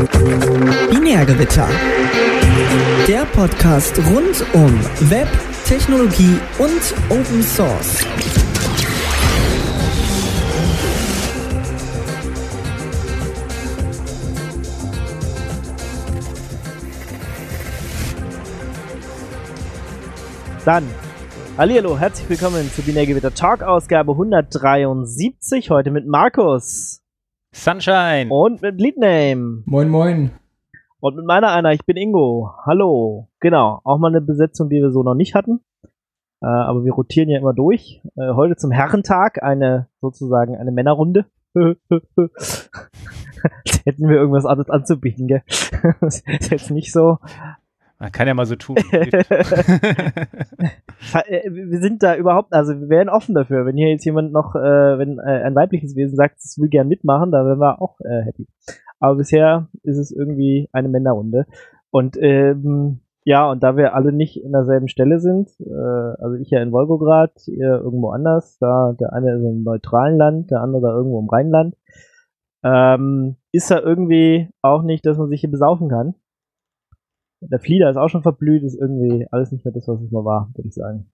Binärgewitter. Der Podcast rund um Web, Technologie und Open Source. Dann, hallihallo, herzlich willkommen zur Binärgewitter Talk Ausgabe 173, heute mit Markus. Sunshine. Und mit Leadname. Moin, moin. Und mit meiner einer, ich bin Ingo. Hallo. Genau, auch mal eine Besetzung, die wir so noch nicht hatten. Aber wir rotieren ja immer durch. Heute zum Herrentag, sozusagen eine Männerrunde. Jetzt hätten wir irgendwas anderes anzubieten, gell? Das ist jetzt nicht so. Man kann ja mal so tun. Wir sind da überhaupt, also wir wären offen dafür. Wenn hier jetzt jemand noch, wenn ein weibliches Wesen sagt, es will gern mitmachen, dann wären wir auch happy. Aber bisher ist es irgendwie eine Männerrunde. Und ja, und da wir alle nicht in derselben Stelle sind, also ich ja in Wolgograd, ihr irgendwo anders, da der eine ist im neutralen Land, der andere da irgendwo im Rheinland, ist da irgendwie auch nicht, dass man sich hier besaufen kann. Der Flieder ist auch schon verblüht, ist irgendwie alles nicht mehr das, was es mal war, würde ich sagen.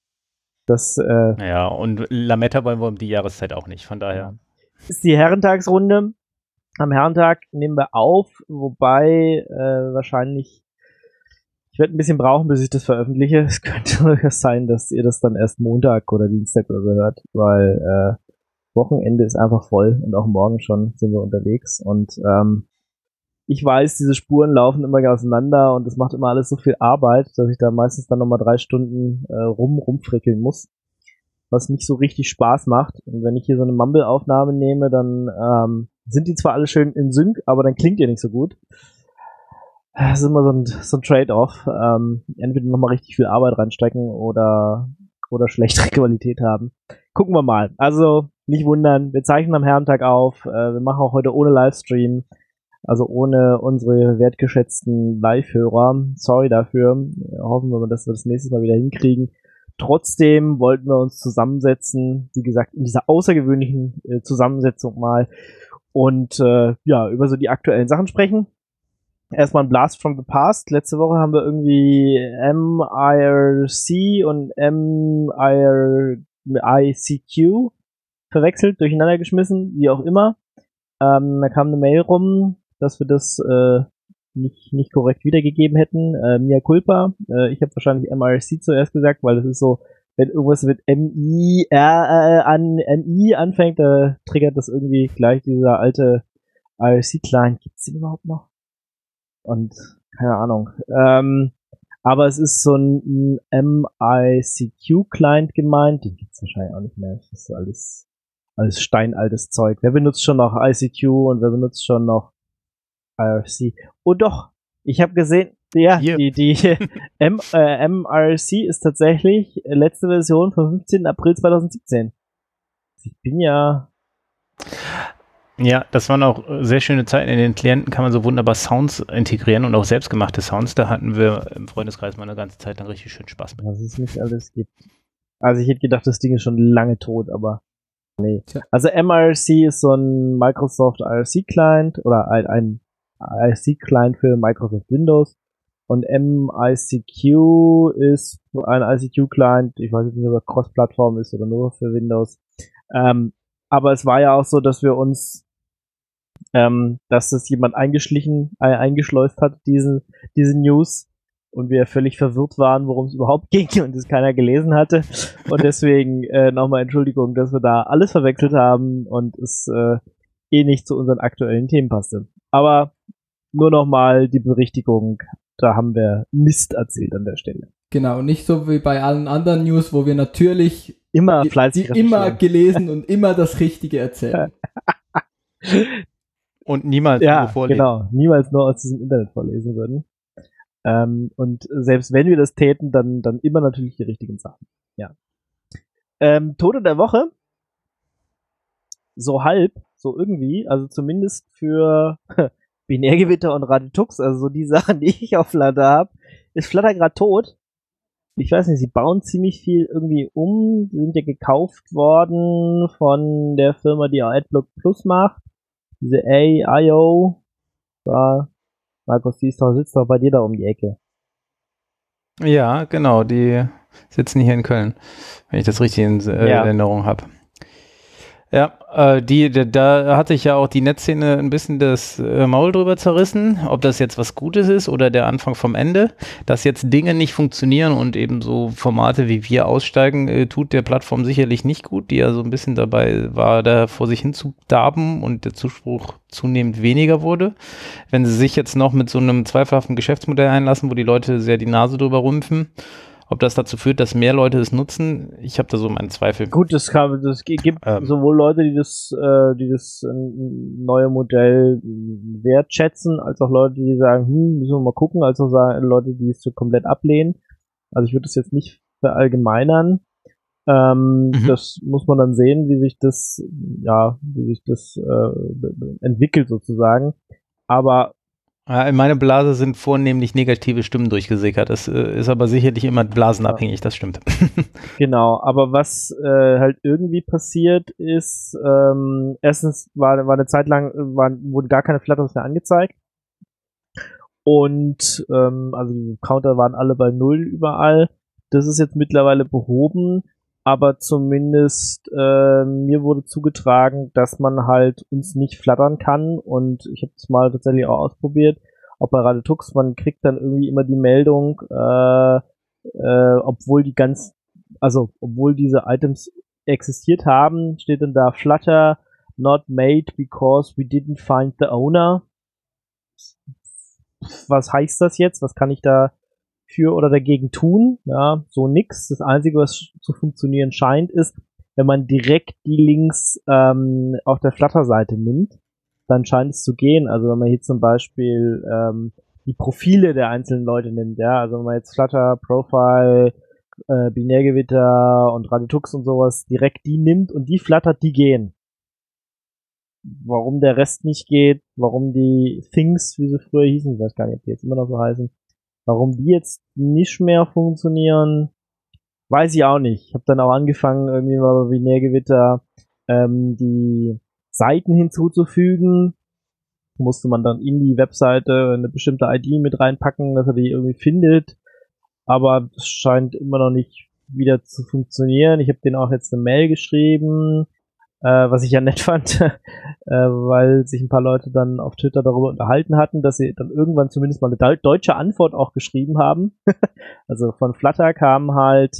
Ja, und Lametta wollen wir um die Jahreszeit auch nicht, von daher. Ist die Herrentagsrunde. Am Herrentag nehmen wir auf, wobei wahrscheinlich, ich werde ein bisschen brauchen, bis ich das veröffentliche. Es könnte sein, dass ihr das dann erst Montag oder Dienstag oder so hört, weil Wochenende ist einfach voll und auch morgen schon sind wir unterwegs und ich weiß, diese Spuren laufen immer auseinander und es macht immer alles so viel Arbeit, dass ich da meistens dann nochmal 3 Stunden rumfrickeln muss, was nicht so richtig Spaß macht. Und wenn ich hier so eine Mumble-Aufnahme nehme, dann sind die zwar alle schön in Sync, aber dann klingt ihr nicht so gut. Das ist immer so ein Trade-off. Entweder nochmal richtig viel Arbeit reinstecken oder schlechtere Qualität haben. Gucken wir mal. Also nicht wundern, wir zeichnen am Herrentag auf. Wir machen auch heute ohne Livestream. Also ohne unsere wertgeschätzten Live-Hörer. Sorry dafür. Hoffen wir, dass wir das nächstes Mal wieder hinkriegen. Trotzdem wollten wir uns zusammensetzen, wie gesagt, in dieser außergewöhnlichen Zusammensetzung mal und ja, über so die aktuellen Sachen sprechen. Erstmal ein Blast from the Past. Letzte Woche haben wir irgendwie MIRC und MICQ verwechselt, durcheinander geschmissen, wie auch immer. Da kam eine Mail rum, dass wir das nicht korrekt wiedergegeben hätten. Mea culpa. Ich habe wahrscheinlich MIRC zuerst gesagt, weil das ist so, wenn irgendwas mit MI anfängt, triggert das irgendwie gleich dieser alte IRC-Client. Gibt's den überhaupt noch? Und keine Ahnung. Aber es ist so ein MICQ-Client gemeint. Den gibt's wahrscheinlich auch nicht mehr. Das ist so alles steinaltes Zeug. Wer benutzt schon noch ICQ und wer benutzt schon noch IRC? Oh doch, ich habe gesehen, ja, die MIRC ist tatsächlich letzte Version vom 15. April 2017. Ich bin ja... Ja, das waren auch sehr schöne Zeiten. In den Klienten kann man so wunderbar Sounds integrieren und auch selbstgemachte Sounds. Da hatten wir im Freundeskreis mal eine ganze Zeit lang richtig schön Spaß mit. Was es nicht alles gibt. Also ich hätte gedacht, das Ding ist schon lange tot, aber nee. Also MIRC ist so ein Microsoft IRC-Client oder ein IRC-Client für Microsoft Windows und MICQ ist ein ICQ-Client, ich weiß nicht, ob er Cross-Plattform ist oder nur für Windows. Aber es war ja auch so, dass wir uns, dass es jemand eingeschleust hat, diese News, und wir völlig verwirrt waren, worum es überhaupt ging und es keiner gelesen hatte. Und deswegen nochmal Entschuldigung, dass wir da alles verwechselt haben und es nicht zu unseren aktuellen Themen passte. Aber nur nochmal die Berichtigung, da haben wir Mist erzählt an der Stelle. Genau, nicht so wie bei allen anderen News, wo wir natürlich immer fleißig immer gelesen und immer das Richtige erzählen. Und niemals nur vorlesen. Genau, niemals nur aus diesem Internet vorlesen würden. Und selbst wenn wir das täten, dann immer natürlich die richtigen Sachen. Ja. Tode der Woche. So halb, so irgendwie, also zumindest für Binärgewitter und Raditux, also so die Sachen, die ich auf Flutter habe, ist Flutter gerade tot. Ich weiß nicht, sie bauen ziemlich viel irgendwie um, sind ja gekauft worden von der Firma, die auch AdBlock Plus macht. Diese AIO, Da, Markus, sitzt doch bei dir da um die Ecke. Ja, genau, die sitzen hier in Köln, wenn ich das richtig in Erinnerung habe. Ja, da hat sich ja auch die Netzszene ein bisschen das Maul drüber zerrissen, ob das jetzt was Gutes ist oder der Anfang vom Ende. Dass jetzt Dinge nicht funktionieren und eben so Formate wie wir aussteigen, tut der Plattform sicherlich nicht gut, die ja so ein bisschen dabei war, da vor sich hin zu darben und der Zuspruch zunehmend weniger wurde. Wenn sie sich jetzt noch mit so einem zweifelhaften Geschäftsmodell einlassen, wo die Leute sehr die Nase drüber rümpfen, ob das dazu führt, dass mehr Leute es nutzen, ich habe da so meinen Zweifel. Gut, das gibt sowohl Leute, die das neue Modell wertschätzen, als auch Leute, die sagen, müssen wir mal gucken, als auch Leute, die es so komplett ablehnen. Also ich würde das jetzt nicht verallgemeinern. Das muss man dann sehen, wie sich das entwickelt sozusagen. Aber in meine Blase sind vornehmlich negative Stimmen durchgesickert. Das ist aber sicherlich immer blasenabhängig, das stimmt. Genau, aber was halt irgendwie passiert ist, erstens war eine Zeit lang, wurden gar keine Flutters mehr angezeigt. Und also die Counter waren alle bei 0 überall. Das ist jetzt mittlerweile behoben, aber zumindest mir wurde zugetragen, dass man halt uns nicht flattern kann, und ich habe es mal tatsächlich auch ausprobiert, auch bei Radetux, man kriegt dann irgendwie immer die Meldung, obwohl diese Items existiert haben, steht dann da Flutter not made because we didn't find the owner. Was heißt das jetzt? Was kann ich da für oder dagegen tun? Ja, so nix. Das Einzige, was zu funktionieren scheint, ist, wenn man direkt die Links auf der Flutter-Seite nimmt, dann scheint es zu gehen. Also wenn man hier zum Beispiel die Profile der einzelnen Leute nimmt, ja, also wenn man jetzt Flutter, Profile, Binärgewitter und Radetux und sowas direkt die nimmt und die flattert, die gehen. Warum der Rest nicht geht, warum die Things, wie sie früher hießen, ich weiß gar nicht, ob die jetzt immer noch so heißen, warum die jetzt nicht mehr funktionieren, weiß ich auch nicht. Ich habe dann auch angefangen, irgendwie mal bei Binärgewitter die Seiten hinzuzufügen. Musste man dann in die Webseite eine bestimmte ID mit reinpacken, dass er die irgendwie findet. Aber es scheint immer noch nicht wieder zu funktionieren. Ich habe denen auch jetzt eine Mail geschrieben, was ich ja nett fand, weil sich ein paar Leute dann auf Twitter darüber unterhalten hatten, dass sie dann irgendwann zumindest mal eine deutsche Antwort auch geschrieben haben. Also von Flutter kam halt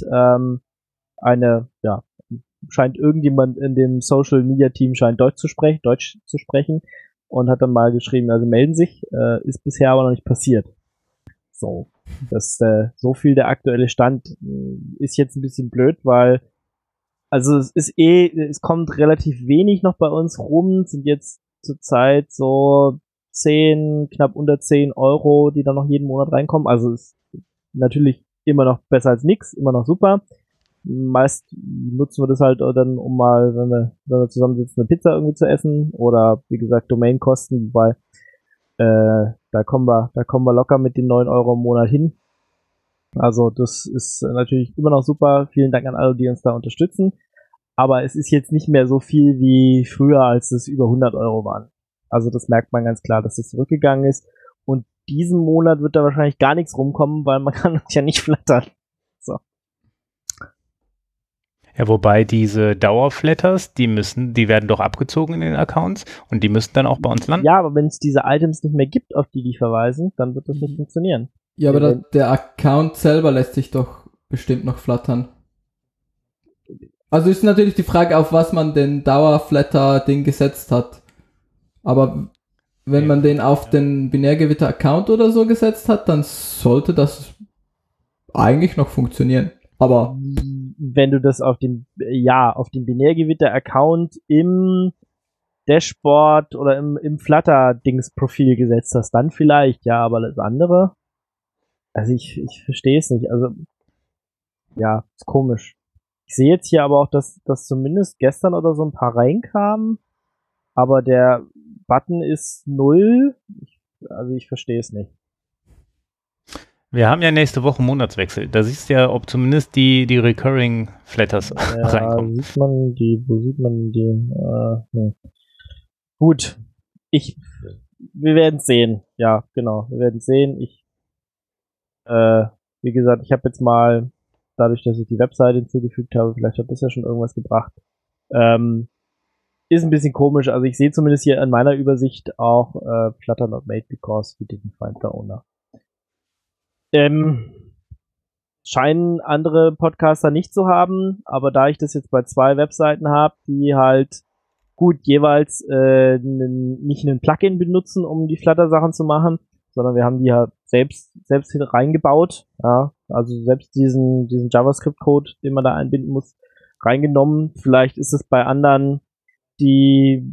scheint irgendjemand in dem Social Media Team scheint Deutsch zu sprechen und hat dann mal geschrieben, also melden sich, ist bisher aber noch nicht passiert. So, so viel der aktuelle Stand ist jetzt ein bisschen blöd, weil also es kommt relativ wenig noch bei uns rum, sind jetzt zurzeit so knapp unter 10 Euro, die dann noch jeden Monat reinkommen. Also ist natürlich immer noch besser als nix, immer noch super. Meist nutzen wir das halt dann, um mal, wenn wir zusammensitzen, eine Pizza irgendwie zu essen oder wie gesagt Domainkosten, wobei da kommen wir locker mit den 9 Euro im Monat hin. Also das ist natürlich immer noch super. Vielen Dank an alle, die uns da unterstützen. Aber es ist jetzt nicht mehr so viel wie früher, als es über 100 Euro waren. Also das merkt man ganz klar, dass es zurückgegangen ist. Und diesen Monat wird da wahrscheinlich gar nichts rumkommen, weil man kann uns ja nicht flattern. So. Ja, wobei diese Dauerflatters, die werden doch abgezogen in den Accounts und die müssen dann auch bei uns landen. Ja, aber wenn es diese Items nicht mehr gibt, auf die verweisen, dann wird das nicht funktionieren. Ja, aber der Account selber lässt sich doch bestimmt noch flattern. Also ist natürlich die Frage, auf was man den Dauerflatter-Ding gesetzt hat. Aber wenn man den auf den Binärgewitter-Account oder so gesetzt hat, dann sollte das eigentlich noch funktionieren. Aber wenn du das auf den Binärgewitter-Account im Dashboard oder im Flutter-Dings-Profil gesetzt hast, dann vielleicht, ja, aber das andere, also ich verstehe es nicht, also ja, ist komisch. Ich sehe jetzt hier aber auch, dass zumindest gestern oder so ein paar reinkamen, aber der Button ist 0, also ich verstehe es nicht. Wir haben ja nächste Woche Monatswechsel. Da siehst du ja, ob zumindest die Recurring Flatters reinkommen. Wo sieht man die? Nee. Gut. wir werden sehen. Ja, genau, wir werden sehen. Wie gesagt, ich habe jetzt mal, dadurch, dass ich die Webseite hinzugefügt habe, vielleicht hat das ja schon irgendwas gebracht. Ist ein bisschen komisch, also ich sehe zumindest hier an meiner Übersicht auch Flutter not made because we didn't find the owner. Scheinen andere Podcaster nicht zu haben, aber da ich das jetzt bei 2 Webseiten habe, die halt gut jeweils nicht einen Plugin benutzen, um die Flutter-Sachen zu machen, sondern wir haben die ja selbst reingebaut, ja, also selbst diesen JavaScript-Code, den man da einbinden muss, reingenommen. Vielleicht ist es bei anderen, die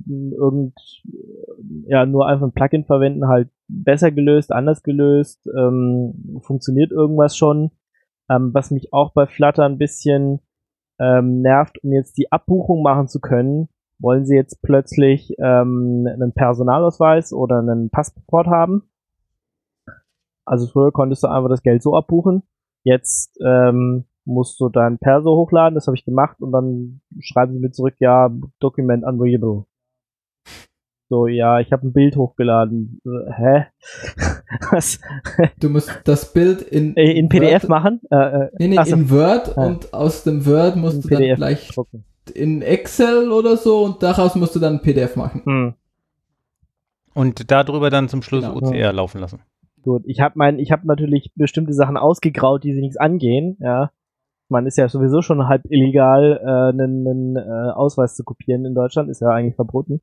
nur einfach ein Plugin verwenden, halt besser gelöst, anders gelöst, funktioniert irgendwas schon. Was mich auch bei Flutter ein bisschen nervt, um jetzt die Abbuchung machen zu können, wollen sie jetzt plötzlich einen Personalausweis oder einen Passport haben. Also früher konntest du einfach das Geld so abbuchen. Jetzt musst du dein Perso hochladen, das habe ich gemacht und dann schreiben sie mir zurück, ja, Document unreadable. So, ja, ich habe ein Bild hochgeladen. Hä? Was? Du musst das Bild in PDF Word machen? In Word und aus dem Word musst du dann gleich drucken. In Excel oder so und daraus musst du dann ein PDF machen. Und darüber dann zum Schluss OCR laufen lassen. Gut, ich hab natürlich bestimmte Sachen ausgegraut, die sie nichts angehen, ja. Man ist ja sowieso schon halb illegal, einen Ausweis zu kopieren in Deutschland, ist ja eigentlich verboten.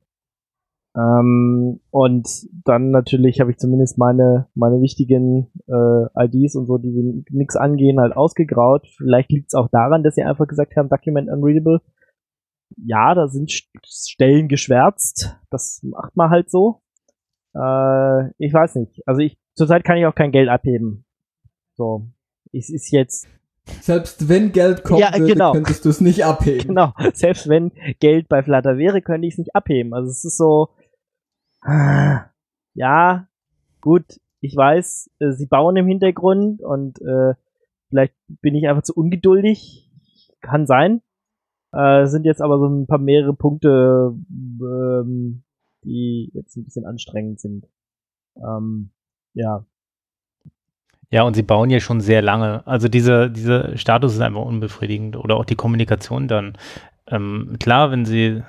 Und dann natürlich habe ich zumindest meine wichtigen IDs und so, die nichts angehen, halt ausgegraut. Vielleicht liegt es auch daran, dass sie einfach gesagt haben, Document unreadable. Ja, da sind Stellen geschwärzt. Das macht man halt so. Ich weiß nicht. Also zurzeit kann ich auch kein Geld abheben. So. Es ist jetzt. Selbst wenn Geld kommen würde, könntest du es nicht abheben. Genau. Selbst wenn Geld bei Flutter wäre, könnte ich es nicht abheben. Also es ist so, ja, gut, ich weiß, sie bauen im Hintergrund und vielleicht bin ich einfach zu ungeduldig. Kann sein. Sind jetzt aber so ein paar mehrere Punkte, die jetzt ein bisschen anstrengend sind. Ja. Ja, und sie bauen ja schon sehr lange. Also dieser Status ist einfach unbefriedigend. Oder auch die Kommunikation dann. Klar, wenn sie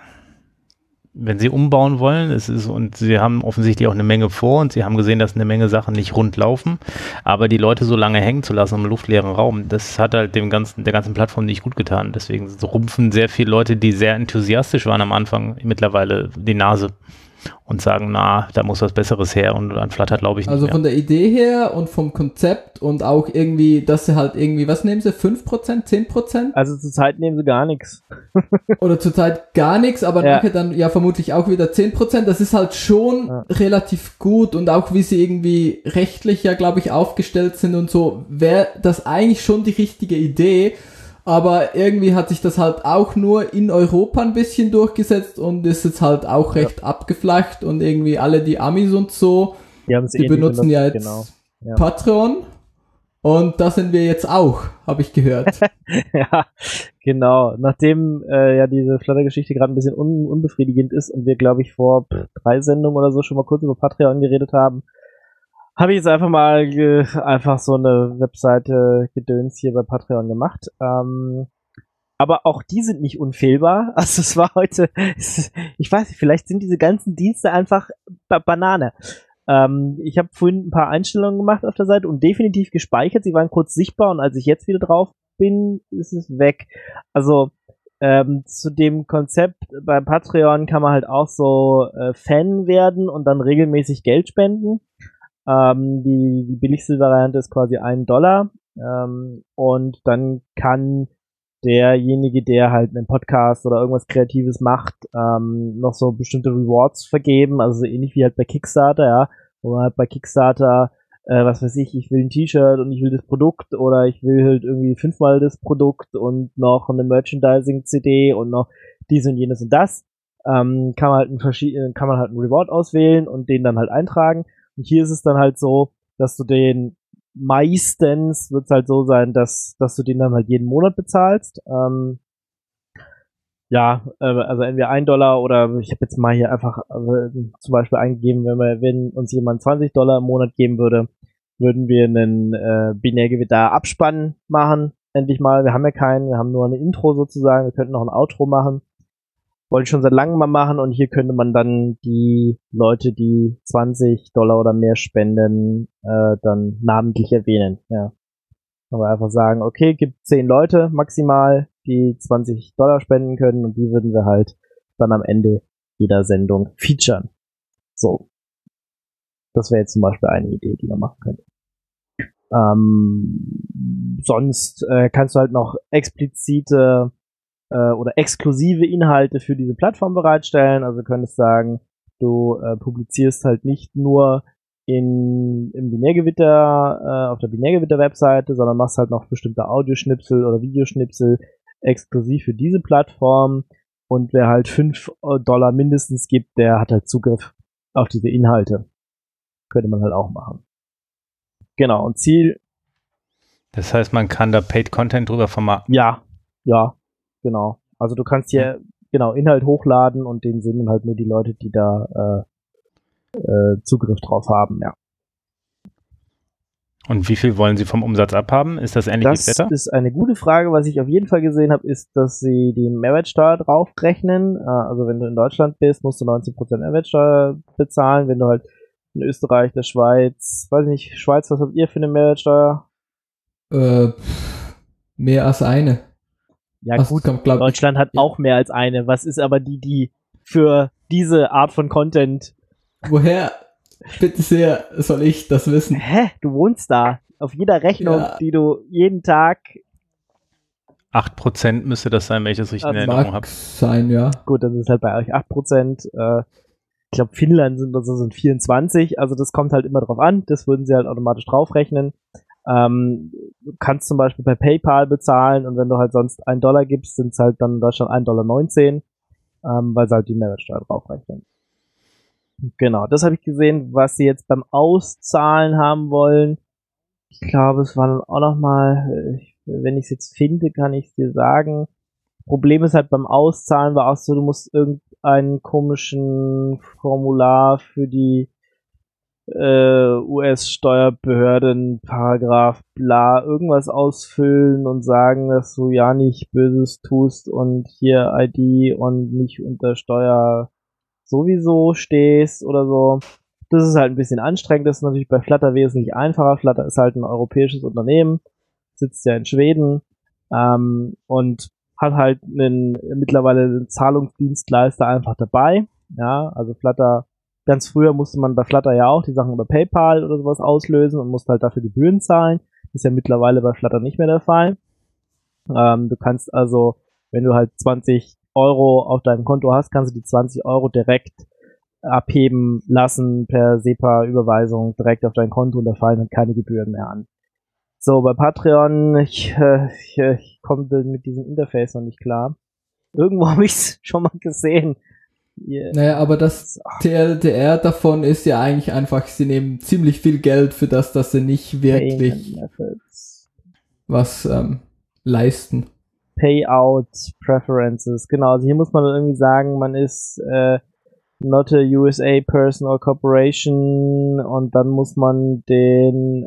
umbauen wollen, und sie haben offensichtlich auch eine Menge vor und sie haben gesehen, dass eine Menge Sachen nicht rund laufen, aber die Leute so lange hängen zu lassen im luftleeren Raum, das hat halt der ganzen Plattform nicht gut getan. Deswegen rumpfen sehr viele Leute, die sehr enthusiastisch waren am Anfang, mittlerweile die Nase und sagen, na, da muss was Besseres her und an Flutter glaube ich nicht Also mehr. Von der Idee her und vom Konzept und auch irgendwie, dass sie halt irgendwie, was nehmen sie, 5%, 10%? Also zurzeit nehmen sie gar nichts. Oder zurzeit gar nichts, aber nachher dann ja vermutlich auch wieder 10%. Das ist halt schon relativ gut und auch wie sie irgendwie rechtlich ja, glaube ich, aufgestellt sind und so, wäre das eigentlich schon die richtige Idee. Aber irgendwie hat sich das halt auch nur in Europa ein bisschen durchgesetzt und ist jetzt halt auch recht abgeflacht und irgendwie alle die Amis und so, die benutzen ja jetzt Patreon und da sind wir jetzt auch, habe ich gehört. Ja, genau. Nachdem diese Flutter-Geschichte gerade ein bisschen unbefriedigend ist und wir, glaube ich, vor 3 Sendungen oder so schon mal kurz über Patreon geredet haben, habe ich jetzt einfach mal einfach so eine Webseite Gedöns hier bei Patreon gemacht. Aber auch die sind nicht unfehlbar. Also es war heute, ich weiß nicht, vielleicht sind diese ganzen Dienste einfach Banane. Ich habe vorhin ein paar Einstellungen gemacht auf der Seite und definitiv gespeichert. Sie waren kurz sichtbar und als ich jetzt wieder drauf bin, ist es weg. Also zu dem Konzept bei Patreon kann man halt auch so Fan werden und dann regelmäßig Geld spenden. Die billigste Variante ist quasi $1. Und dann kann derjenige, der halt einen Podcast oder irgendwas Kreatives macht, noch so bestimmte Rewards vergeben, also so ähnlich wie halt bei Kickstarter, ja, wo man halt bei Kickstarter, was weiß ich will ein T-Shirt und ich will das Produkt oder ich will halt irgendwie 5-mal das Produkt und noch eine Merchandising-CD und noch dies und jenes und das, kann man halt einen Reward auswählen und den dann halt eintragen. Und hier ist es dann halt so, dass du den meistens wird es halt so sein, dass du den dann halt jeden Monat bezahlst. Ja, also entweder $1 oder ich habe jetzt mal hier einfach zum Beispiel eingegeben, wenn uns jemand $20 im Monat geben würde, würden wir einen Binärgewitter-Abspann machen. Endlich mal. Wir haben ja keinen, wir haben nur eine Intro sozusagen. Wir könnten noch ein Outro machen. Wollte ich schon seit langem mal machen und hier könnte man dann die Leute, die $20 oder mehr spenden, dann namentlich erwähnen. Ja. Kann man einfach sagen, okay, gibt 10 Leute maximal, die $20 spenden können und die würden wir halt dann am Ende jeder Sendung featuren. So. Das wäre jetzt zum Beispiel eine Idee, die man machen könnte. Sonst kannst du halt noch explizite oder exklusive Inhalte für diese Plattform bereitstellen. Also du könntest sagen, du publizierst halt nicht nur im Binärgewitter, auf der Binärgewitter-Webseite, sondern machst halt noch bestimmte Audioschnipsel oder Videoschnipsel exklusiv für diese Plattform. Und wer halt $5 mindestens gibt, der hat halt Zugriff auf diese Inhalte. Könnte man halt auch machen. Genau, und Ziel. Das heißt, man kann da Paid Content drüber vermarkten? Ja, genau. Also du kannst hier Inhalt hochladen und den sehen dann halt nur die Leute, die da Zugriff drauf haben, ja. Und wie viel wollen Sie vom Umsatz abhaben? Ist das ähnlich wie Flatter? Das ist eine gute Frage. Was ich auf jeden Fall gesehen habe, ist, dass sie die Mehrwertsteuer draufrechnen. Also wenn du in Deutschland bist, musst du 19% Mehrwertsteuer bezahlen. Wenn du halt in Österreich, der Schweiz, weiß ich nicht, Schweiz, was habt ihr für eine Mehrwertsteuer? Mehr als eine. Ja gut, Deutschland hat auch mehr als eine. Was ist aber die für diese Art von Content? Woher, bitte sehr, soll ich das wissen? Hä? Du wohnst da. Auf jeder Rechnung, die du jeden Tag... 8% müsste das sein, wenn ich das richtig in Erinnerung habe. Mag sein, ja. Gut, das ist halt bei euch 8%. Ich glaube, Finnland sind 24. Also das kommt halt immer drauf an. Das würden sie halt automatisch draufrechnen. Du kannst zum Beispiel per PayPal bezahlen und wenn du halt sonst $1 gibst, sind es halt dann in Deutschland $1,19, weil sie halt die Mehrwertsteuer draufrechnen. Genau, das habe ich gesehen, was sie jetzt beim Auszahlen haben wollen. Ich glaube, es war dann auch nochmal, wenn ich es jetzt finde, kann ich es dir sagen. Problem ist halt beim Auszahlen war auch so, du musst irgendeinen komischen Formular für die US-Steuerbehörden, Paragraph, bla, irgendwas ausfüllen und sagen, dass du ja nicht Böses tust und hier ID und nicht unter Steuer sowieso stehst oder so. Das ist halt ein bisschen anstrengend, das ist natürlich bei Flutter wesentlich einfacher. Flutter ist halt ein europäisches Unternehmen, sitzt ja in Schweden und hat halt mittlerweile einen Zahlungsdienstleister einfach dabei. Ja, also Flutter, ganz früher musste man bei Flutter ja auch die Sachen über PayPal oder sowas auslösen und musste halt dafür Gebühren zahlen. Das ist ja mittlerweile bei Flutter nicht mehr der Fall. Du kannst also, wenn du halt 20 Euro auf deinem Konto hast, kannst du die 20 Euro direkt abheben lassen per SEPA-Überweisung direkt auf dein Konto und da fallen dann keine Gebühren mehr an. So, bei Patreon, ich komme mit diesem Interface noch nicht klar. Irgendwo habe ich es schon mal gesehen. Naja, aber das TLDR davon ist ja eigentlich einfach, sie nehmen ziemlich viel Geld für das, dass sie nicht wirklich was leisten. Payout Preferences, genau. Also hier muss man dann irgendwie sagen, man ist not a USA person or corporation und dann muss man den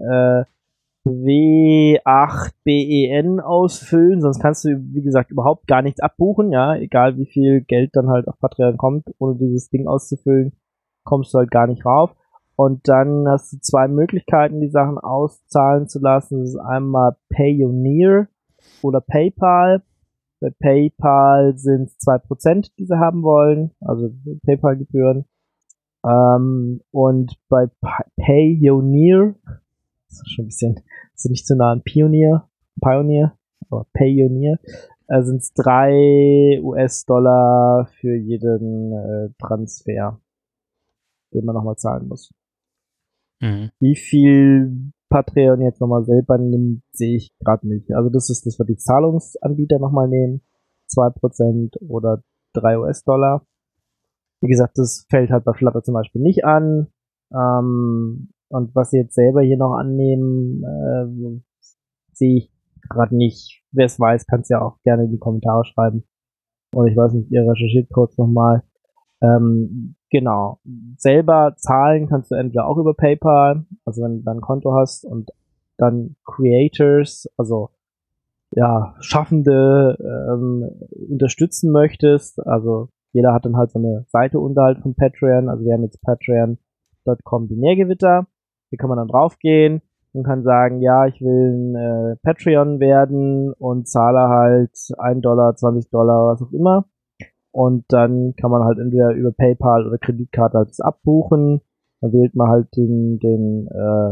W8BEN ausfüllen, sonst kannst du, wie gesagt, überhaupt gar nichts abbuchen, ja, egal wie viel Geld dann halt auf Patreon kommt, ohne dieses Ding auszufüllen, kommst du halt gar nicht rauf. Und dann hast du 2 Möglichkeiten, die Sachen auszahlen zu lassen. Das ist einmal Payoneer oder PayPal. Bei PayPal sind es 2%, die sie haben wollen, also PayPal-Gebühren. Und bei Payoneer, das ist schon ein bisschen, ist nicht so nah an Pioneer, aber Payoneer, sind es $3 für jeden Transfer, den man nochmal zahlen muss. Mhm. Wie viel Patreon jetzt nochmal selber nimmt, sehe ich gerade nicht. Also das ist, dass wir die Zahlungsanbieter nochmal nehmen, 2% oder $3. Wie gesagt, das fällt halt bei Flutter zum Beispiel nicht an. Und was sie jetzt selber hier noch annehmen, sehe ich gerade nicht. Wer es weiß, kann es ja auch gerne in die Kommentare schreiben. Und ich weiß nicht, ihr recherchiert kurz nochmal. Genau. Selber zahlen kannst du entweder auch über PayPal, also wenn du ein Konto hast, und dann Creators, also ja, Schaffende unterstützen möchtest. Also jeder hat dann halt so eine Seite unterhalb von Patreon. Also wir haben jetzt patreon.com/Binärgewitter. Hier kann man dann draufgehen und kann sagen, ja, ich will ein Patreon werden und zahle halt $1, $20, was auch immer. Und dann kann man halt entweder über PayPal oder Kreditkarte halt das abbuchen. Dann wählt man halt den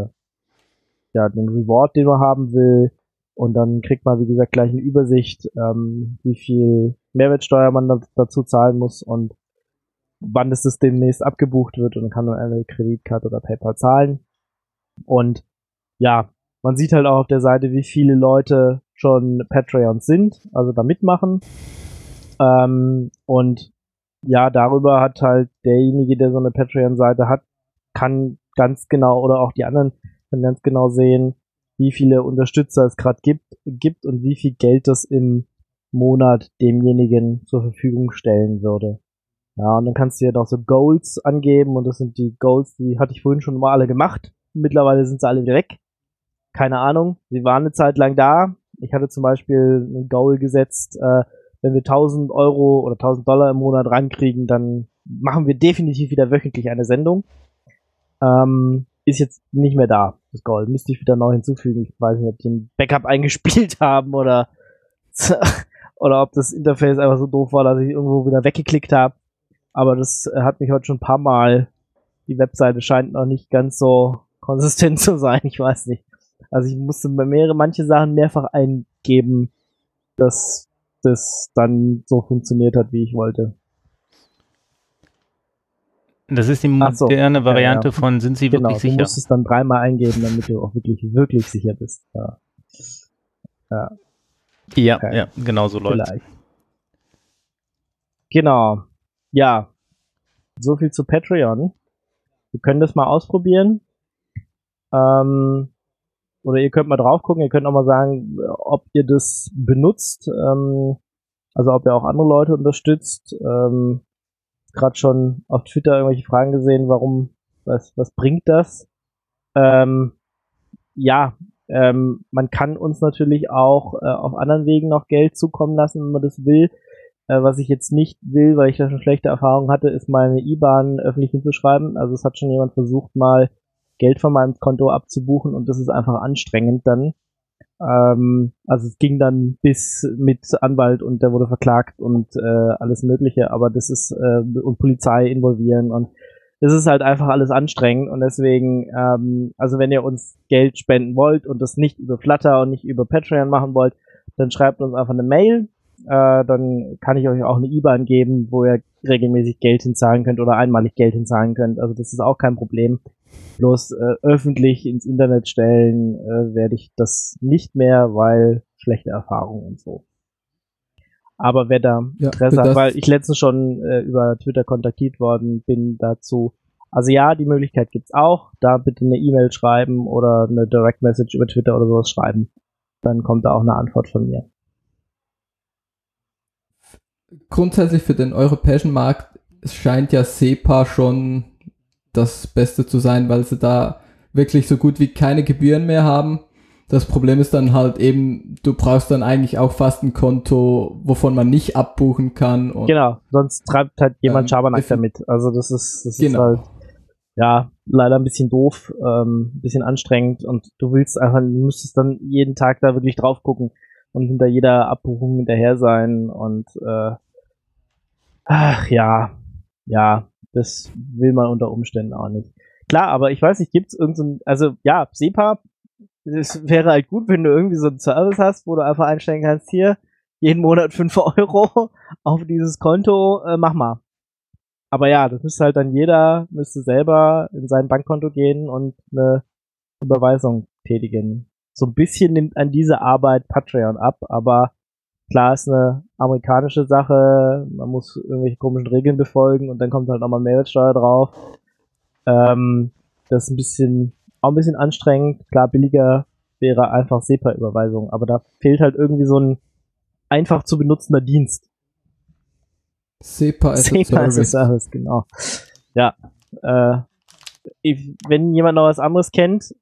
Reward, den man haben will. Und dann kriegt man, wie gesagt, gleich eine Übersicht, wie viel Mehrwertsteuer man dazu zahlen muss und wann es demnächst abgebucht wird. Und dann kann man eine Kreditkarte oder PayPal zahlen. Und ja, man sieht halt auch auf der Seite, wie viele Leute schon Patreons sind, also da mitmachen. Und ja, darüber hat halt derjenige, der so eine Patreon-Seite hat, kann ganz genau, oder auch die anderen, kann ganz genau sehen, wie viele Unterstützer es gerade gibt und wie viel Geld das im Monat demjenigen zur Verfügung stellen würde. Ja, und dann kannst du ja doch so Goals angeben, und das sind die Goals, die hatte ich vorhin schon mal alle gemacht. Mittlerweile sind sie alle wieder weg. Keine Ahnung, sie waren eine Zeit lang da. Ich hatte zum Beispiel ein Goal gesetzt, wenn wir 1.000 Euro oder 1.000 Dollar im Monat reinkriegen, dann machen wir definitiv wieder wöchentlich eine Sendung. Ist jetzt nicht mehr da, das Goal. Müsste ich wieder neu hinzufügen. Ich weiß nicht, ob die ein Backup eingespielt haben oder ob das Interface einfach so doof war, dass ich irgendwo wieder weggeklickt habe. Aber das hat mich heute schon ein paar Mal. Die Webseite scheint noch nicht ganz so konsistent zu sein. Ich weiß nicht. Also ich musste manche Sachen mehrfach eingeben, dass das dann so funktioniert hat, wie ich wollte. Das ist die moderne Variante von sind Sie wirklich sicher? Du musst es dann 3-mal eingeben, damit du auch wirklich sicher bist. Ja, genau so läuft es. Genau. Ja, so viel zu Patreon. Wir können das mal ausprobieren. Oder ihr könnt mal drauf gucken, ihr könnt auch mal sagen, ob ihr das benutzt, also ob ihr auch andere Leute unterstützt. Gerade schon auf Twitter irgendwelche Fragen gesehen, was bringt das? Man kann uns natürlich auch auf anderen Wegen noch Geld zukommen lassen, wenn man das will. Was ich jetzt nicht will, weil ich da schon schlechte Erfahrungen hatte, ist meine IBAN öffentlich hinzuschreiben. Also es hat schon jemand versucht, mal Geld von meinem Konto abzubuchen, und das ist einfach anstrengend dann. Also es ging dann bis mit Anwalt, und der wurde verklagt und alles Mögliche, aber das ist und Polizei involvieren, und es ist halt einfach alles anstrengend, und deswegen, also wenn ihr uns Geld spenden wollt und das nicht über Flutter und nicht über Patreon machen wollt, dann schreibt uns einfach eine Mail. Dann kann ich euch auch eine IBAN geben, wo ihr regelmäßig Geld hinzahlen könnt oder einmalig Geld hinzahlen könnt. Also das ist auch kein Problem. Bloß öffentlich ins Internet stellen werde ich das nicht mehr, weil schlechte Erfahrungen und so. Aber wer da Interesse hat, weil ich letztens schon über Twitter kontaktiert worden bin dazu. Also ja, die Möglichkeit gibt's auch. Da bitte eine E-Mail schreiben oder eine Direct Message über Twitter oder sowas schreiben. Dann kommt da auch eine Antwort von mir. Grundsätzlich für den europäischen Markt scheint ja SEPA schon das Beste zu sein, weil sie da wirklich so gut wie keine Gebühren mehr haben. Das Problem ist dann halt eben, du brauchst dann eigentlich auch fast ein Konto, wovon man nicht abbuchen kann. Und genau, sonst treibt halt jemand Schabernack damit. Also das ist halt, ja, leider ein bisschen doof, ein bisschen anstrengend, und du müsstest dann jeden Tag da wirklich drauf gucken und hinter jeder Abbuchung hinterher sein, und das will man unter Umständen auch nicht. Klar, aber ich weiß nicht, gibt's SEPA, es wäre halt gut, wenn du irgendwie so einen Service hast, wo du einfach einstellen kannst, hier, jeden Monat 5 Euro auf dieses Konto, mach mal. Aber ja, das müsste selber in sein Bankkonto gehen und eine Überweisung tätigen. So ein bisschen nimmt an diese Arbeit Patreon ab, aber klar, ist eine amerikanische Sache, man muss irgendwelche komischen Regeln befolgen, und dann kommt halt nochmal Mehrwertsteuer drauf. Das ist auch ein bisschen anstrengend. Klar, billiger wäre einfach SEPA-Überweisung, aber da fehlt halt irgendwie so ein einfach zu benutzender Dienst. SEPA as a Service, genau. Ja, wenn jemand noch was anderes kennt,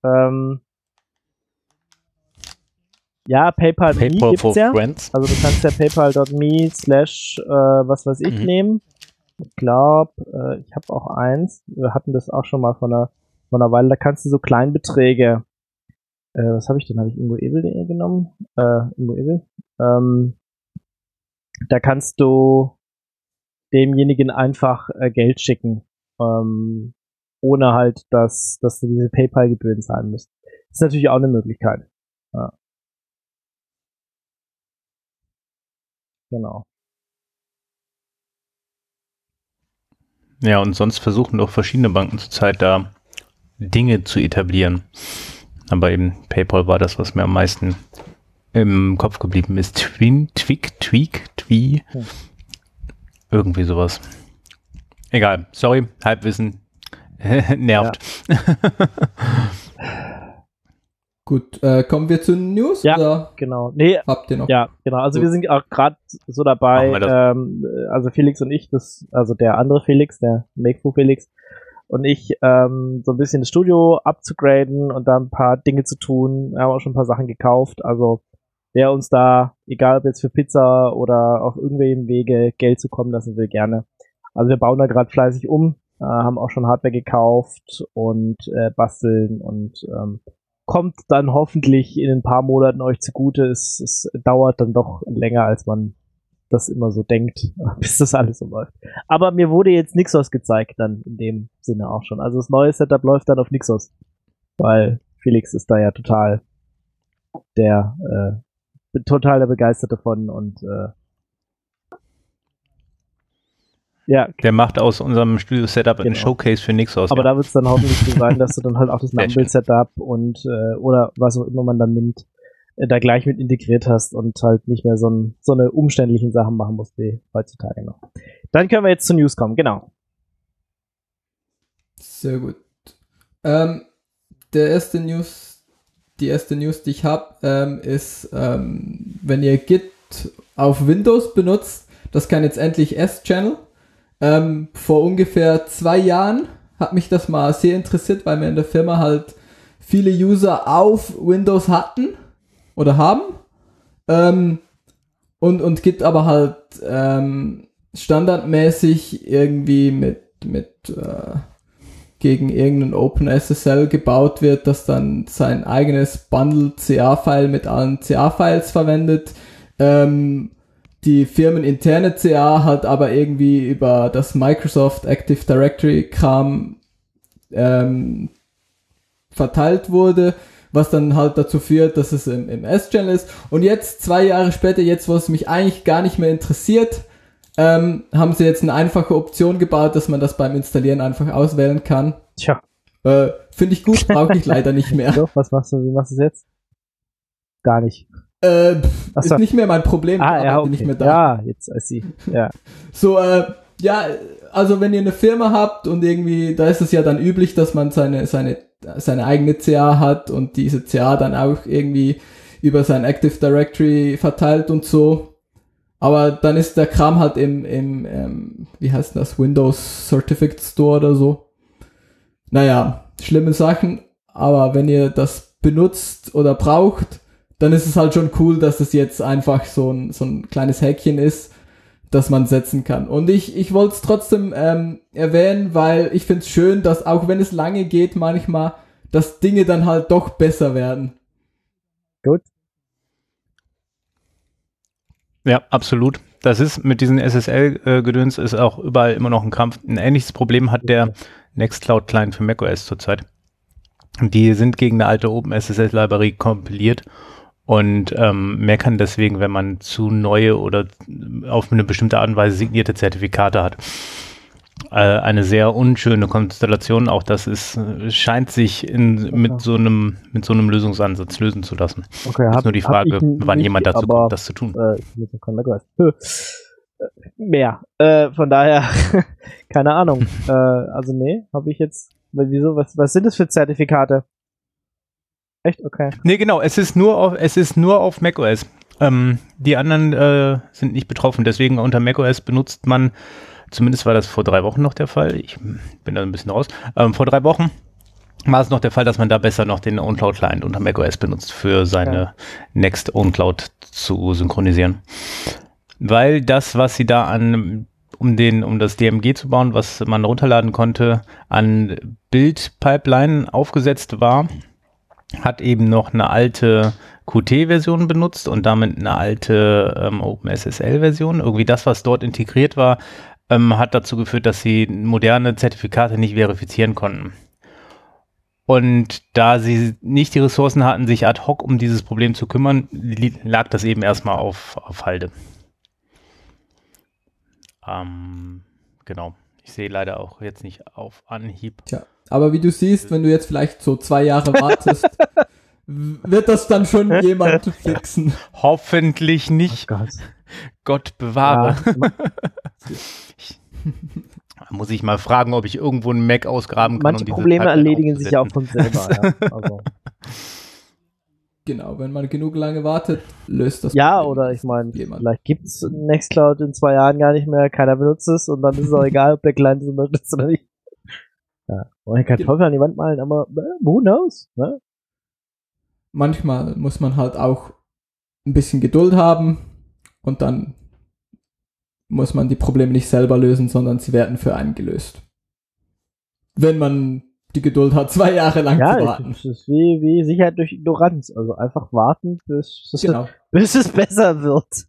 ja, PayPal.me gibt's ja. Friends. Also du kannst ja PayPal.me / was weiß ich nehmen. Ich glaube, ich habe auch eins. Wir hatten das auch schon mal von einer Weile. Da kannst du so Kleinbeträge. Was habe ich denn? Habe ich ingoebel.de genommen? Ingoebel. Da kannst du demjenigen einfach Geld schicken. Ohne halt, dass du diese PayPal-Gebühren zahlen müsst. Das ist natürlich auch eine Möglichkeit. Ja. Genau. Ja, und sonst versuchen doch verschiedene Banken zurzeit da Dinge zu etablieren. Aber eben PayPal war das, was mir am meisten im Kopf geblieben ist. Tweak. Irgendwie sowas. Egal, sorry, Halbwissen nervt. Ja. Gut, kommen wir zu den News? Ja, oder genau. Nee, habt ihr noch? Ja, genau. Also Gut. wir sind auch gerade so dabei, also Felix und ich, also der andere Felix, der Makefu Felix und ich, so ein bisschen das Studio abzugraden und da ein paar Dinge zu tun. Wir haben auch schon ein paar Sachen gekauft. Also wer uns da, egal ob jetzt für Pizza oder auf irgendwelchen Wege Geld zukommen lassen will, gerne. Also wir bauen da gerade fleißig haben auch schon Hardware gekauft und basteln und kommt dann hoffentlich in ein paar Monaten euch zugute. Es dauert dann doch länger, als man das immer so denkt, bis das alles so läuft. Aber mir wurde jetzt Nixos gezeigt dann in dem Sinne auch schon. Also das neue Setup läuft dann auf Nixos, weil Felix ist da ja total der Begeisterte davon und ja. Der macht aus unserem Studio-Setup ein Showcase für Nixos. Aber da wird es dann hoffentlich so sein, dass du dann halt auch das Numble-Setup und oder was auch immer man dann nimmt, da gleich mit integriert hast und halt nicht mehr so eine umständlichen Sachen machen musst wie heutzutage noch. Dann können wir jetzt zu News kommen, genau. Sehr gut. Die erste News, die ich habe, ist, wenn ihr Git auf Windows benutzt, das kann jetzt endlich S-Channel. Vor ungefähr 2 Jahren hat mich das mal sehr interessiert, weil wir in der Firma halt viele User auf Windows hatten oder haben und Git aber halt standardmäßig irgendwie mit gegen irgendeinen OpenSSL gebaut wird, das dann sein eigenes Bundle CA-File mit allen CA-Files verwendet. Die firmeninterne CA halt aber irgendwie über das Microsoft Active Directory Kram verteilt wurde, was dann halt dazu führt, dass es im S-Channel ist. Und jetzt, 2 Jahre später, jetzt wo es mich eigentlich gar nicht mehr interessiert, haben sie jetzt eine einfache Option gebaut, dass man das beim Installieren einfach auswählen kann. Tja. Finde ich gut, brauche ich leider nicht mehr. So, wie machst du es jetzt? Gar nicht. Ist nicht mehr mein Problem. Ja, okay. Nicht mehr da. Ja, jetzt I see. Ja. So, ja, also wenn ihr eine Firma habt und irgendwie, da ist es ja dann üblich, dass man seine eigene CA hat und diese CA dann auch irgendwie über sein Active Directory verteilt und so. Aber dann ist der Kram halt im wie heißt das, Windows Certificate Store oder so. Naja, schlimme Sachen, aber wenn ihr das benutzt oder braucht, dann ist es halt schon cool, dass es jetzt einfach so ein kleines Häkchen ist, das man setzen kann. Und ich wollte es trotzdem erwähnen, weil ich finde es schön, dass auch wenn es lange geht, manchmal, dass Dinge dann halt doch besser werden. Gut. Ja, absolut. Das ist mit diesen SSL-Gedöns ist auch überall immer noch ein Kampf. Ein ähnliches Problem hat der Nextcloud-Client für macOS zurzeit. Die sind gegen eine alte OpenSSL-Library kompiliert und meckern deswegen, wenn man zu neue oder auf eine bestimmte Art und Weise signierte Zertifikate hat. Eine sehr unschöne Konstellation, auch das scheint sich mit so einem Lösungsansatz lösen zu lassen. Okay, ist nur die Frage, wann jemand dazu kommt, das zu tun. Mehr. Von daher, keine Ahnung. Also nee, habe ich jetzt. Wieso? Was sind das für Zertifikate? Echt? Okay. Nee, genau, es ist nur auf macOS. Die anderen sind nicht betroffen. Deswegen unter macOS benutzt man, zumindest war das vor 3 Wochen noch der Fall, ich bin da ein bisschen raus, vor 3 Wochen war es noch der Fall, dass man da besser noch den OwnCloud-Client unter macOS benutzt, für seine Next OwnCloud zu synchronisieren. Weil das, was sie da um das DMG zu bauen, was man runterladen konnte, an Build-Pipeline aufgesetzt war, hat eben noch eine alte Qt-Version benutzt und damit eine alte OpenSSL-Version. Irgendwie das, was dort integriert war, hat dazu geführt, dass sie moderne Zertifikate nicht verifizieren konnten. Und da sie nicht die Ressourcen hatten, sich ad hoc um dieses Problem zu kümmern, lag das eben erstmal auf Halde. Genau. Ich sehe leider auch jetzt nicht auf Anhieb. Tja, aber wie du siehst, wenn du jetzt vielleicht so 2 Jahre wartest, wird das dann schon jemand fixen. Hoffentlich nicht. Oh Gott bewahre. Ja. Muss ich mal fragen, ob ich irgendwo einen Mac ausgraben kann. Manche Probleme erledigen sich ja auch von selber. Ja. Also. Genau, wenn man genug lange wartet, löst das Ja, Problem oder ich meine, jemand. vielleicht gibt's Nextcloud in 2 Jahren gar nicht mehr, keiner benutzt es und dann ist es auch egal, ob der Client es unterstützt oder nicht. Ja, wollen keinen Teufel an die Wand malen, aber who knows, ne? Manchmal muss man halt auch ein bisschen Geduld haben und dann muss man die Probleme nicht selber lösen, sondern sie werden für einen gelöst. Wenn man die Geduld hat, 2 Jahre lang zu warten. Ja, es ist wie Sicherheit durch Ignoranz. Also einfach warten, bis es besser wird.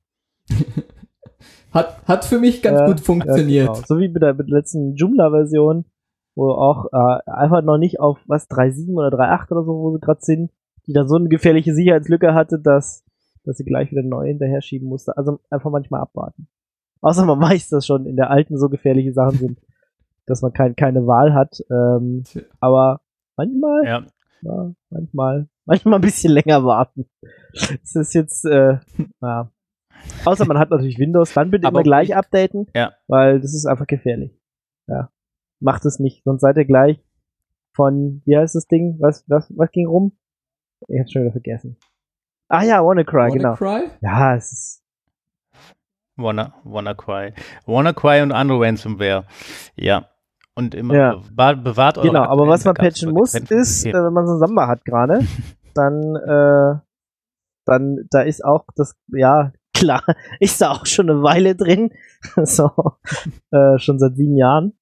Hat für mich ganz gut funktioniert. Ja, genau. So wie mit der letzten Joomla-Version, wo auch einfach noch nicht auf 3.7 oder 3.8 oder so, wo sie gerade sind, die da so eine gefährliche Sicherheitslücke hatte, dass sie gleich wieder neu hinterher schieben musste. Also einfach manchmal abwarten. Außer man weiß, dass schon in der alten so gefährliche Sachen sind, dass man keine Wahl hat. Aber manchmal, manchmal ein bisschen länger warten. Das ist jetzt, ja. Außer man hat natürlich Windows, dann bitte immer gleich updaten, weil das ist einfach gefährlich. Ja. Macht es nicht, sonst seid ihr gleich von, wie heißt das Ding? Was ging rum? Ich hab's schon wieder vergessen. Ah ja, WannaCry, genau. Ja, es ist WannaCry. WannaCry und andere Ransomware. Ja. Und immer bewahrt eure. Genau, aber was man patchen muss, ist, wenn man so einen Samba hat gerade, dann da ist auch das, ja, klar, ist da auch schon eine Weile drin. So, schon seit 7 Jahren.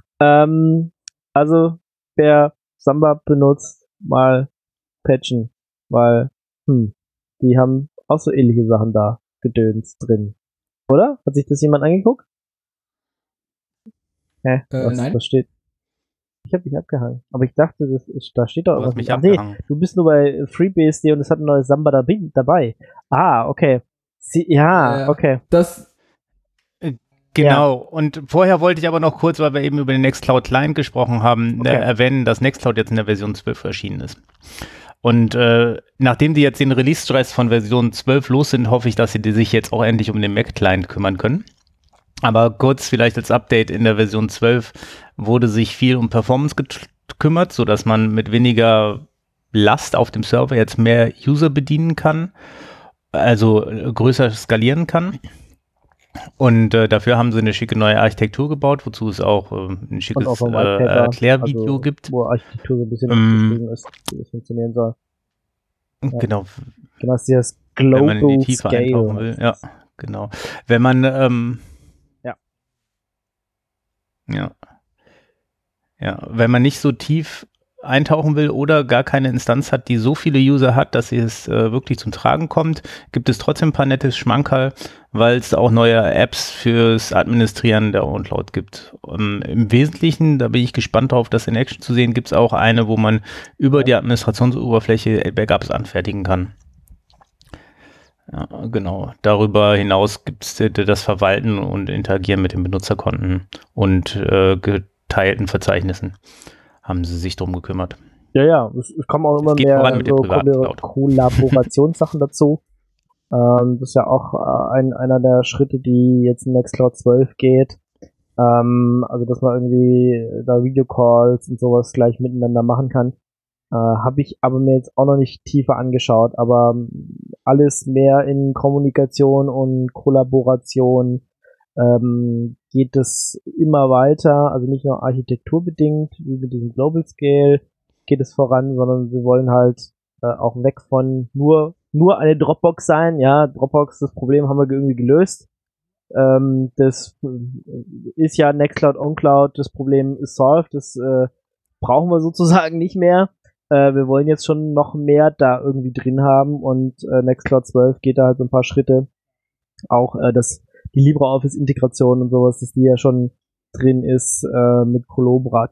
Also, wer Samba benutzt, mal patchen, weil, die haben auch so ähnliche Sachen da Gedöns drin. Oder? Hat sich das jemand angeguckt? Nein. Was steht? Ich habe dich abgehangen. Aber ich dachte, da steht doch irgendwas. Ach nee, du bist nur bei FreeBSD und es hat ein neues Samba dabei. Ah, okay. Okay. Das Genau, und vorher wollte ich aber noch kurz, weil wir eben über den Nextcloud Client gesprochen haben, erwähnen, dass Nextcloud jetzt in der Version 12 erschienen ist. Und nachdem die jetzt den Release-Stress von Version 12 los sind, hoffe ich, dass sie sich jetzt auch endlich um den Mac-Client kümmern können. Aber kurz vielleicht als Update, in der Version 12 wurde sich viel um Performance gekümmert, sodass man mit weniger Last auf dem Server jetzt mehr User bedienen kann, also größer skalieren kann. Und dafür haben sie eine schicke neue Architektur gebaut, wozu es auch ein schickes Erklärvideo gibt. Wo Architektur so ein bisschen beschrieben ist, wie das funktionieren soll. Genau. Genau, das ist das Global Wenn man in die Tiefe eintauchen will. Ja, genau. Wenn man wenn man nicht so tief eintauchen will oder gar keine Instanz hat, die so viele User hat, dass es wirklich zum Tragen kommt, gibt es trotzdem ein paar nette Schmankerl, weil es auch neue Apps fürs Administrieren der OwnCloud gibt. Im Wesentlichen, da bin ich gespannt drauf, das in Action zu sehen, gibt es auch eine, wo man über die Administrationsoberfläche Backups anfertigen kann. Ja, genau. Darüber hinaus gibt es das Verwalten und Interagieren mit den Benutzerkonten und geteilten Verzeichnissen. Haben sie sich drum gekümmert. Ja, es kommen auch immer mehr so Kollaborationssachen dazu. Das ist ja auch einer der Schritte, die jetzt in Nextcloud 12 geht. Also, dass man irgendwie da Videocalls und sowas gleich miteinander machen kann. Habe ich aber mir jetzt auch noch nicht tiefer angeschaut, aber alles mehr in Kommunikation und Kollaboration geht es immer weiter, also nicht nur architekturbedingt, wie mit diesem Global Scale geht es voran, sondern wir wollen halt auch weg von nur eine Dropbox sein. Ja, Dropbox, das Problem haben wir irgendwie gelöst. Das ist ja Nextcloud, OnCloud, das Problem ist solved, das brauchen wir sozusagen nicht mehr. Wir wollen jetzt schon noch mehr da irgendwie drin haben und Nextcloud 12 geht da halt so ein paar Schritte. Auch die LibreOffice-Integration und sowas, dass die ja schon drin ist mit Collabora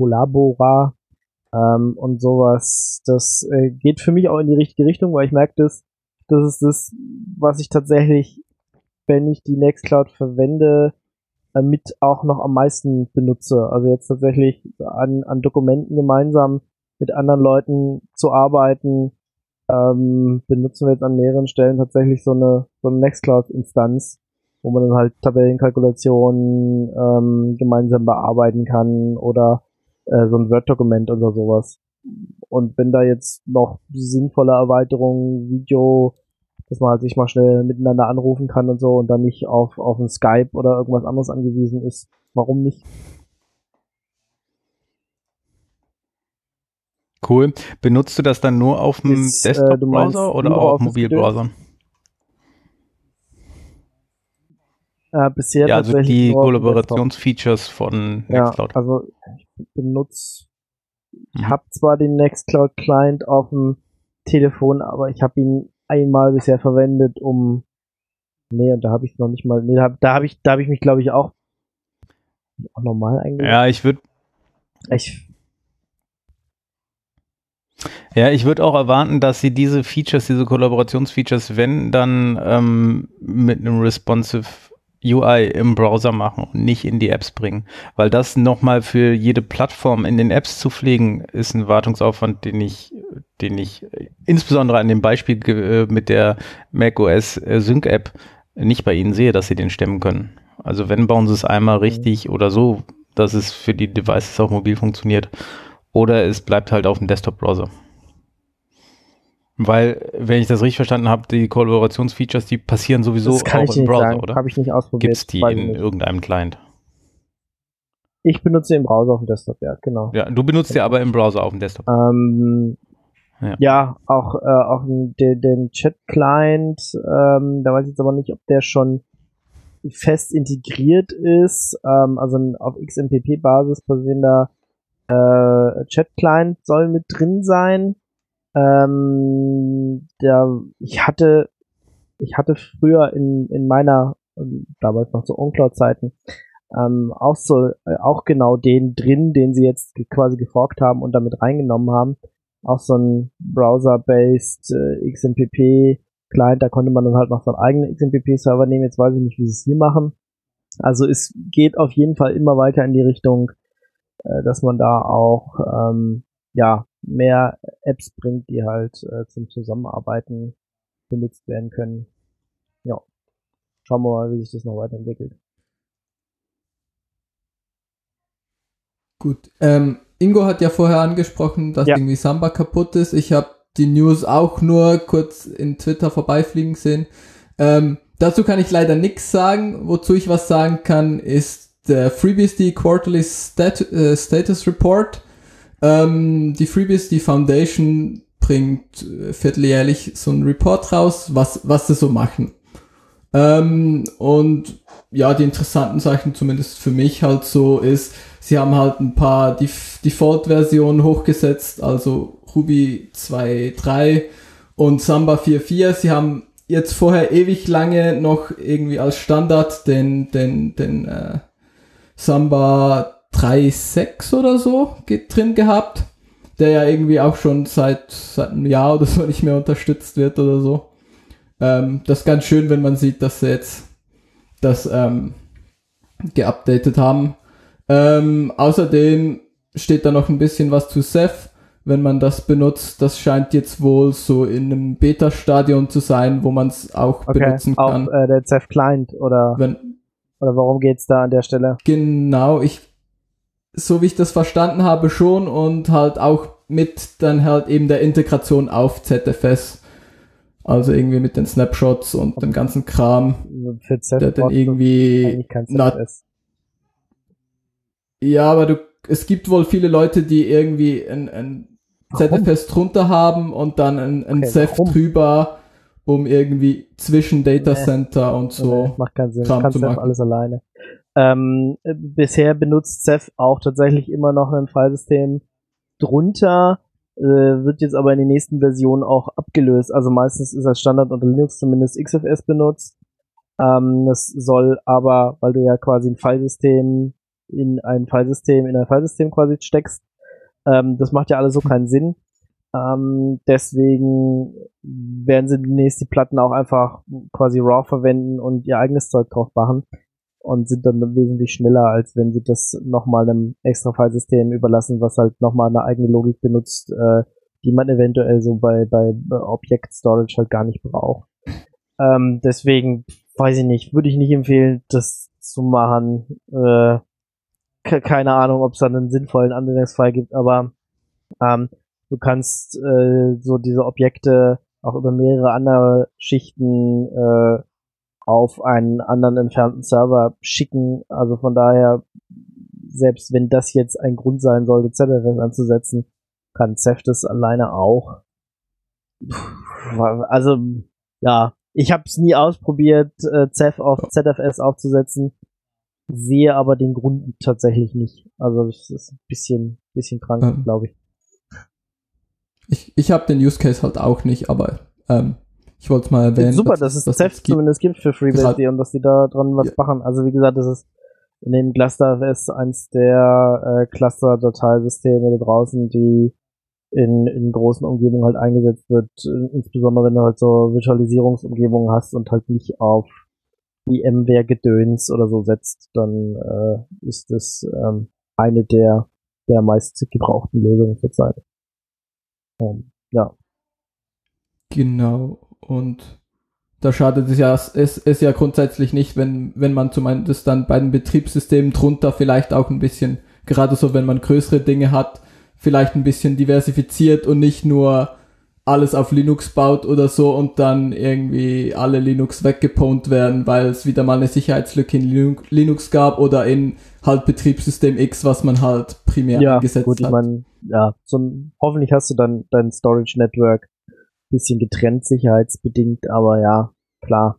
und sowas. Das geht für mich auch in die richtige Richtung, weil ich merke, das ist das, was ich tatsächlich, wenn ich die Nextcloud verwende, mit auch noch am meisten benutze. Also jetzt tatsächlich an Dokumenten gemeinsam mit anderen Leuten zu arbeiten, benutzen wir jetzt an mehreren Stellen tatsächlich so eine Nextcloud-Instanz, wo man dann halt Tabellenkalkulationen gemeinsam bearbeiten kann oder so ein Word-Dokument oder sowas. Und wenn da jetzt noch sinnvolle Erweiterungen, Video, dass man halt sich mal schnell miteinander anrufen kann und so und dann nicht auf ein Skype oder irgendwas anderes angewiesen ist, warum nicht? Cool. Benutzt du das dann nur auf dem Desktop-Browser oder auch auf Mobilbrowser? Bisher ja, also die Kollaborationsfeatures von Nextcloud. Ja, also ich habe zwar den Nextcloud Client auf dem Telefon, aber ich habe ihn einmal bisher verwendet, und da habe ich noch nicht mal, da habe ich mich, glaube ich, auch normal eingestellt. Ja, ich würde auch erwarten, dass sie diese Kollaborationsfeatures, wenn dann mit einem responsive UI im Browser machen und nicht in die Apps bringen. Weil das nochmal für jede Plattform in den Apps zu pflegen, ist ein Wartungsaufwand, den ich insbesondere an dem Beispiel mit der macOS Sync App nicht bei Ihnen sehe, dass Sie den stemmen können. Also wenn, bauen Sie es einmal richtig oder so, dass es für die Devices auch mobil funktioniert. Oder es bleibt halt auf dem Desktop-Browser. Weil, wenn ich das richtig verstanden habe, die Kollaborationsfeatures, die passieren sowieso auch im Browser, oder? Habe ich nicht ausprobiert. Gibt es die in irgendeinem Client? Ich benutze den Browser auf dem Desktop, ja, genau. Ja, du benutzt ja aber im Browser auf dem Desktop. Ja, auch den Chat-Client, da weiß ich jetzt aber nicht, ob der schon fest integriert ist, also auf XMPP-Basis basierender Chat-Client soll mit drin sein. Ich hatte früher in meiner, damals noch zu OnCloud-Zeiten, auch genau den drin, den sie jetzt quasi geforkt haben und damit reingenommen haben. Auch so ein Browser-based XMPP-Client, da konnte man dann halt noch seinen eigenen XMPP-Server nehmen. Jetzt weiß ich nicht, wie sie es hier machen. Also es geht auf jeden Fall immer weiter in die Richtung, dass man da auch mehr Apps bringt, die halt zum Zusammenarbeiten benutzt werden können. Ja, schauen wir mal, wie sich das noch weiterentwickelt. Gut, Ingo hat ja vorher angesprochen, dass irgendwie Samba kaputt ist. Ich habe die News auch nur kurz in Twitter vorbeifliegen sehen. Dazu kann ich leider nichts sagen. Wozu ich was sagen kann, ist der FreeBSD Quarterly Status Report. Die FreeBSD Foundation bringt vierteljährlich so einen Report raus, was sie so machen. Und ja, die interessanten Sachen, zumindest für mich halt so, ist, sie haben halt ein paar Default-Versionen hochgesetzt, also Ruby 2.3 und Samba 4.4. Sie haben jetzt vorher ewig lange noch irgendwie als Standard den Samba 3.6 oder so drin gehabt, der ja irgendwie auch schon seit einem Jahr oder so nicht mehr unterstützt wird oder so. Das ist ganz schön, wenn man sieht, dass sie jetzt das geupdatet haben. Außerdem steht da noch ein bisschen was zu Ceph, wenn man das benutzt. Das scheint jetzt wohl so in einem Beta-Stadion zu sein, wo man es auch benutzen kann. Auf der Ceph Client oder warum geht's da an der Stelle? Genau, so wie ich das verstanden habe schon, und halt auch mit dann halt eben der Integration auf ZFS. Also irgendwie mit den Snapshots und dem ganzen Kram, für ZFS der dann irgendwie ja, aber es gibt wohl viele Leute, die irgendwie ein ZFS drunter haben und dann ein Ceph drüber, um irgendwie zwischen Datacenter und so macht keinen Sinn. Kram Kann zu Ceph machen. alles alleine. Bisher benutzt Ceph auch tatsächlich immer noch ein Filesystem drunter, wird jetzt aber in den nächsten Versionen auch abgelöst. Also meistens ist als Standard unter Linux zumindest XFS benutzt. Das soll aber, weil du ja quasi ein Filesystem in ein Filesystem quasi steckst, das macht ja alles so keinen Sinn. Deswegen werden sie demnächst die Platten auch einfach quasi RAW verwenden und ihr eigenes Zeug drauf machen und sind dann wesentlich schneller, als wenn sie das nochmal einem extra Filesystem überlassen, was halt nochmal eine eigene Logik benutzt, die man eventuell so bei Object Storage halt gar nicht braucht. Deswegen, weiß ich nicht, würde ich nicht empfehlen, das zu machen. Keine Ahnung, ob es dann einen sinnvollen Anwendungsfall gibt, aber du kannst so diese Objekte auch über mehrere andere Schichten auf einen anderen entfernten Server schicken. Also von daher, selbst wenn das jetzt ein Grund sein sollte, ZFS anzusetzen, kann Ceph das alleine auch. Also, ja, ich habe es nie ausprobiert, Ceph auf ZFS aufzusetzen, sehe aber den Grund tatsächlich nicht. Also das ist ein bisschen krank, glaube ich. Ich habe den Use Case halt auch nicht, aber ich wollte es mal erwähnen. Super, dass es Ceph zumindest gibt für FreeBSD und dass die da dran was machen. Also wie gesagt, das ist in dem ClusterFS eins der Cluster-Dateisysteme da draußen, die in großen Umgebungen halt eingesetzt wird, insbesondere wenn du halt so Virtualisierungsumgebungen hast und halt nicht auf VMware-Gedöns oder so setzt, dann ist das eine der meist gebrauchten Lösungen zurzeit. Ja. Genau, und da schadet es ja grundsätzlich nicht, wenn man zumindest dann bei den Betriebssystemen drunter vielleicht auch ein bisschen, gerade so wenn man größere Dinge hat, vielleicht ein bisschen diversifiziert und nicht nur alles auf Linux baut oder so und dann irgendwie alle Linux weggepwned werden, weil es wieder mal eine Sicherheitslücke in Linux gab oder in halt Betriebssystem X, was man halt primär eingesetzt hat. Ja, gut, ich meine, ja, hoffentlich hast du dann dein Storage Network bisschen getrennt, sicherheitsbedingt, aber ja, klar.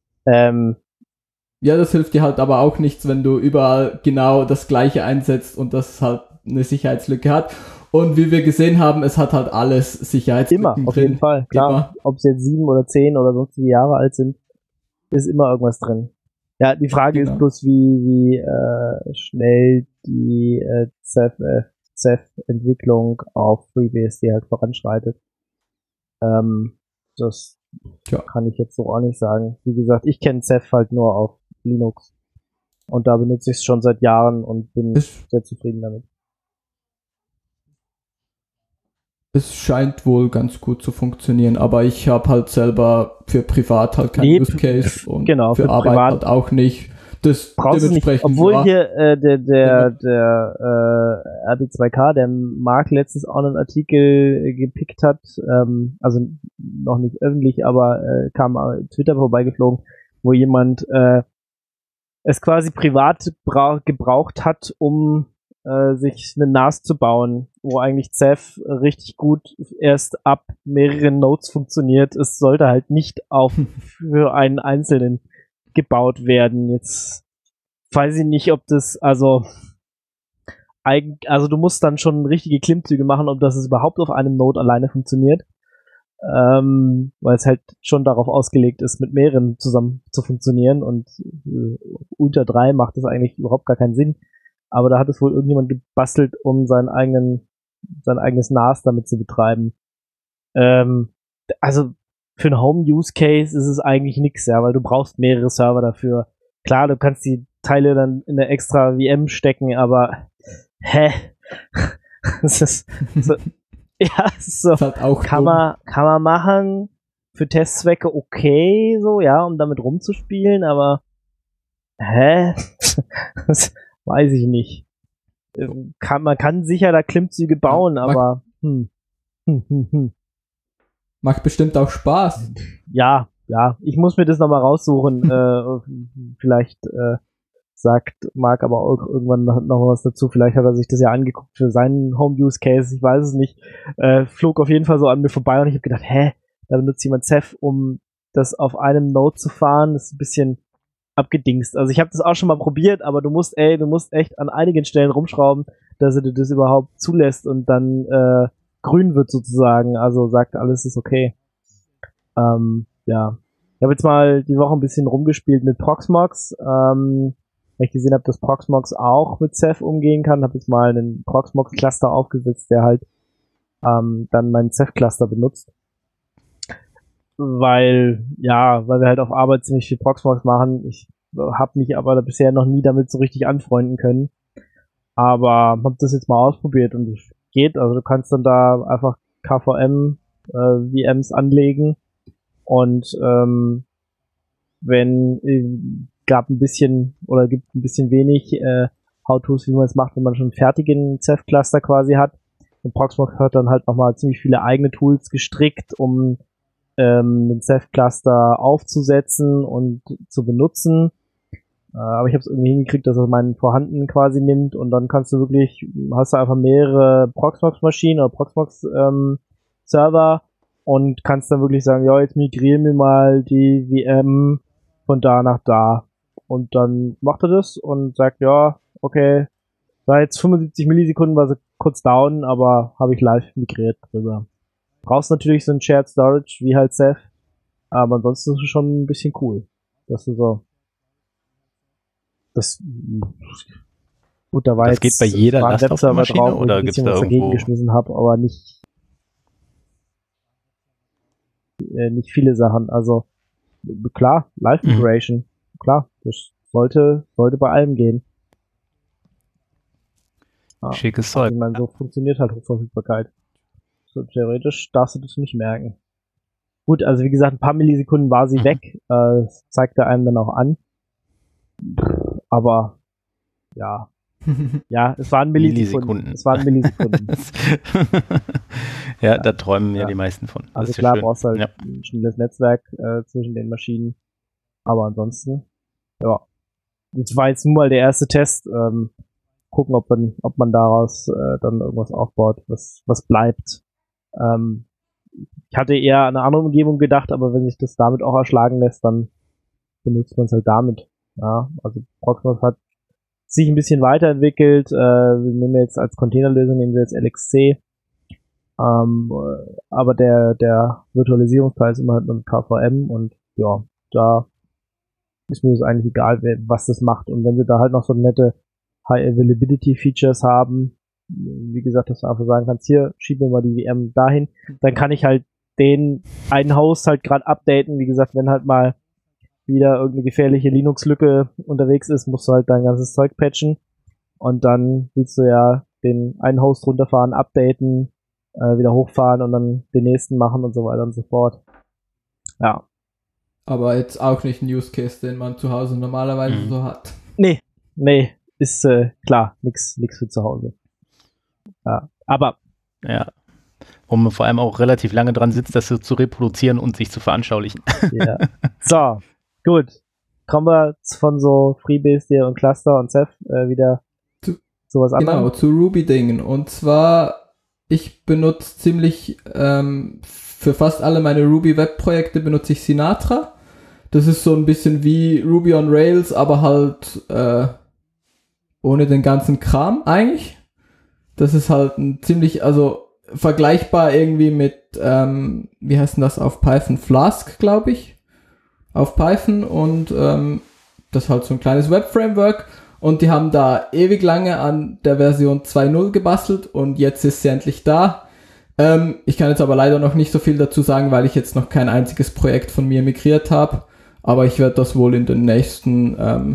Ja, das hilft dir halt aber auch nichts, wenn du überall genau das Gleiche einsetzt und das halt eine Sicherheitslücke hat. Und wie wir gesehen haben, es hat halt alles Sicherheitslücken immer, auf jeden Fall, klar. Ob es jetzt 7 oder 10 oder sonst wie Jahre alt sind, ist immer irgendwas drin. Ja, die Frage ist bloß, wie schnell die Ceph-Entwicklung auf FreeBSD halt voranschreitet. Das kann ich jetzt so auch nicht sagen. Wie gesagt, ich kenne Ceph halt nur auf Linux. Und da benutze ich es schon seit Jahren und bin sehr zufrieden damit. Es scheint wohl ganz gut zu funktionieren, aber ich habe halt selber für privat halt keinen Use Case und für Arbeit privat halt auch nicht. Das brauchst du nicht, obwohl hier der RB2K, der Marc letztens auch einen Artikel gepickt hat, also noch nicht öffentlich, aber kam Twitter vorbeigeflogen, wo jemand es quasi privat gebraucht hat, um sich eine NAS zu bauen, wo eigentlich Ceph richtig gut erst ab mehreren Nodes funktioniert. Es sollte halt nicht für einen einzelnen gebaut werden. Jetzt weiß ich nicht, ob das, also du musst dann schon richtige Klimmzüge machen, ob das überhaupt auf einem Node alleine funktioniert. Weil es halt schon darauf ausgelegt ist, mit mehreren zusammen zu funktionieren und unter 3 macht das eigentlich überhaupt gar keinen Sinn. Aber da hat es wohl irgendjemand gebastelt, um sein eigenes NAS damit zu betreiben. Also für einen Home-Use-Case ist es eigentlich nix, ja, weil du brauchst mehrere Server dafür. Klar, du kannst die Teile dann in eine extra VM stecken, aber das ist so, ja, so ist halt auch kann man machen, für Testzwecke okay, so, ja, um damit rumzuspielen, aber das weiß ich nicht. Man kann sicher da Klimmzüge bauen, aber Macht bestimmt auch Spaß. Ja, ich muss mir das nochmal raussuchen. Vielleicht sagt Marc aber auch irgendwann noch was dazu. Vielleicht hat er sich das ja angeguckt für seinen Home-Use-Case. Ich weiß es nicht. Flog auf jeden Fall so an mir vorbei und ich habe gedacht, da benutzt jemand Ceph, um das auf einem Node zu fahren. Das ist ein bisschen abgedingst. Also ich habe das auch schon mal probiert, aber du musst echt an einigen Stellen rumschrauben, dass er dir das überhaupt zulässt und dann grün wird sozusagen. Also sagt, alles ist okay. Ja. Ich habe jetzt mal die Woche ein bisschen rumgespielt mit Proxmox, weil ich gesehen habe, dass Proxmox auch mit Ceph umgehen kann. Habe jetzt mal einen Proxmox-Cluster aufgesetzt, der halt dann meinen Ceph-Cluster benutzt. Weil wir halt auf Arbeit ziemlich viel Proxmox machen. Ich habe mich aber bisher noch nie damit so richtig anfreunden können. Aber habe das jetzt mal ausprobiert und es geht. Also du kannst dann da einfach KVM VMs anlegen und gibt ein bisschen wenig How-Tos, wie man es macht, wenn man schon einen fertigen Ceph-Cluster quasi hat. Und Proxmox hat dann halt nochmal ziemlich viele eigene Tools gestrickt, um den Ceph-Cluster aufzusetzen und zu benutzen. Aber ich habe es irgendwie hingekriegt, dass er meinen vorhandenen quasi nimmt und dann hast du einfach mehrere Proxmox-Maschinen oder Proxmox-Server und kannst dann wirklich sagen, ja, jetzt migrieren wir mal die VM von da nach da. Und dann macht er das und sagt, ja, okay, war jetzt 75 Millisekunden, war so kurz down, aber habe ich live migriert drüber. Brauchst natürlich so ein Shared Storage wie halt Ceph, aber ansonsten ist es schon ein bisschen cool. Das ist so. Das geht bei jeder Last auf der Maschine oder gibt's da dagegen geschmissen habe, aber nicht viele Sachen. Also klar, Live Migration, klar, das sollte bei allem gehen. Schickes Zeug. Ich meine, so funktioniert halt Hochverfügbarkeit. So theoretisch darfst du das nicht merken. Gut, also wie gesagt, ein paar Millisekunden war sie weg. Das zeigt er einem dann auch an. Aber ja, es waren Millisekunden. Ja, da träumen ja die meisten von. Das also klar, brauchst du halt ein schnelles Netzwerk zwischen den Maschinen. Aber ansonsten, ja. Das war jetzt nun mal der erste Test. Gucken, ob man daraus dann irgendwas aufbaut, was bleibt. Ich hatte eher an eine andere Umgebung gedacht, aber wenn sich das damit auch erschlagen lässt, dann benutzt man es halt damit. Ja, also Proxmox hat sich ein bisschen weiterentwickelt. Wir nehmen jetzt als Containerlösung LXC. Aber der Virtualisierungsteil ist immer halt mit KVM und ja, da ist mir das eigentlich egal, was das macht. Und wenn sie da halt noch so nette High-Availability-Features haben, wie gesagt, dass du einfach sagen kannst, hier, schieb mir mal die VM dahin, dann kann ich halt den einen Host halt gerade updaten. Wie gesagt, wenn halt mal wieder irgendeine gefährliche Linux-Lücke unterwegs ist, musst du halt dein ganzes Zeug patchen und dann willst du ja den einen Host runterfahren, updaten, wieder hochfahren und dann den nächsten machen und so weiter und so fort. Ja. Aber jetzt auch nicht ein Use Case, den man zu Hause normalerweise so hat. Nee, ist klar, nix für zu Hause. Ja, aber ja, wo man vor allem auch relativ lange dran sitzt, das zu reproduzieren und sich zu veranschaulichen. Ja. So, gut. Kommen wir von so FreeBSD und Cluster und Ceph wieder zu sowas anderem. Genau, zu Ruby-Dingen. Und zwar, ich benutze ziemlich, für fast alle meine Ruby-Web-Projekte benutze ich Sinatra. Das ist so ein bisschen wie Ruby on Rails, aber halt ohne den ganzen Kram eigentlich. Das ist halt ein ziemlich, also vergleichbar irgendwie mit, wie heißt denn das auf Python? Flask, glaube ich. Auf Python und das ist halt so ein kleines Web-Framework und die haben da ewig lange an der Version 2.0 gebastelt und jetzt ist sie endlich da. Ich kann jetzt aber leider noch nicht so viel dazu sagen, weil ich jetzt noch kein einziges Projekt von mir migriert habe, aber ich werde das wohl in den nächsten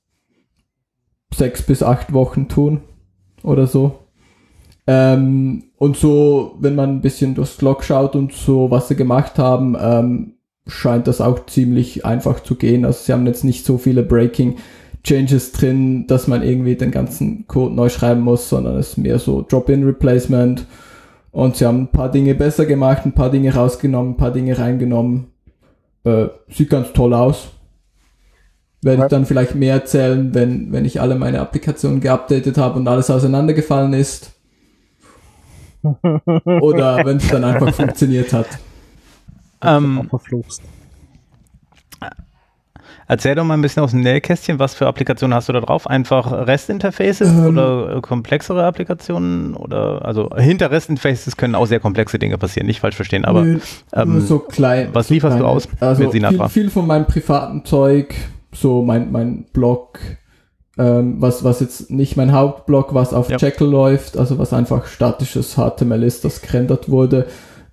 6 bis 8 Wochen tun oder so. Und so, wenn man ein bisschen durchs Log schaut und so, was sie gemacht haben, scheint das auch ziemlich einfach zu gehen. Also sie haben jetzt nicht so viele Breaking Changes drin, dass man irgendwie den ganzen Code neu schreiben muss, sondern es ist mehr so Drop-in-Replacement. Und sie haben ein paar Dinge besser gemacht, ein paar Dinge rausgenommen, ein paar Dinge reingenommen. Sieht ganz toll aus. Werde ich dann vielleicht mehr erzählen, wenn ich alle meine Applikationen geupdatet habe und alles auseinandergefallen ist. Oder wenn es dann einfach funktioniert hat. Verfluchst. Erzähl doch mal ein bisschen aus dem Nähkästchen, was für Applikationen hast du da drauf? Einfach REST-Interfaces oder komplexere Applikationen? Oder also hinter REST-Interfaces können auch sehr komplexe Dinge passieren, nicht falsch verstehen, aber nur so klein. Was lieferst du aus mit Sinatra? Viel von meinem privaten Zeug, so mein Blog, was jetzt nicht mein Hauptblog, was auf Jekyll läuft, also was einfach statisches HTML ist, das gerendert wurde.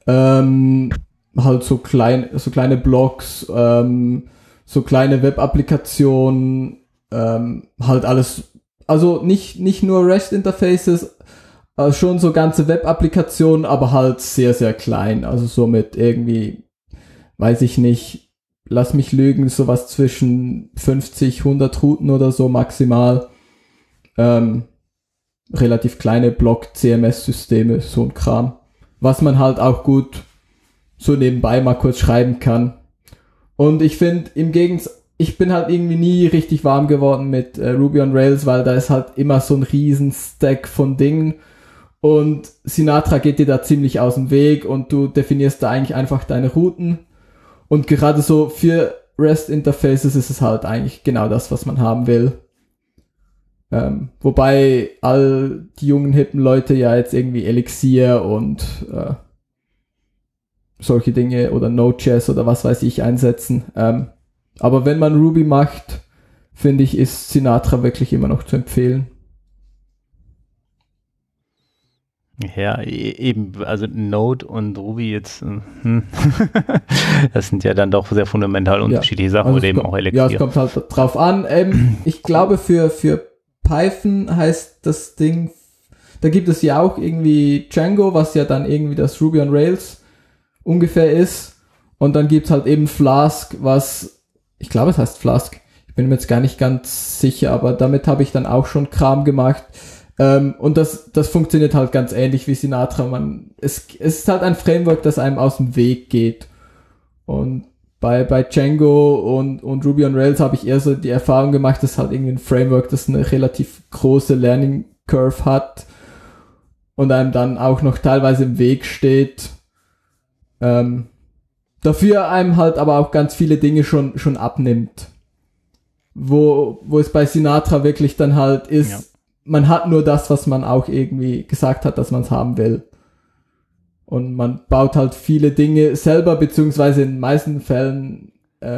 Halt so kleine Blogs, so kleine Web-Applikationen, halt alles, also nicht nur REST-Interfaces, schon so ganze Web-Applikationen, aber halt sehr, sehr klein, also so mit irgendwie, weiß ich nicht, lass mich lügen, sowas zwischen 50, 100 Routen oder so maximal, relativ kleine Blog-CMS-Systeme, so ein Kram, was man halt auch gut so nebenbei mal kurz schreiben kann. Und ich finde, ich bin halt irgendwie nie richtig warm geworden mit Ruby on Rails, weil da ist halt immer so ein riesen Stack von Dingen und Sinatra geht dir da ziemlich aus dem Weg und du definierst da eigentlich einfach deine Routen und gerade so für REST-Interfaces ist es halt eigentlich genau das, was man haben will. Wobei all die jungen, hippen Leute ja jetzt irgendwie Elixir und solche Dinge oder Node.js oder was weiß ich einsetzen. Aber wenn man Ruby macht, finde ich, ist Sinatra wirklich immer noch zu empfehlen. Ja, eben, also Node und Ruby jetzt, das sind ja dann doch sehr fundamental unterschiedliche Sachen, also oder eben auch Elixir. Ja, es kommt halt drauf an. Ich glaube, für Python heißt das Ding, da gibt es ja auch irgendwie Django, was ja dann irgendwie das Ruby on Rails ungefähr ist. Und dann gibt's halt eben Flask, ich glaube, es heißt Flask. Ich bin mir jetzt gar nicht ganz sicher, aber damit habe ich dann auch schon Kram gemacht. Und das funktioniert halt ganz ähnlich wie Sinatra. Es ist halt ein Framework, das einem aus dem Weg geht. Und bei Django und Ruby on Rails habe ich eher so die Erfahrung gemacht, dass halt irgendwie ein Framework, das eine relativ große Learning Curve hat und einem dann auch noch teilweise im Weg steht. Dafür einem halt aber auch ganz viele Dinge schon abnimmt. Wo es bei Sinatra wirklich dann halt ist, man hat nur das, was man auch irgendwie gesagt hat, dass man es haben will. Und man baut halt viele Dinge selber, beziehungsweise in den meisten Fällen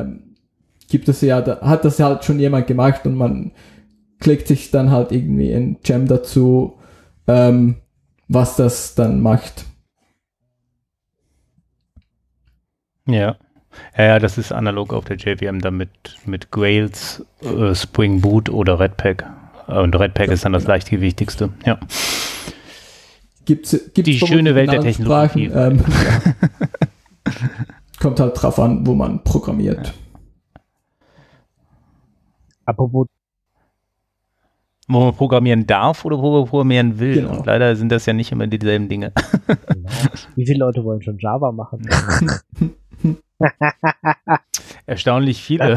hat das halt schon jemand gemacht und man klickt sich dann halt irgendwie in Gem dazu, was das dann macht. Ja, das ist analog auf der JVM dann mit Grails, Spring Boot oder Redpack. Und Redpack ist dann das leichtgewichtigste. Ja. Gibt's die schöne Welt der Technologie. Kommt halt drauf an, wo man programmiert. Ja. Apropos, wo man programmieren darf oder wo man programmieren will. Genau. Und leider sind das ja nicht immer dieselben Dinge. genau. Wie viele Leute wollen schon Java machen? Erstaunlich viele.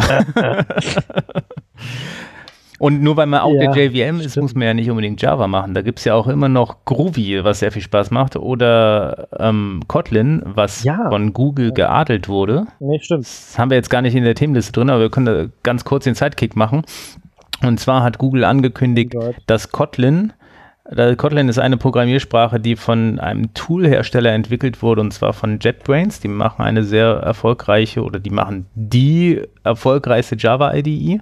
Und nur weil man auf der JVM ist, muss man ja nicht unbedingt Java machen. Da gibt es ja auch immer noch Groovy, was sehr viel Spaß macht, oder Kotlin, was von Google geadelt wurde. Nee, stimmt. Das haben wir jetzt gar nicht in der Themenliste drin, aber wir können da ganz kurz den Sidekick machen. Und zwar hat Google angekündigt, dass Kotlin ist eine Programmiersprache, die von einem Toolhersteller entwickelt wurde, und zwar von JetBrains. Die machen eine sehr erfolgreiche, oder die machen die erfolgreichste Java-IDE.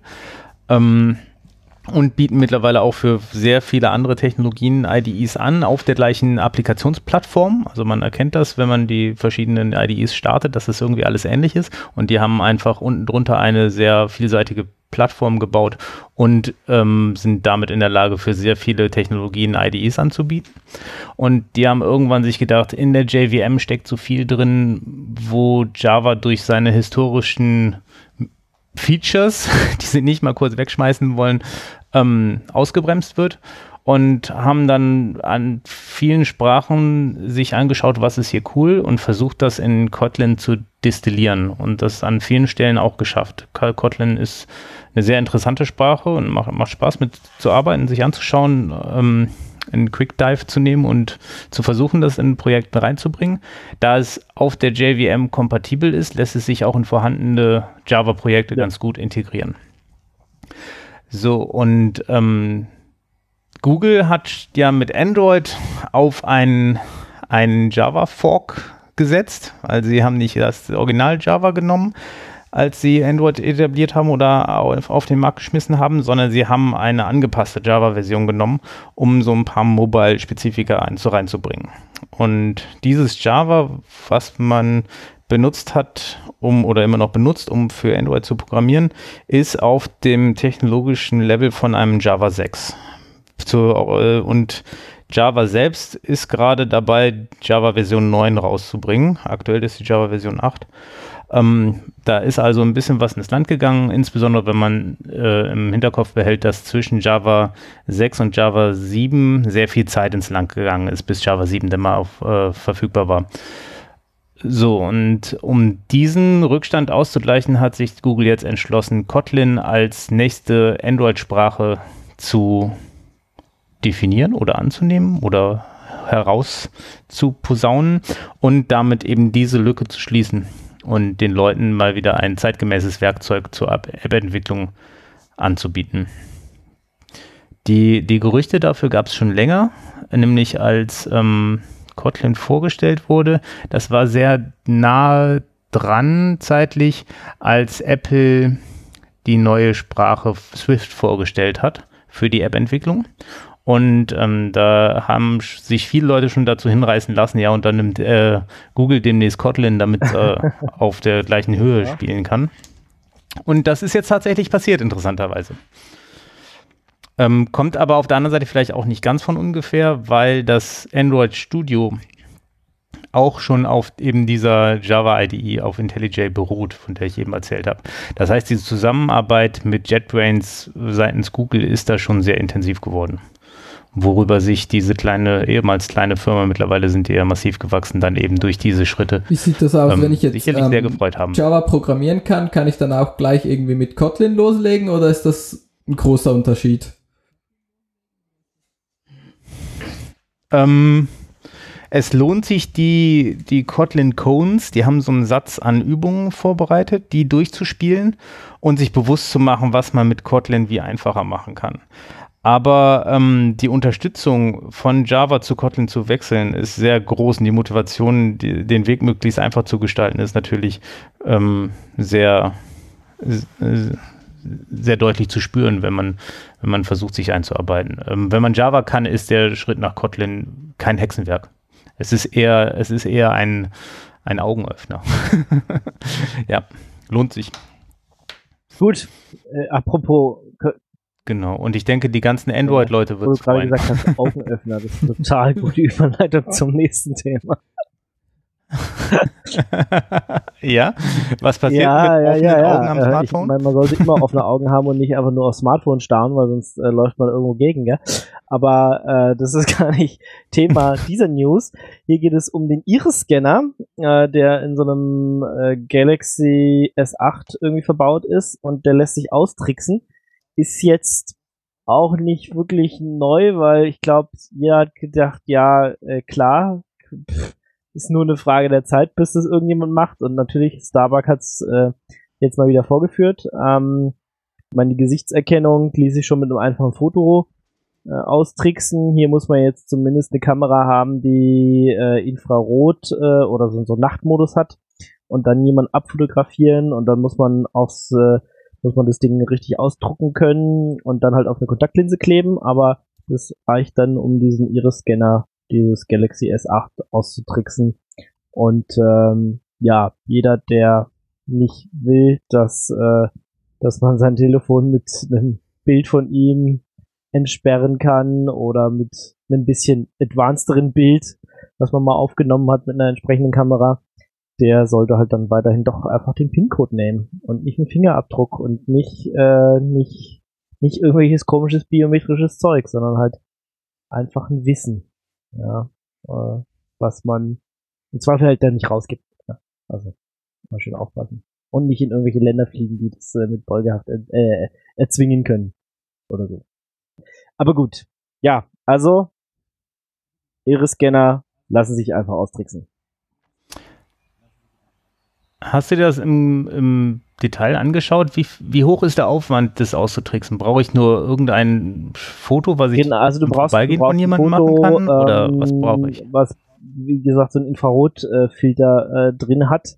Und bieten mittlerweile auch für sehr viele andere Technologien IDEs an, auf der gleichen Applikationsplattform. Also man erkennt das, wenn man die verschiedenen IDEs startet, dass das irgendwie alles ähnlich ist. Und die haben einfach unten drunter eine sehr vielseitige Plattform gebaut und sind damit in der Lage, für sehr viele Technologien IDEs anzubieten. Und die haben irgendwann sich gedacht, in der JVM steckt so viel drin, wo Java durch seine historischen Features, die sie nicht mal kurz wegschmeißen wollen, ausgebremst wird, und haben dann vielen Sprachen sich angeschaut, was ist hier cool und versucht das in Kotlin zu destillieren und das an vielen Stellen auch geschafft. Kotlin ist eine sehr interessante Sprache und macht Spaß mit zu arbeiten, sich anzuschauen, einen Quick Dive zu nehmen und zu versuchen, das in ein Projekt reinzubringen. Da es auf der JVM kompatibel ist, lässt es sich auch in vorhandene Java-Projekte ganz gut integrieren. So, und Google hat ja mit Android auf einen Java-Fork gesetzt. Also sie haben nicht das Original Java genommen, als sie Android etabliert haben oder auf den Markt geschmissen haben, sondern sie haben eine angepasste Java-Version genommen, um so ein paar Mobile-Spezifika reinzubringen. Und dieses Java, was man benutzt hat, oder immer noch benutzt, um für Android zu programmieren, ist auf dem technologischen Level von einem Java 6. Und Java selbst ist gerade dabei, Java Version 9 rauszubringen. Aktuell ist die Java Version 8. Da ist also ein bisschen was ins Land gegangen, insbesondere wenn man im Hinterkopf behält, dass zwischen Java 6 und Java 7 sehr viel Zeit ins Land gegangen ist, bis Java 7 dann mal verfügbar war. So, und um diesen Rückstand auszugleichen, hat sich Google jetzt entschlossen, Kotlin als nächste Android-Sprache zu definieren oder anzunehmen oder heraus zu posaunen und damit eben diese Lücke zu schließen und den Leuten mal wieder ein zeitgemäßes Werkzeug zur App-Entwicklung anzubieten. Die Gerüchte dafür gab es schon länger, nämlich als Kotlin vorgestellt wurde. Das war sehr nah dran zeitlich, als Apple die neue Sprache Swift vorgestellt hat für die App-Entwicklung. Und da haben sich viele Leute schon dazu hinreißen lassen, ja, und dann nimmt Google demnächst Kotlin, damit auf der gleichen Höhe spielen kann. Und das ist jetzt tatsächlich passiert, interessanterweise. Kommt aber auf der anderen Seite vielleicht auch nicht ganz von ungefähr, weil das Android Studio auch schon auf eben dieser Java IDE auf IntelliJ beruht, von der ich eben erzählt habe. Das heißt, diese Zusammenarbeit mit JetBrains seitens Google ist da schon sehr intensiv geworden. Worüber sich diese ehemals kleine Firma, mittlerweile sind die ja massiv gewachsen, dann eben durch diese Schritte Wie sieht das aus, wenn ich jetzt sicherlich sehr gefreut haben. Java programmieren kann ich dann auch gleich irgendwie mit Kotlin loslegen oder ist das ein großer Unterschied? Es lohnt sich, die Kotlin Cones, die haben so einen Satz an Übungen vorbereitet, die durchzuspielen und sich bewusst zu machen, was man mit Kotlin wie einfacher machen kann. Aber die Unterstützung von Java zu Kotlin zu wechseln ist sehr groß und die Motivation, den Weg möglichst einfach zu gestalten, ist natürlich sehr deutlich zu spüren, wenn man versucht, sich einzuarbeiten. Wenn man Java kann, ist der Schritt nach Kotlin kein Hexenwerk. Es ist eher ein Augenöffner. Ja, lohnt sich. Gut, apropos. Genau, und ich denke, die ganzen Android-Leute wird es freuen. Du gerade gesagt hast, Augenöffner, das ist eine total gute Überleitung zum nächsten Thema. Ja, was passiert mit offenen Augen am Smartphone? Ich meine, man sollte immer offene Augen haben und nicht einfach nur aufs Smartphone starren, weil sonst läuft man irgendwo gegen, gell? Aber das ist gar nicht Thema dieser News. Hier geht es um den Iris-Scanner, der in so einem Galaxy S8 irgendwie verbaut ist und der lässt sich austricksen. Ist jetzt auch nicht wirklich neu, weil ich glaube, jeder hat gedacht, ja, klar, ist nur eine Frage der Zeit, bis das irgendjemand macht. Und natürlich, Starbucks hat es jetzt mal wieder vorgeführt. Ich meine, die Gesichtserkennung ließ sich schon mit einem einfachen Foto austricksen. Hier muss man jetzt zumindest eine Kamera haben, die Infrarot oder so einen Nachtmodus hat und dann jemanden abfotografieren und dann muss man das Ding richtig ausdrucken können und dann halt auf eine Kontaktlinse kleben, aber das reicht dann, um diesen Iris-Scanner, dieses Galaxy S8 auszutricksen. Und ja, jeder, der nicht will, dass man sein Telefon mit einem Bild von ihm entsperren kann oder mit einem bisschen advancederen Bild, das man mal aufgenommen hat mit einer entsprechenden Kamera, der sollte halt dann weiterhin doch einfach den PIN-Code nehmen und nicht einen Fingerabdruck und nicht irgendwelches komisches biometrisches Zeug, sondern halt einfach ein Wissen. Ja, was man im Zweifel halt dann nicht rausgibt. Ja, also mal schön aufpassen. Und nicht in irgendwelche Länder fliegen, die das mit Beugehaft erzwingen können. Oder so. Aber gut. Ja, also Iris-Scanner lassen sich einfach austricksen. Hast du dir das im Detail angeschaut? Wie hoch ist der Aufwand, das auszutricksen? Brauche ich nur irgendein Foto, was ich also du brauchst von jemandem machen kann? Oder was brauche ich? Was, wie gesagt, so ein Infrarotfilter drin hat.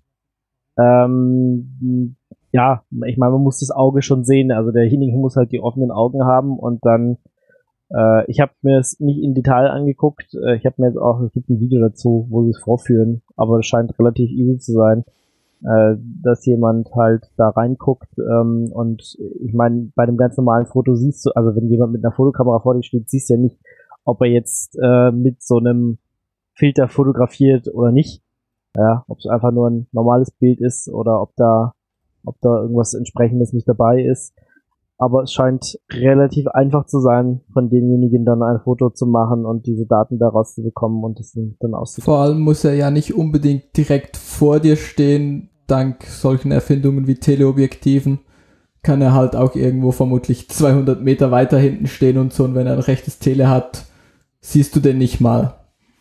Ja, ich meine, man muss das Auge schon sehen. Also derjenige muss halt die offenen Augen haben und dann ich habe mir es nicht im Detail angeguckt. Ich habe mir jetzt auch, es gibt ein Video dazu, wo sie es vorführen, aber es scheint relativ easy zu sein, dass jemand halt da reinguckt und ich meine, bei dem ganz normalen Foto siehst du, also wenn jemand mit einer Fotokamera vor dir steht, siehst du ja nicht, ob er jetzt mit so einem Filter fotografiert oder nicht. Ja, ob es einfach nur ein normales Bild ist oder ob da irgendwas Entsprechendes nicht dabei ist. Aber es scheint relativ einfach zu sein, von demjenigen dann ein Foto zu machen und diese Daten daraus zu bekommen und das dann auszudrücken. Vor allem muss er ja nicht unbedingt direkt vor dir stehen. Dank solchen Erfindungen wie Teleobjektiven kann er halt auch irgendwo vermutlich 200 Meter weiter hinten stehen und so. Und wenn er ein rechtes Tele hat, siehst du den nicht mal.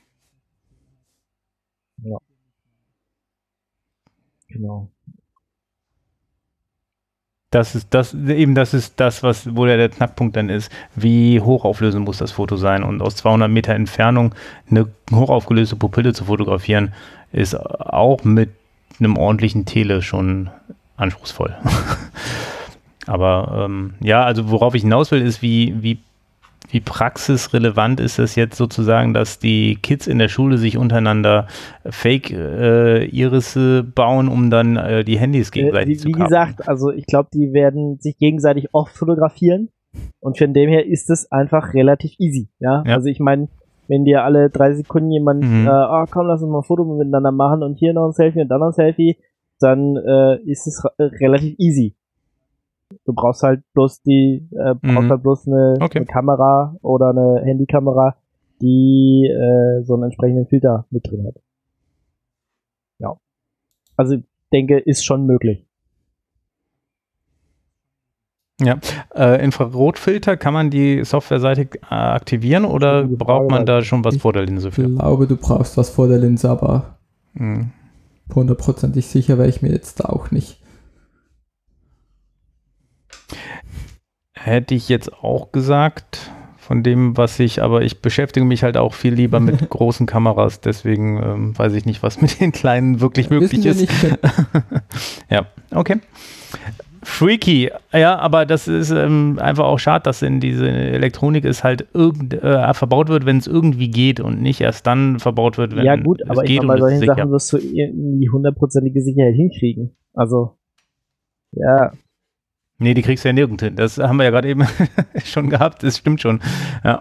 Ja. Genau. Das ist das, wo der Knackpunkt dann ist. Wie hochauflösend muss das Foto sein? Und aus 200 Meter Entfernung eine hochaufgelöste Pupille zu fotografieren, ist auch mit einem ordentlichen Tele schon anspruchsvoll. Aber ja, also worauf ich hinaus will, ist, wie praxisrelevant ist es jetzt sozusagen, dass die Kids in der Schule sich untereinander Fake-Irisse bauen, um dann die Handys gegenseitig zu kappen. Wie gesagt, also ich glaube, die werden sich gegenseitig oft fotografieren und von dem her ist es einfach relativ easy. Ja? Also ich meine, wenn dir alle 3 Sekunden jemand, komm, lass uns mal ein Foto miteinander machen und hier noch ein Selfie und dann noch ein Selfie, dann ist es relativ easy. Du brauchst halt bloß eine Kamera oder eine Handykamera, die so einen entsprechenden Filter mit drin hat. Ja. Also ich denke, ist schon möglich. Ja. Infrarotfilter, kann man die softwareseitig aktivieren oder braucht man da schon was vor der Linse für? Ich glaube, du brauchst was vor der Linse, aber hundertprozentig sicher wäre ich mir jetzt auch nicht. Hätte ich jetzt auch gesagt, von dem, aber ich beschäftige mich halt auch viel lieber mit großen Kameras, deswegen weiß ich nicht, was mit den kleinen wirklich möglich ist. Ja, okay. Freaky, ja, aber das ist einfach auch schade, dass in diese Elektronik es halt verbaut wird, wenn es irgendwie geht und nicht erst dann verbaut wird, wenn es geht. Ja gut, aber ich meine, bei solchen Sachen wirst du die 100%ige Sicherheit hinkriegen. Also, ja. Nee, die kriegst du ja nirgends hin. Das haben wir ja gerade eben schon gehabt. Das stimmt schon. Ja.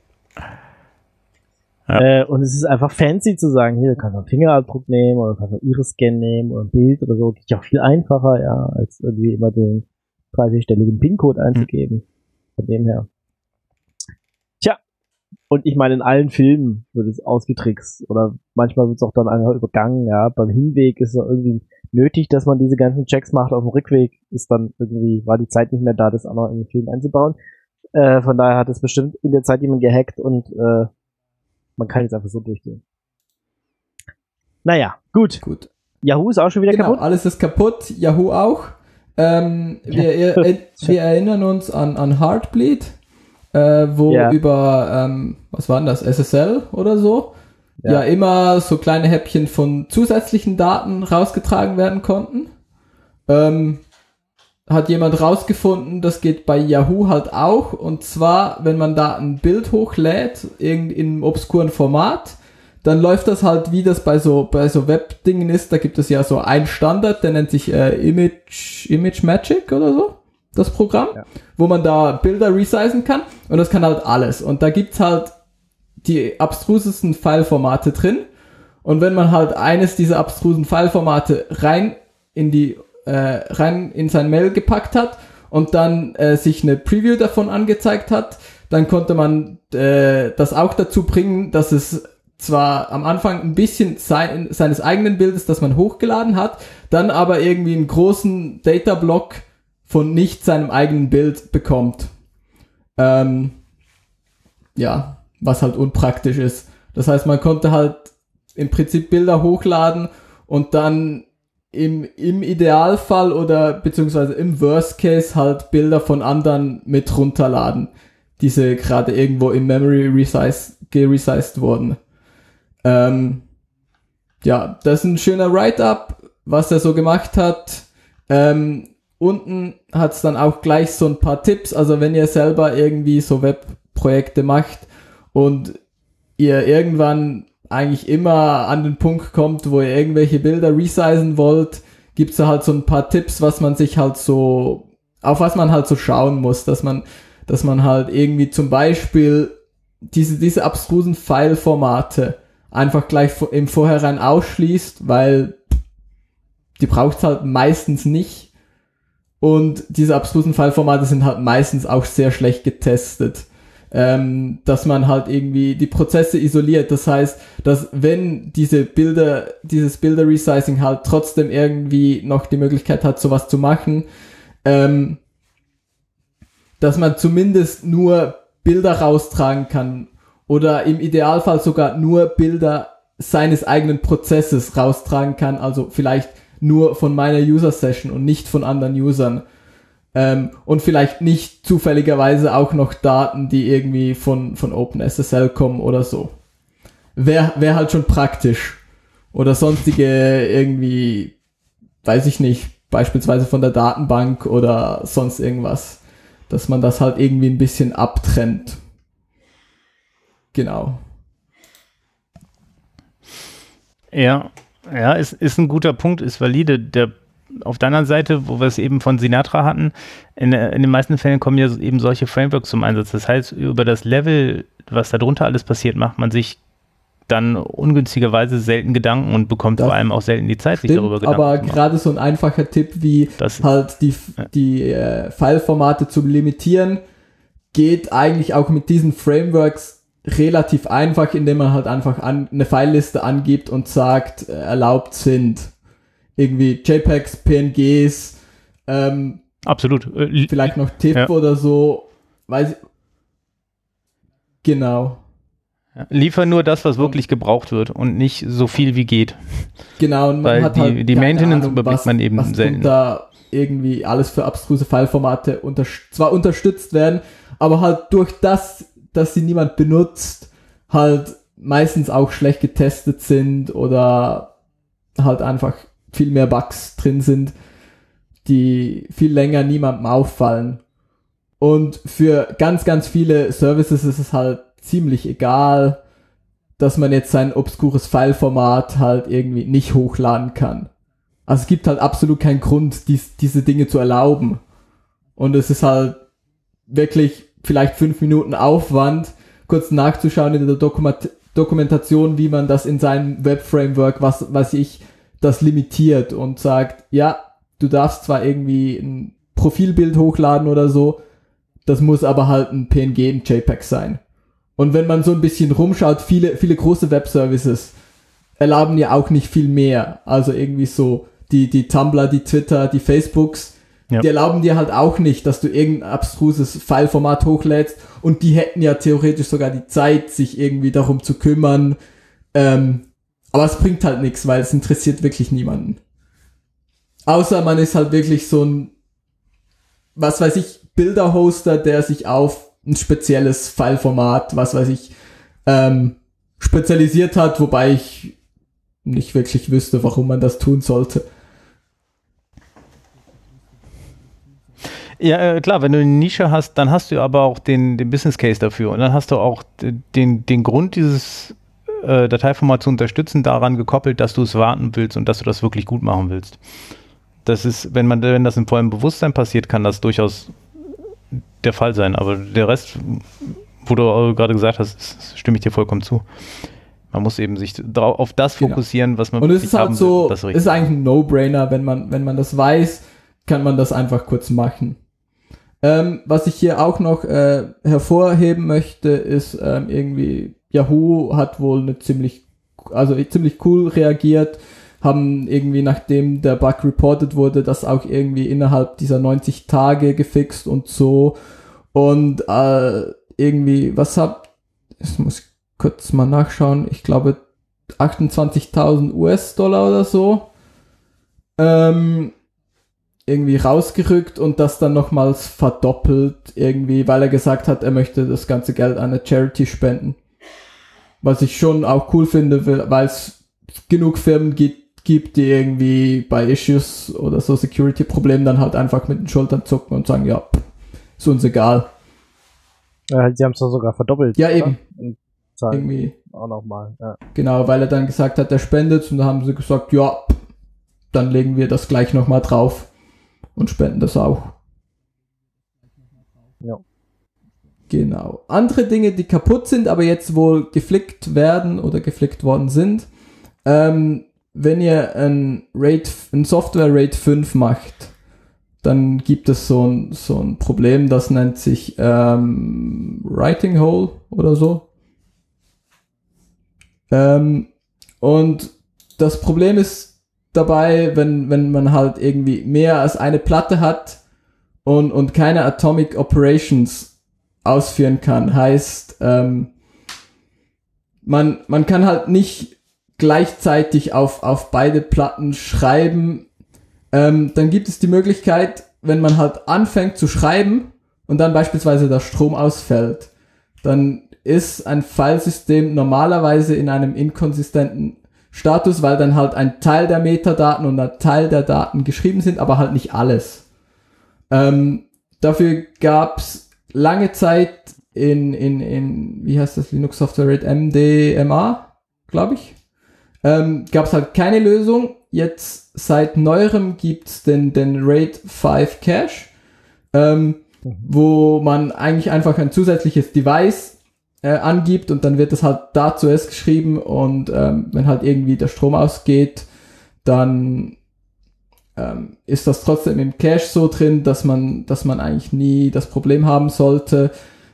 Und es ist einfach fancy zu sagen, hier, du kannst einen Fingerabdruck nehmen oder du kannst einen Iris-Scan nehmen oder ein Bild oder so. Geht ja auch viel einfacher, ja, als irgendwie immer den 30-stelligen PIN-Code einzugeben. Von dem her. Tja. Und ich meine, in allen Filmen wird es ausgetrickst oder manchmal wird es auch dann einfach übergangen, ja. Beim Hinweg ist es irgendwie nötig, dass man diese ganzen Checks macht. Auf dem Rückweg ist dann irgendwie, war die Zeit nicht mehr da, das auch noch in den Film einzubauen. Von daher hat es bestimmt in der Zeit jemand gehackt und man kann jetzt einfach so durchgehen. Naja, gut. Yahoo ist auch schon wieder kaputt. Alles ist kaputt. Yahoo auch. Wir erinnern uns an Heartbleed, wo über, was war denn das, SSL oder so? Ja, immer so kleine Häppchen von zusätzlichen Daten rausgetragen werden konnten. Hat jemand rausgefunden, das geht bei Yahoo halt auch. Und zwar, wenn man da ein Bild hochlädt, in einem obskuren Format, dann läuft das halt, wie das bei so Web-Dingen ist. Da gibt es ja so einen Standard, der nennt sich Image Magic oder so, das Programm, wo man da Bilder resizen kann. Und das kann halt alles. Und da gibt's halt die abstrusesten Fileformate drin. Und wenn man halt eines dieser abstrusen Fileformate rein in sein Mail gepackt hat und dann sich eine Preview davon angezeigt hat, dann konnte man das auch dazu bringen, dass es zwar am Anfang ein bisschen seines eigenen Bildes, das man hochgeladen hat, dann aber irgendwie einen großen Datablock von nicht seinem eigenen Bild bekommt. Ja, was halt unpraktisch ist. Das heißt, man konnte halt im Prinzip Bilder hochladen und dann im Idealfall oder beziehungsweise im Worst Case halt Bilder von anderen mit runterladen, diese gerade irgendwo im Memory geresized wurden. Ja, das ist ein schöner Write-up, was er so gemacht hat. Unten hat es dann auch gleich so ein paar Tipps, also wenn ihr selber irgendwie so Webprojekte macht und ihr irgendwann eigentlich immer an den Punkt kommt, wo ihr irgendwelche Bilder resizen wollt, gibt's da halt so ein paar Tipps, was man sich halt so, auf was man halt so schauen muss, dass man halt irgendwie zum Beispiel diese abstrusen File-Formate einfach gleich im Vorhinein ausschließt, weil die braucht's halt meistens nicht. Und diese abstrusen File-Formate sind halt meistens auch sehr schlecht getestet. Dass man halt irgendwie die Prozesse isoliert. Das heißt, dass wenn dieses Bilder-Resizing halt trotzdem irgendwie noch die Möglichkeit hat, sowas zu machen, dass man zumindest nur Bilder raustragen kann oder im Idealfall sogar nur Bilder seines eigenen Prozesses raustragen kann, also vielleicht nur von meiner User-Session und nicht von anderen Usern. Und vielleicht nicht zufälligerweise auch noch Daten, die irgendwie von OpenSSL kommen oder so. Wär halt schon praktisch. Oder sonstige irgendwie, weiß ich nicht, beispielsweise von der Datenbank oder sonst irgendwas. Dass man das halt irgendwie ein bisschen abtrennt. Genau. Ja, ist ein guter Punkt, ist valide. Auf der anderen Seite, wo wir es eben von Sinatra hatten, in den meisten Fällen kommen ja eben solche Frameworks zum Einsatz. Das heißt, über das Level, was da drunter alles passiert, macht man sich dann ungünstigerweise selten Gedanken und bekommt vor allem auch selten die Zeit, sich darüber Gedanken zu machen. Aber gerade so ein einfacher Tipp wie halt die File-Formate zu limitieren, geht eigentlich auch mit diesen Frameworks relativ einfach, indem man halt einfach eine Fileliste angibt und sagt, erlaubt sind irgendwie JPEGs, PNGs, absolut. Vielleicht noch TIFF oder so, weiß ich. Genau. Liefer nur das, was wirklich gebraucht wird und nicht so viel wie geht. Genau, und man weil hat halt die Maintenance überblickt man eben was selten. Da irgendwie alles für abstruse Fileformate zwar unterstützt werden, aber halt durch das, dass sie niemand benutzt, halt meistens auch schlecht getestet sind oder halt einfach viel mehr Bugs drin sind, die viel länger niemandem auffallen. Und für ganz, ganz viele Services ist es halt ziemlich egal, dass man jetzt sein obskures Fileformat halt irgendwie nicht hochladen kann. Also es gibt halt absolut keinen Grund, diese Dinge zu erlauben. Und es ist halt wirklich vielleicht 5 Minuten Aufwand, kurz nachzuschauen in der Dokumentation, wie man das in seinem Web-Framework, was ich, das limitiert und sagt, ja, du darfst zwar irgendwie ein Profilbild hochladen oder so, das muss aber halt ein PNG, ein JPEG sein. Und wenn man so ein bisschen rumschaut, viele große Web-Services erlauben ja auch nicht viel mehr. Also irgendwie so die Tumblr, die Twitter, die Facebooks, die erlauben dir halt auch nicht, dass du irgendein abstruses Fileformat hochlädst, und die hätten ja theoretisch sogar die Zeit, sich irgendwie darum zu kümmern. Aber es bringt halt nichts, weil es interessiert wirklich niemanden. Außer man ist halt wirklich so ein, was weiß ich, Bilderhoster, der sich auf ein spezielles Fileformat, was weiß ich, spezialisiert hat, wobei ich nicht wirklich wüsste, warum man das tun sollte. Ja, klar, wenn du eine Nische hast, dann hast du aber auch den Business Case dafür, und dann hast du auch den Grund, dieses Dateiformat zu unterstützen, daran gekoppelt, dass du es warten willst und dass du das wirklich gut machen willst. Das ist, wenn das im vollen Bewusstsein passiert, kann das durchaus der Fall sein, aber der Rest, wo du gerade gesagt hast, stimme ich dir vollkommen zu. Man muss eben sich auf das fokussieren, was man wirklich haben will. Und es ist halt so, es ist richtig. eigentlich ein No-Brainer, wenn man das weiß, kann man das einfach kurz machen. Was ich hier auch noch hervorheben möchte, ist irgendwie Yahoo hat wohl eine ziemlich cool reagiert, haben irgendwie, nachdem der Bug reported wurde, das auch irgendwie innerhalb dieser 90 Tage gefixt und so. Und irgendwie, ich muss kurz mal nachschauen, ich glaube 28.000 US-Dollar oder so irgendwie rausgerückt und das dann nochmals verdoppelt irgendwie, weil er gesagt hat, er möchte das ganze Geld an eine Charity spenden. Was ich schon auch cool finde, weil es genug Firmen gibt, die irgendwie bei Issues oder so Security-Problemen dann halt einfach mit den Schultern zucken und sagen, ja, ist uns egal. Ja, sie haben es doch sogar verdoppelt. Ja, eben. Und irgendwie. Auch nochmal, ja. Genau, weil er dann gesagt hat, er spendet und dann haben sie gesagt, ja, dann legen wir das gleich nochmal drauf und spenden das auch. Ja. Genau. Andere Dinge, die kaputt sind, aber jetzt wohl geflickt werden oder geflickt worden sind. Wenn ihr ein Software RAID 5 macht, dann gibt es so ein Problem, das nennt sich Writing Hole oder so. Und das Problem ist dabei, wenn man halt irgendwie mehr als eine Platte hat und keine Atomic Operations ausführen kann, heißt, man kann halt nicht gleichzeitig auf beide Platten schreiben. Dann gibt es die Möglichkeit, wenn man halt anfängt zu schreiben und dann beispielsweise der Strom ausfällt, dann ist ein Filesystem normalerweise in einem inkonsistenten Status, weil dann halt ein Teil der Metadaten und ein Teil der Daten geschrieben sind, aber halt nicht alles. Dafür gab's lange Zeit in wie heißt das Linux Software RAID MDMA, glaube ich, gab's halt keine Lösung. Jetzt seit neuerem gibt's den RAID 5 Cache, wo man eigentlich einfach ein zusätzliches Device angibt und dann wird das halt da zuerst geschrieben und wenn halt irgendwie der Strom ausgeht, dann ist das trotzdem im Cache so drin, dass man eigentlich nie das Problem haben sollte.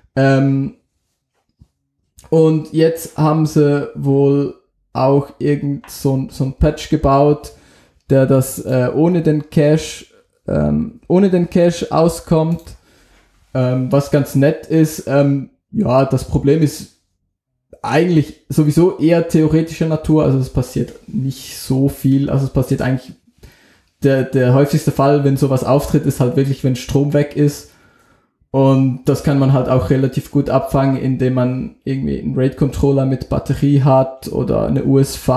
Und jetzt haben sie wohl auch irgend so ein Patch gebaut, der das ohne den Cache auskommt, was ganz nett ist. Ja, das Problem ist eigentlich sowieso eher theoretischer Natur, also es passiert nicht so viel, also es passiert eigentlich, der häufigste Fall, wenn sowas auftritt, ist halt wirklich, wenn Strom weg ist und das kann man halt auch relativ gut abfangen, indem man irgendwie einen RAID-Controller mit Batterie hat oder eine USV,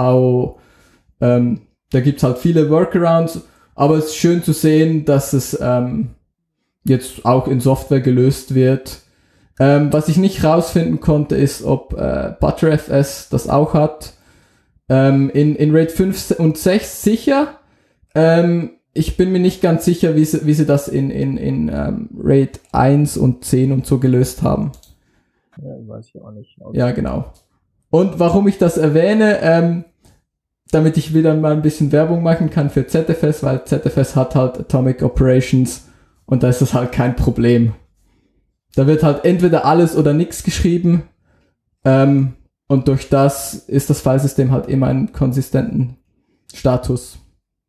da gibt's halt viele Workarounds, aber es ist schön zu sehen, dass es jetzt auch in Software gelöst wird. Was ich nicht rausfinden konnte, ist, ob ButterFS das auch hat. In RAID 5 und 6 sicher. Ich bin mir nicht ganz sicher, wie sie das in RAID 1 und 10 und so gelöst haben. Ja, weiß ich auch nicht. Ja, genau. Und warum ich das erwähne, damit ich wieder mal ein bisschen Werbung machen kann für ZFS, weil ZFS hat halt Atomic Operations und da ist das halt kein Problem. Da wird halt entweder alles oder nichts geschrieben und durch das ist das Filesystem halt immer einen konsistenten Status.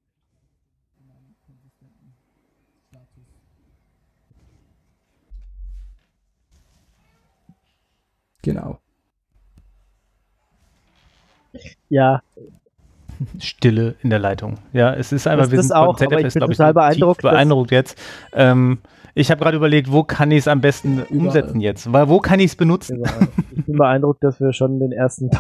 Genau. Ja. Stille in der Leitung. Ja, es ist einfach, wir sind von ZFS, glaube ich, total beeindruckt jetzt. Ich habe gerade überlegt, wo kann ich es am besten umsetzen jetzt? Weil wo kann ich es benutzen? Ich bin beeindruckt, dass wir schon den ersten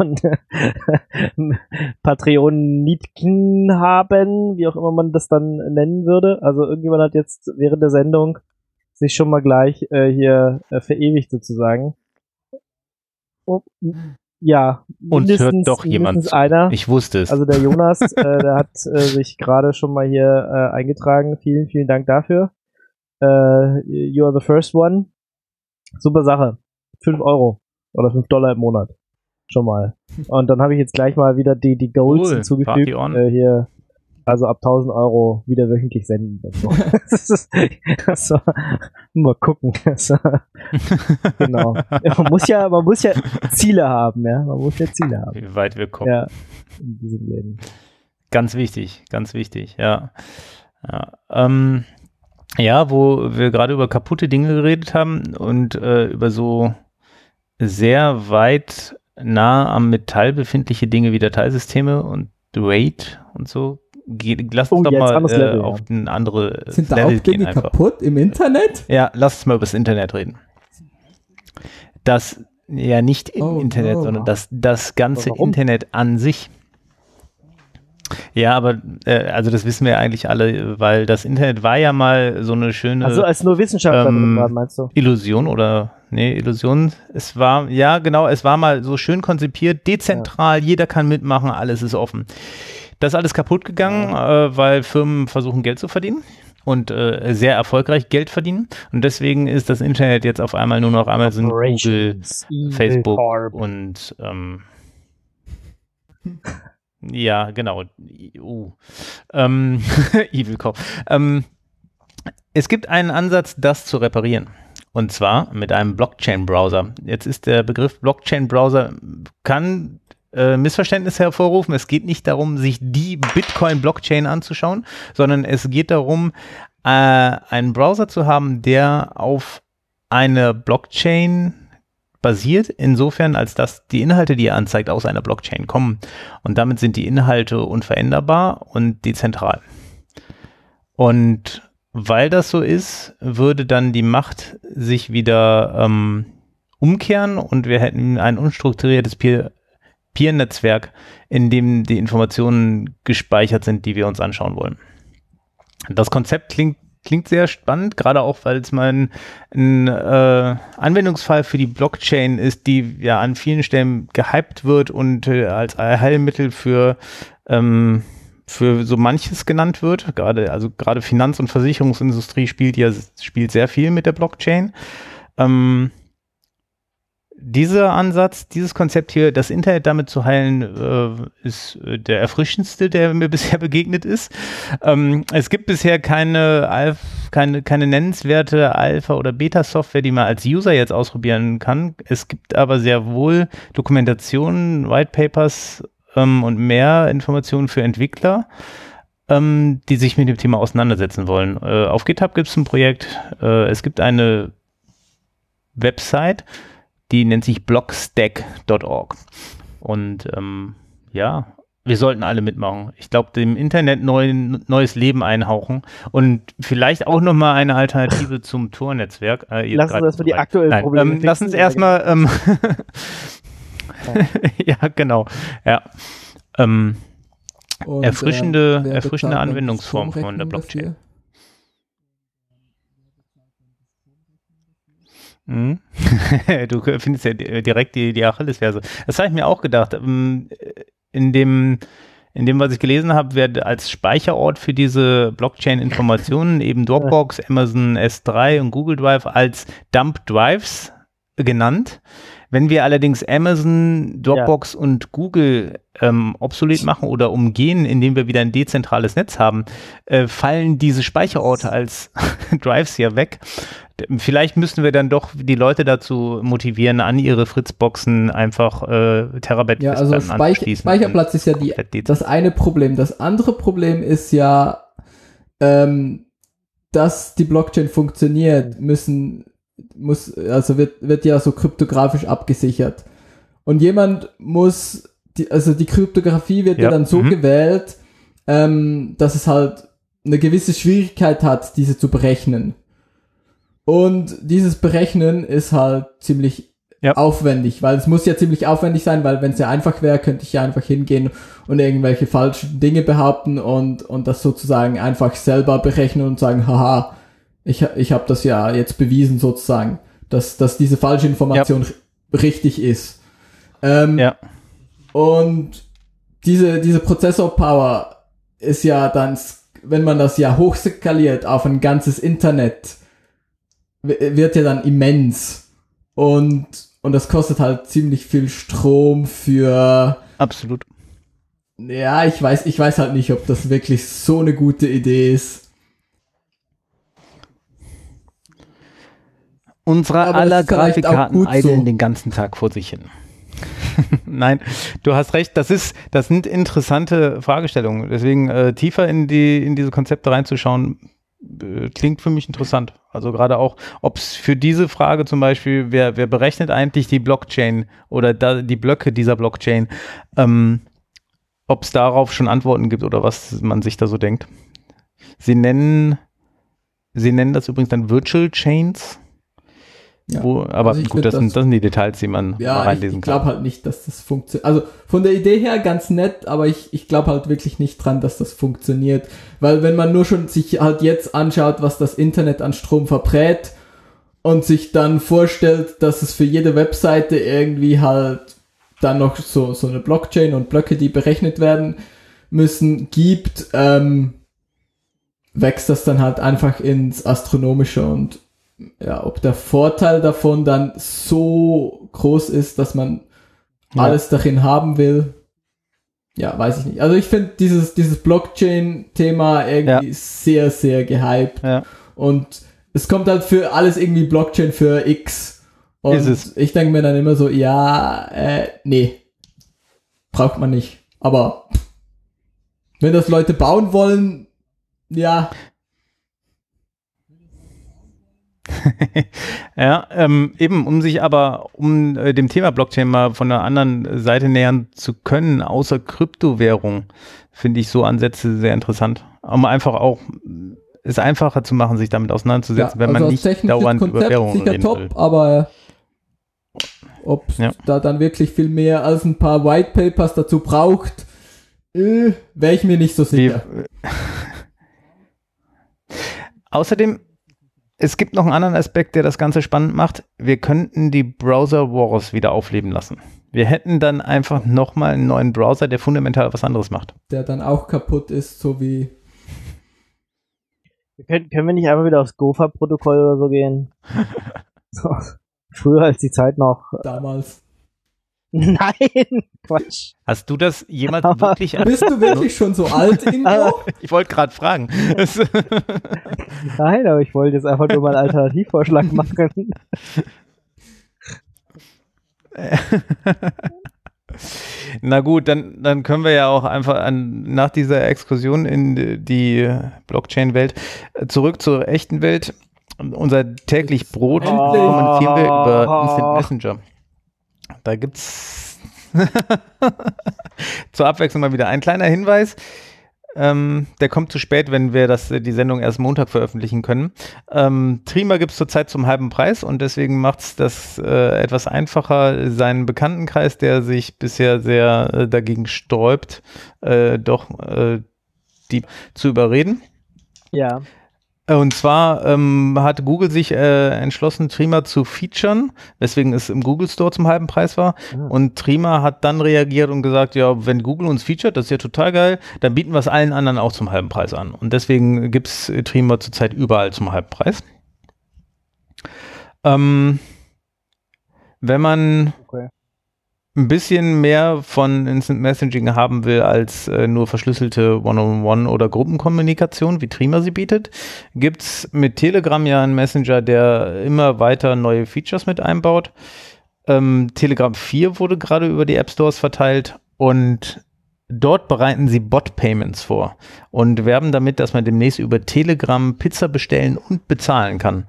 Patreon-Nietken haben, wie auch immer man das dann nennen würde. Also irgendjemand hat jetzt während der Sendung sich schon mal gleich hier verewigt sozusagen. Oh, ja, und hört doch jemand zu. Einer. Ich wusste es. Also der Jonas, der hat sich gerade schon mal hier eingetragen. Vielen, vielen Dank dafür. You are the first one. Super Sache. 5 € oder $5 im Monat. Schon mal. Und dann habe ich jetzt gleich mal wieder die Goals hinzugefügt. Hier Also ab 1.000 Euro wieder wöchentlich senden. Mal gucken. Genau. Man muss ja Ziele haben, ja. Man muss ja Ziele haben. Wie weit wir kommen. Ja, in diesem Leben. Ganz wichtig, ja. Ja, wo wir gerade über kaputte Dinge geredet haben und über so sehr weit nah am Metall befindliche Dinge wie Dateisysteme und RAID und so. Lass uns doch mal Level, auf ein anderes Sind da auch Dinge kaputt im Internet? Ja, lass uns mal über das Internet reden. Das ja nicht im Internet, sondern das ganze Internet an sich. Ja, aber also das wissen wir eigentlich alle, weil das Internet war ja mal so eine schöne also als nur Wissenschaftler drin waren, meinst du? Illusion oder Illusion. Es war mal so schön konzipiert, dezentral, jeder kann mitmachen, alles ist offen. Das ist alles kaputt gegangen, weil Firmen versuchen Geld zu verdienen und sehr erfolgreich Geld verdienen und deswegen ist das Internet jetzt auf einmal nur noch Amazon, Google, Facebook und ja, genau. Evil Corp. Es gibt einen Ansatz, das zu reparieren. Und zwar mit einem Blockchain-Browser. Jetzt ist der Begriff Blockchain-Browser, kann Missverständnisse hervorrufen. Es geht nicht darum, sich die Bitcoin-Blockchain anzuschauen, sondern es geht darum, einen Browser zu haben, der auf eine Blockchain basiert, insofern, als dass die Inhalte, die er anzeigt, aus einer Blockchain kommen. Und damit sind die Inhalte unveränderbar und dezentral. Und weil das so ist, würde dann die Macht sich wieder umkehren und wir hätten ein unstrukturiertes Peer-Netzwerk, in dem die Informationen gespeichert sind, die wir uns anschauen wollen. Das Konzept klingt sehr spannend, gerade auch, weil es mal ein Anwendungsfall für die Blockchain ist, die ja an vielen Stellen gehypt wird und als Heilmittel für so manches genannt wird. Gerade Finanz- und Versicherungsindustrie spielt sehr viel mit der Blockchain. Dieser Ansatz, dieses Konzept hier, das Internet damit zu heilen, ist der erfrischendste, der mir bisher begegnet ist. Es gibt bisher keine nennenswerte Alpha- oder Beta-Software, die man als User jetzt ausprobieren kann. Es gibt aber sehr wohl Dokumentationen, White Papers und mehr Informationen für Entwickler, die sich mit dem Thema auseinandersetzen wollen. Auf GitHub gibt es ein Projekt, es gibt eine Website, die nennt sich blockstack.org. Und ja, wir sollten alle mitmachen. Ich glaube, dem Internet neues Leben einhauchen und vielleicht auch nochmal eine Alternative zum Tor-Netzwerk. Lass uns erstmal die aktuellen Probleme lass uns erstmal ja, genau. Ja. Erfrischende Anwendungsform von der Blockchain. Dafür? Du findest ja direkt die Achillesferse. Das habe ich mir auch gedacht. In dem, was ich gelesen habe, wird als Speicherort für diese Blockchain-Informationen eben Dropbox, Amazon S3 und Google Drive als Dump Drives genannt. Wenn wir allerdings Amazon, Dropbox und Google obsolet machen oder umgehen, indem wir wieder ein dezentrales Netz haben, fallen diese Speicherorte als Drives ja weg. Vielleicht müssen wir dann doch die Leute dazu motivieren, an ihre Fritzboxen einfach Terabyte Festplatten anzuschließen. Speicherplatz ist ja das eine Problem. Das andere Problem ist ja, dass die Blockchain funktioniert, wird ja so kryptografisch abgesichert. Und jemand muss, die Kryptographie wird ja dann so gewählt, dass es halt eine gewisse Schwierigkeit hat, diese zu berechnen. Und dieses Berechnen ist halt ziemlich aufwendig, weil es muss ja ziemlich aufwendig sein, weil wenn es ja einfach wäre, könnte ich ja einfach hingehen und irgendwelche falschen Dinge behaupten und das sozusagen einfach selber berechnen und sagen, haha, ich habe das ja jetzt bewiesen sozusagen, dass diese falsche Information richtig ist. Und diese Prozessor-Power ist ja dann, wenn man das ja hochskaliert auf ein ganzes Internet, wird ja dann immens. Und das kostet halt ziemlich viel Strom für... Absolut. Ja, ich weiß halt nicht, ob das wirklich so eine gute Idee ist. Unsere aller Grafikkarten eilen den ganzen Tag vor sich hin. Nein, du hast recht, das sind interessante Fragestellungen. Deswegen tiefer in diese Konzepte reinzuschauen, klingt für mich interessant. Also gerade auch, ob es für diese Frage zum Beispiel, wer berechnet eigentlich die Blockchain oder die Blöcke dieser Blockchain, ob es darauf schon Antworten gibt oder was man sich da so denkt. Sie nennen das übrigens dann Virtual Chains. Ja, aber also gut, das sind die Details, die man mal reinlesen kann. Ich glaube halt nicht, dass das funktioniert. Also von der Idee her ganz nett, aber ich glaube halt wirklich nicht dran, dass das funktioniert. Weil wenn man nur schon sich halt jetzt anschaut, was das Internet an Strom verbrät und sich dann vorstellt, dass es für jede Webseite irgendwie halt dann noch so eine Blockchain und Blöcke, die berechnet werden müssen, gibt, wächst das dann halt einfach ins Astronomische und ja, ob der Vorteil davon dann so groß ist, dass man alles darin haben will, ja, weiß ich nicht. Also ich finde dieses Blockchain-Thema irgendwie sehr, sehr gehypt. Ja. Und es kommt halt für alles irgendwie Blockchain für X. Und ich denke mir dann immer so, nee, braucht man nicht. Aber wenn das Leute bauen wollen, ja. Ja, eben, um dem Thema Blockchain mal von der anderen Seite nähern zu können, außer Kryptowährung, finde ich so Ansätze sehr interessant. Um einfach auch es einfacher zu machen, sich damit auseinanderzusetzen, wenn man nicht dauernd über Währungen reden will. Aber ob da dann wirklich viel mehr als ein paar White Papers dazu braucht, wäre ich mir nicht so sicher. Außerdem, es gibt noch einen anderen Aspekt, der das Ganze spannend macht. Wir könnten die Browser Wars wieder aufleben lassen. Wir hätten dann einfach nochmal einen neuen Browser, der fundamental was anderes macht. Der dann auch kaputt ist, so wie... Können wir nicht einmal wieder aufs Gopher-Protokoll oder so gehen? So, früher als die Zeit noch... Damals. Nein, Quatsch. Hast du das jemals wirklich... Bist du wirklich schon so alt, Ingo? Ich wollte gerade fragen. Nein, aber ich wollte jetzt einfach nur mal einen Alternativvorschlag machen. Na gut, dann können wir ja auch einfach nach dieser Exkursion in die Blockchain-Welt zurück zur echten Welt. Unser täglich Brot kommunizieren wir über Instant Messenger. Da gibt's zur Abwechslung mal wieder ein kleiner Hinweis. Der kommt zu spät, wenn wir die Sendung erst Montag veröffentlichen können. Threema gibt es zurzeit zum halben Preis und deswegen macht es das etwas einfacher, seinen Bekanntenkreis, der sich bisher sehr dagegen sträubt, die zu überreden. Ja. Und zwar hat Google sich entschlossen, Threema zu featuren, weswegen es im Google Store zum halben Preis war. Und Threema hat dann reagiert und gesagt, ja, wenn Google uns featuret, das ist ja total geil, dann bieten wir es allen anderen auch zum halben Preis an. Und deswegen gibt es Threema zurzeit überall zum halben Preis. Wenn man ein bisschen mehr von Instant Messaging haben will als nur verschlüsselte One-on-One oder Gruppenkommunikation, wie Threema sie bietet, gibt es mit Telegram ja einen Messenger, der immer weiter neue Features mit einbaut. Telegram 4 wurde gerade über die App Stores verteilt und dort bereiten sie Bot-Payments vor und werben damit, dass man demnächst über Telegram Pizza bestellen und bezahlen kann.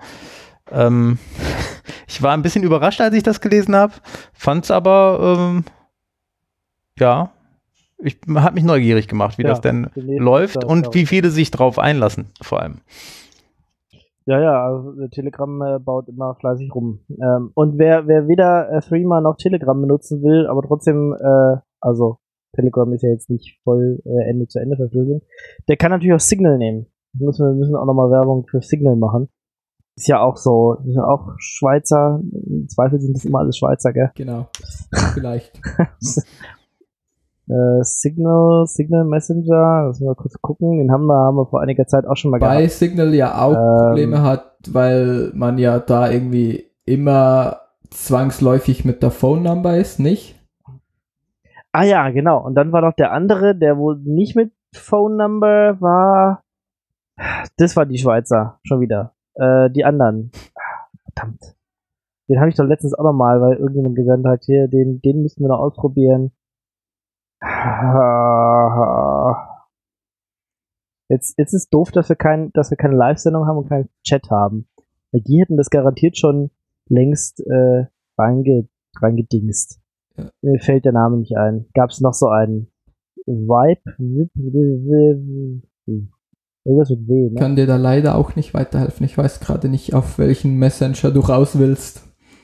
Ich war ein bisschen überrascht, als ich das gelesen habe, fand es aber, hat mich neugierig gemacht, wie das denn läuft und wie viele sich drauf einlassen, vor allem. Ja, also Telegram baut immer fleißig rum. Und wer weder Threema noch Telegram benutzen will, aber trotzdem, also Telegram ist ja jetzt nicht voll Ende zu Ende verschlüsselt, der kann natürlich auch Signal nehmen. Wir müssen auch nochmal Werbung für Signal machen. Ist ja auch so, ist ja auch Schweizer, im Zweifel sind das immer alles Schweizer, gell? Genau, vielleicht. Signal Messenger, müssen wir kurz gucken, den haben wir vor einiger Zeit auch schon mal gehabt. Weil Signal ja auch Probleme hat, weil man ja da irgendwie immer zwangsläufig mit der Phone Number ist, nicht? ja, genau. Und dann war noch der andere, der wohl nicht mit Phone Number war. Das war die Schweizer, schon wieder. Die anderen. Verdammt. Den habe ich doch letztens auch nochmal, weil irgendjemand gesagt hat, hier, den müssen wir noch ausprobieren. Jetzt ist doof, dass wir keine Live-Sendung haben und keinen Chat haben. Weil die hätten das garantiert schon längst reingedingst. Ja. Mir fällt der Name nicht ein. Gab es noch so einen Vibe? Irgendwas mit W, ne? Kann dir da leider auch nicht weiterhelfen. Ich weiß gerade nicht, auf welchen Messenger du raus willst.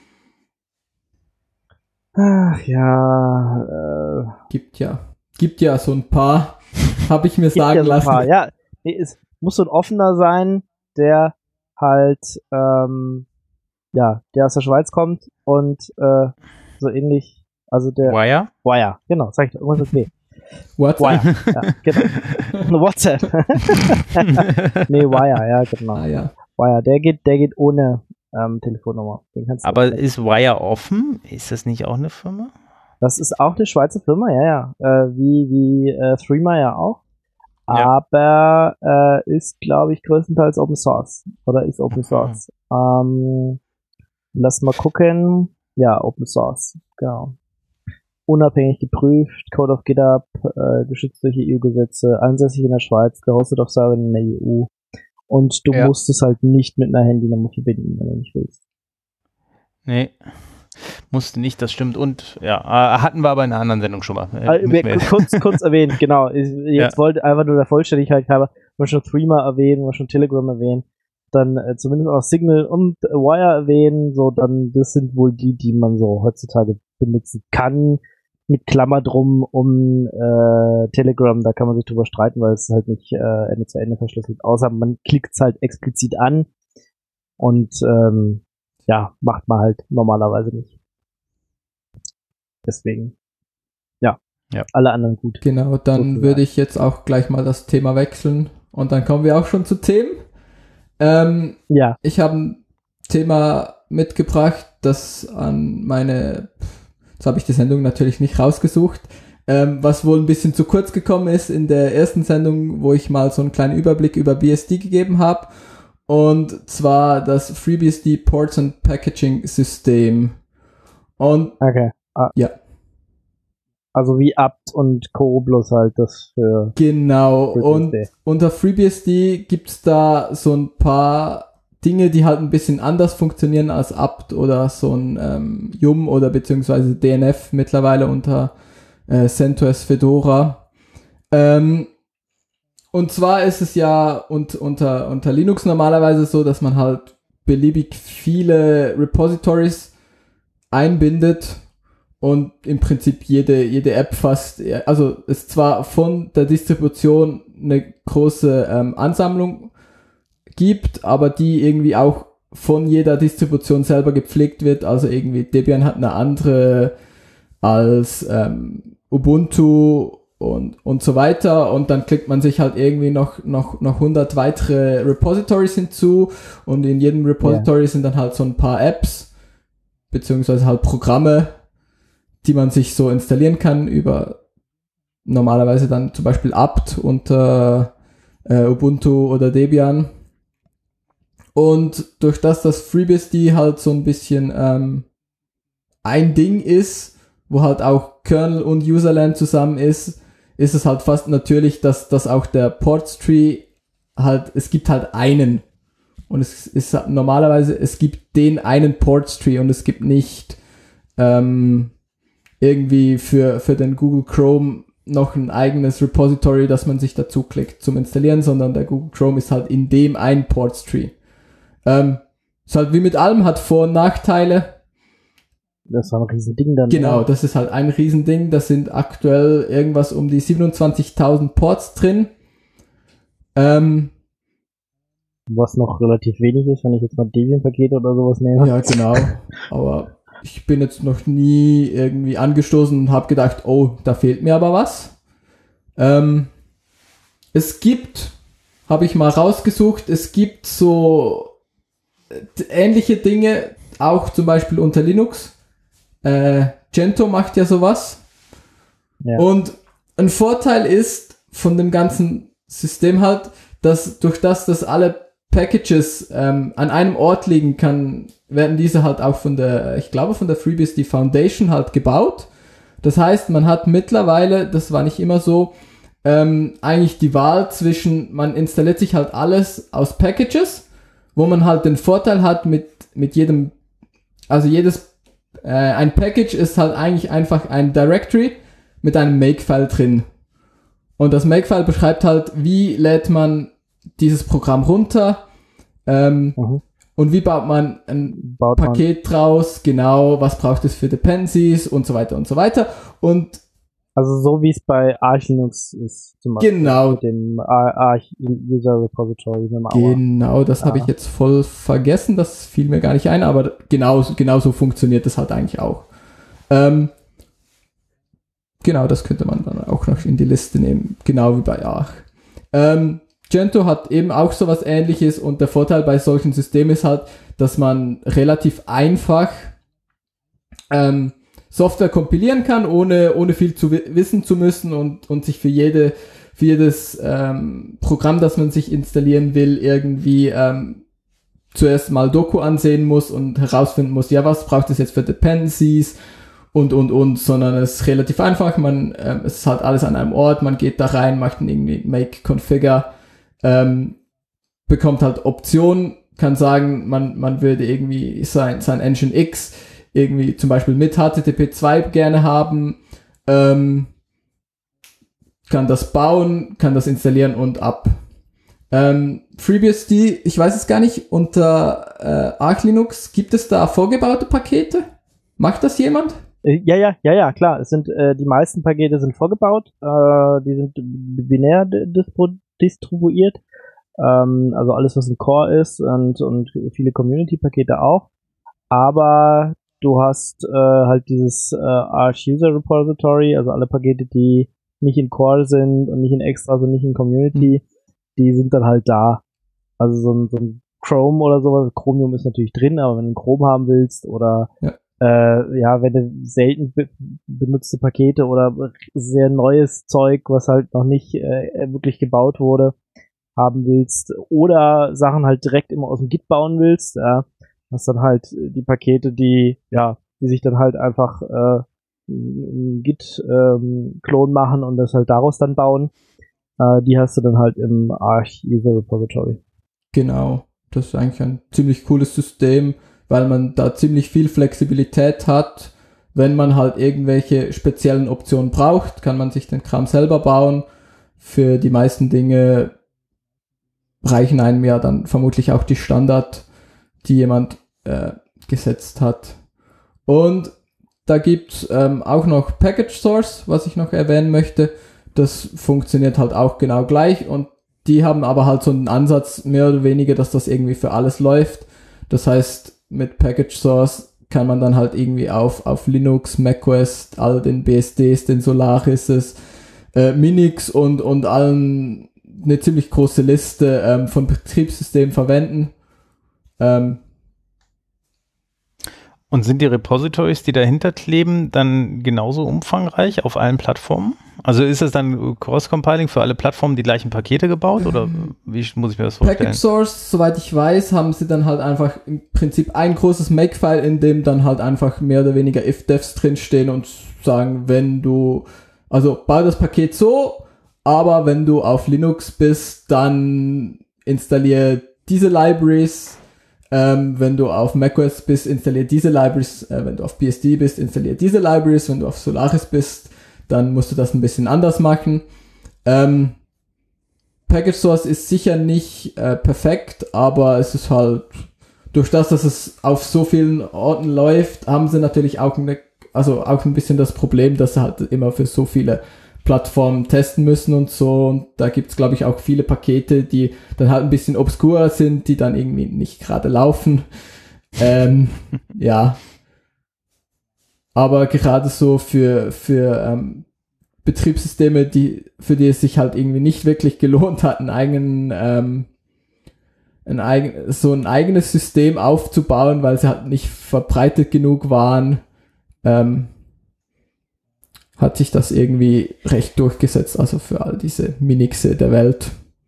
Ach ja. Gibt ja so ein paar. Habe ich mir sagen lassen. Ja, nee, es muss so ein offener sein, der halt, der aus der Schweiz kommt und so ähnlich, also der Wire, genau, sag ich doch, irgendwas mit W. WhatsApp? Wire, ja, genau. WhatsApp. Nee, Wire, ja, genau. Ja. Wire, der geht ohne Telefonnummer. Den kannst du aber ist Wire offen? Ist das nicht auch eine Firma? Das ist auch eine Schweizer Firma, ja. Wie Threema ja auch. Ja. Aber ist, glaube ich, größtenteils Open Source. Oder ist Open Source. Lass mal gucken. Ja, Open Source, genau. Unabhängig geprüft, Code of GitHub, geschützt durch EU-Gesetze, ansässig in der Schweiz, gehostet auf Servern in der EU. Und du musst es halt nicht mit einer Handynummer verbinden, wenn du nicht willst. Nee, musste nicht, das stimmt. Und hatten wir aber in einer anderen Sendung schon mal. Kurz erwähnt, genau. Jetzt wollte einfach nur der Vollständigkeit halber, wir schon Threema erwähnen, wir schon Telegram erwähnen, dann zumindest auch Signal und Wire erwähnen, so dann, das sind wohl die man so heutzutage benutzen kann, mit Klammer drum um Telegram, da kann man sich drüber streiten, weil es halt nicht Ende zu Ende verschlüsselt, außer man klickt es halt explizit an und macht man halt normalerweise nicht. Deswegen, ja. Alle anderen gut. Genau, dann würde ich jetzt auch gleich mal das Thema wechseln und dann kommen wir auch schon zu Themen. Ich habe ein Thema mitgebracht, das an meine, jetzt habe ich die Sendung natürlich nicht rausgesucht, was wohl ein bisschen zu kurz gekommen ist in der ersten Sendung, wo ich mal so einen kleinen Überblick über BSD gegeben habe. Und zwar das FreeBSD Ports and Packaging System. Und okay. Ja. Also wie apt und Co. bloß halt das für genau. FreeBSD. Und unter FreeBSD gibt's da so ein paar Dinge, die halt ein bisschen anders funktionieren als apt oder so ein Yum oder beziehungsweise DNF mittlerweile unter CentOS Fedora. Und zwar ist es ja unter Linux normalerweise so, dass man halt beliebig viele Repositories einbindet und im Prinzip jede App fast, also es zwar von der Distribution eine große Ansammlung gibt, aber die irgendwie auch von jeder Distribution selber gepflegt wird, also irgendwie Debian hat eine andere als Ubuntu und so weiter und dann klickt man sich halt irgendwie noch 100 weitere Repositories hinzu und in jedem Repository sind dann halt so ein paar Apps beziehungsweise halt Programme, die man sich so installieren kann über normalerweise dann zum Beispiel apt unter Ubuntu oder Debian. Und durch das FreeBSD halt so ein bisschen ein Ding ist, wo halt auch Kernel und Userland zusammen ist es halt fast natürlich, dass auch der Portstree halt, es gibt halt einen. Und es ist normalerweise, es gibt den einen Portstree und es gibt nicht irgendwie für den Google Chrome noch ein eigenes Repository, das man sich dazu klickt zum Installieren, sondern der Google Chrome ist halt in dem ein Portstree. Ist halt wie mit allem, hat Vor- und Nachteile. Das war ein Riesending dann. Genau, das ist halt ein Riesending. Da sind aktuell irgendwas um die 27.000 Ports drin. Was noch relativ wenig ist, wenn ich jetzt mal Debian-Pakete oder sowas nehme. Ja, genau. Aber ich bin jetzt noch nie irgendwie angestoßen und habe gedacht, oh, da fehlt mir aber was. Es gibt, habe ich mal rausgesucht, es gibt so ähnliche Dinge, auch zum Beispiel unter Linux. Gentoo macht ja sowas. Ja. Und ein Vorteil ist von dem ganzen System halt, dass durch das alle Packages an einem Ort liegen kann, werden diese halt auch von der FreeBSD Foundation halt gebaut. Das heißt, man hat mittlerweile, das war nicht immer so, eigentlich die Wahl zwischen, man installiert sich halt alles aus Packages, wo man halt den Vorteil hat mit jedem, also ein Package ist halt eigentlich einfach ein Directory mit einem Makefile drin. Und das Makefile beschreibt halt, wie lädt man dieses Programm runter, und wie baut man ein Paket draus, genau, was braucht es für Dependencies und so weiter und so weiter. Und also so wie es bei Arch Linux ist, zum Beispiel. Genau. Mit dem Arch User Repository. Genau, das habe ich jetzt voll vergessen, das fiel mir gar nicht ein, aber genau so funktioniert das halt eigentlich auch. Genau, das könnte man dann auch noch in die Liste nehmen, genau wie bei Arch. Gentoo hat eben auch so was Ähnliches und der Vorteil bei solchen Systemen ist halt, dass man relativ einfach Software kompilieren kann, ohne viel zu wissen zu müssen und sich für jedes Programm, das man sich installieren will, irgendwie zuerst mal Doku ansehen muss und herausfinden muss, ja, was braucht es jetzt für Dependencies und, sondern es ist relativ einfach, es ist halt alles an einem Ort, man geht da rein, macht irgendwie Make Configure, bekommt halt Optionen, kann sagen, man würde irgendwie sein Nginx irgendwie zum Beispiel mit HTTP2 gerne haben, kann das bauen, kann das installieren und ab. FreeBSD, ich weiß es gar nicht, unter Arch Linux, gibt es da vorgebaute Pakete? Macht das jemand? Ja, klar. Es sind die meisten Pakete sind vorgebaut, die sind binär distribuiert, also alles, was ein Core ist und viele Community-Pakete auch. Aber du hast halt dieses Arch User Repository, also alle Pakete, die nicht in Core sind und nicht in Extra, also nicht in Community, die sind dann halt da. Also so ein Chrome oder sowas, Chromium ist natürlich drin, aber wenn du Chrome haben willst oder wenn du selten benutzte Pakete oder sehr neues Zeug, was halt noch nicht wirklich gebaut wurde, haben willst oder Sachen halt direkt immer aus dem Git bauen willst, hast dann halt die Pakete, die sich dann halt einfach Git-Klon machen und das halt daraus dann bauen. Die hast du dann halt im Arch User Repository. Genau, das ist eigentlich ein ziemlich cooles System, weil man da ziemlich viel Flexibilität hat. Wenn man halt irgendwelche speziellen Optionen braucht, kann man sich den Kram selber bauen. Für die meisten Dinge reichen einem ja dann vermutlich auch die Standard, die jemand gesetzt hat. Und da gibt's auch noch Package Source, was ich noch erwähnen möchte. Das funktioniert halt auch genau gleich und die haben aber halt so einen Ansatz, mehr oder weniger, dass das irgendwie für alles läuft. Das heißt, mit Package Source kann man dann halt irgendwie auf Linux, macOS, all den BSDs, den Solarises, Minix und allen eine ziemlich große Liste von Betriebssystemen verwenden. Und sind die Repositories, die dahinter kleben, dann genauso umfangreich auf allen Plattformen? Also ist es dann Cross-Compiling für alle Plattformen die gleichen Pakete gebaut oder wie muss ich mir das vorstellen? Package Source, soweit ich weiß, haben sie dann halt einfach im Prinzip ein großes Makefile, in dem dann halt einfach mehr oder weniger if-devs drinstehen und sagen, bau das Paket so, aber wenn du auf Linux bist, dann installiere diese Libraries. Wenn du auf macOS bist, installier diese Libraries. Wenn du auf BSD bist, installier diese Libraries. Wenn du auf Solaris bist, dann musst du das ein bisschen anders machen. Package Source ist sicher nicht perfekt, aber es ist halt, durch das, dass es auf so vielen Orten läuft, haben sie natürlich auch ein bisschen das Problem, dass sie halt immer für so viele Plattformen testen müssen und so. Und da gibt's, glaube ich, auch viele Pakete, die dann halt ein bisschen obskurer sind, die dann irgendwie nicht gerade laufen. Ja. Aber gerade so für Betriebssysteme, für die es sich halt irgendwie nicht wirklich gelohnt hat, ein eigenes System aufzubauen, weil sie halt nicht verbreitet genug waren, hat sich das irgendwie recht durchgesetzt, also für all diese Minixe der Welt.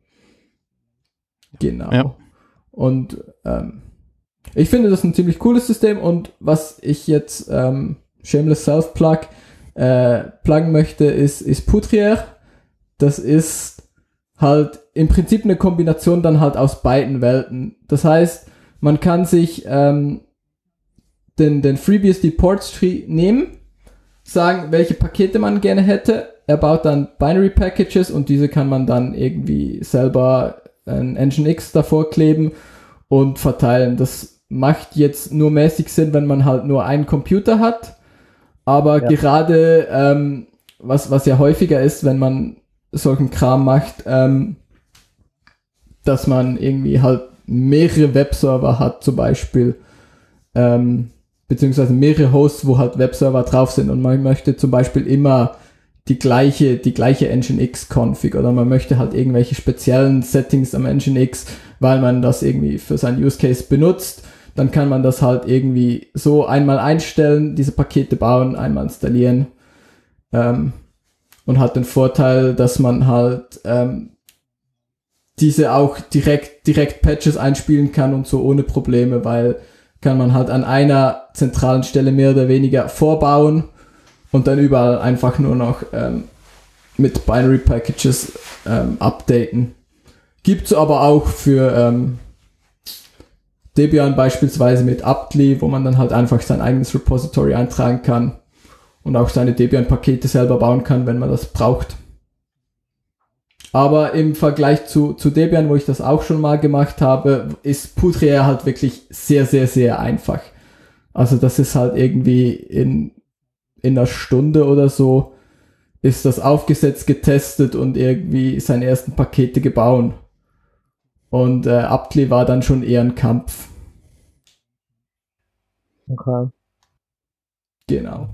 Genau. Ja. Und ich finde das ein ziemlich cooles System, und was ich jetzt shameless self-plug pluggen möchte, ist Poutriere. Das ist halt im Prinzip eine Kombination dann halt aus beiden Welten. Das heißt, man kann sich den FreeBSD Ports Tree nehmen, sagen, welche Pakete man gerne hätte. Er baut dann Binary Packages, und diese kann man dann irgendwie selber ein Nginx davor kleben und verteilen. Das macht jetzt nur mäßig Sinn, wenn man halt nur einen Computer hat. Aber gerade, was ja häufiger ist, wenn man solchen Kram macht, dass man irgendwie halt mehrere Webserver hat, zum Beispiel, beziehungsweise mehrere Hosts, wo halt Webserver drauf sind, und man möchte zum Beispiel immer die gleiche Nginx-Config, oder man möchte halt irgendwelche speziellen Settings am Nginx, weil man das irgendwie für seinen Use Case benutzt. Dann kann man das halt irgendwie so einmal einstellen, diese Pakete bauen, einmal installieren, und hat den Vorteil, dass man halt diese auch direkt Patches einspielen kann und so ohne Probleme, weil kann man halt an einer zentralen Stelle mehr oder weniger vorbauen und dann überall einfach nur noch mit Binary Packages updaten. Gibt's aber auch für Debian beispielsweise mit apt-li, wo man dann halt einfach sein eigenes Repository eintragen kann und auch seine Debian-Pakete selber bauen kann, wenn man das braucht. Aber im Vergleich zu Debian, wo ich das auch schon mal gemacht habe, ist Poutriere halt wirklich sehr, sehr, sehr einfach. Also das ist halt irgendwie in einer Stunde oder so ist das aufgesetzt, getestet und irgendwie seine ersten Pakete gebaut. Und apt-li war dann schon eher ein Kampf. Okay. Genau.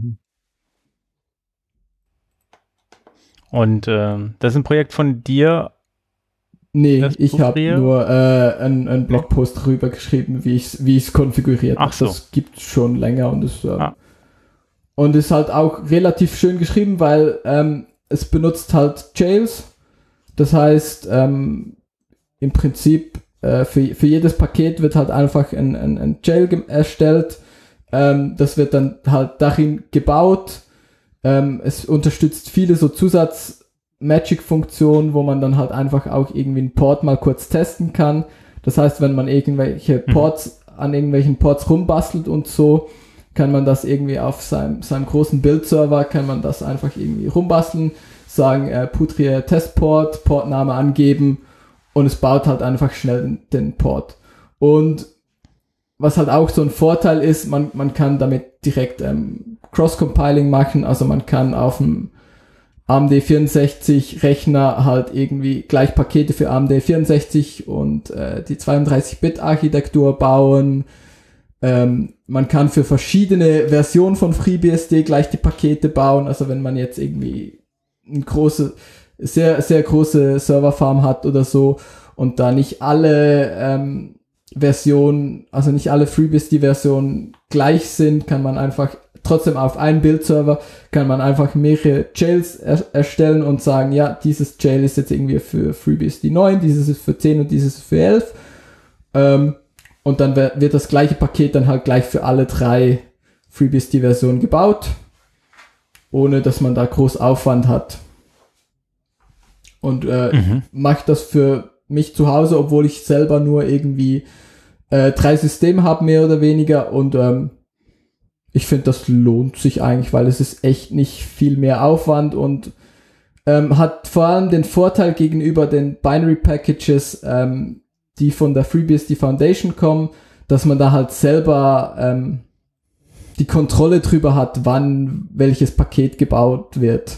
Und das ist ein Projekt von dir? Nee, ich habe nur einen Blogpost darüber geschrieben, wie ich es konfiguriert habe. So. Das gibt es schon länger, und und ist halt auch relativ schön geschrieben, weil es benutzt halt Jails. Das heißt, im Prinzip für jedes Paket wird halt einfach ein Jail erstellt. Das wird dann halt darin gebaut. Es unterstützt viele so Zusatz-Magic-Funktionen, wo man dann halt einfach auch irgendwie einen Port mal kurz testen kann. Das heißt, wenn man irgendwelche Ports an irgendwelchen Ports rumbastelt und so, kann man das irgendwie auf seinem großen Build-Server, kann man das einfach irgendwie rumbasteln, sagen, Poutriere Testport, Portname angeben, und es baut halt einfach schnell den Port. Und was halt auch so ein Vorteil ist, man kann damit direkt Cross-Compiling machen, also man kann auf dem AMD 64 Rechner halt irgendwie gleich Pakete für AMD 64 und die 32-Bit-Architektur bauen. Man kann für verschiedene Versionen von FreeBSD gleich die Pakete bauen, also wenn man jetzt irgendwie eine sehr, sehr große Serverfarm hat oder so und da nicht alle Versionen, also nicht alle FreeBSD-Versionen gleich sind, kann man einfach trotzdem auf einen Build-Server kann man einfach mehrere Jails erstellen und sagen, ja, dieses Jail ist jetzt irgendwie für FreeBSD 9, dieses ist für 10 und dieses ist für 11. Und dann wird das gleiche Paket dann halt gleich für alle 3 FreeBSD-Versionen gebaut, ohne dass man da groß Aufwand hat. Und macht das für mich zu Hause, obwohl ich selber nur irgendwie 3 Systeme habe, mehr oder weniger, und ich finde, das lohnt sich eigentlich, weil es ist echt nicht viel mehr Aufwand und hat vor allem den Vorteil gegenüber den Binary Packages, die von der FreeBSD Foundation kommen, dass man da halt selber die Kontrolle drüber hat, wann welches Paket gebaut wird.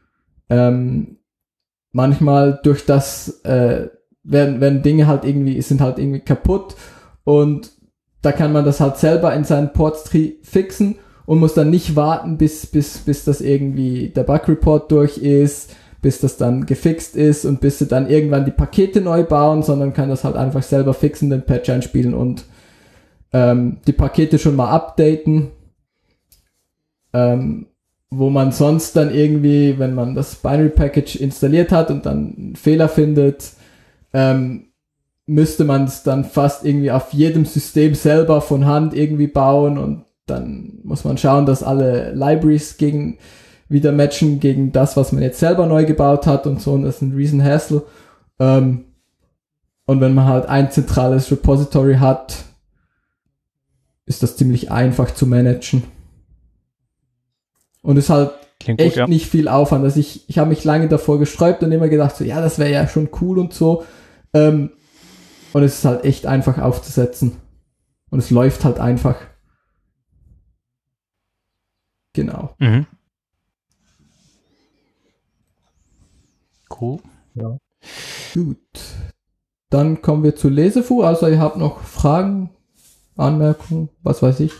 Manchmal durch das werden Dinge halt irgendwie kaputt, und da kann man das halt selber in seinen Ports-Tree fixen und muss dann nicht warten, bis das irgendwie der Bug-Report durch ist, bis das dann gefixt ist und bis sie dann irgendwann die Pakete neu bauen, sondern kann das halt einfach selber fixen, den Patch einspielen und die Pakete schon mal updaten. wo man sonst dann irgendwie, wenn man das Binary Package installiert hat und dann einen Fehler findet, müsste man es dann fast irgendwie auf jedem System selber von Hand irgendwie bauen und dann muss man schauen, dass alle Libraries wieder matchen gegen das, was man jetzt selber neu gebaut hat und so, und das ist ein riesen Hassle. Und wenn man halt ein zentrales Repository hat, ist das ziemlich einfach zu managen. Und ist halt Klingt echt gut, ja. nicht viel Aufwand. Also ich habe mich lange davor gesträubt und immer gedacht, so ja, das wäre ja schon cool und so. Und es ist halt echt einfach aufzusetzen. Und es läuft halt einfach. Genau. Mhm. Cool. Ja. Gut. Dann kommen wir zu Lesefu. Also ihr habt noch Fragen, Anmerkungen, was weiß ich.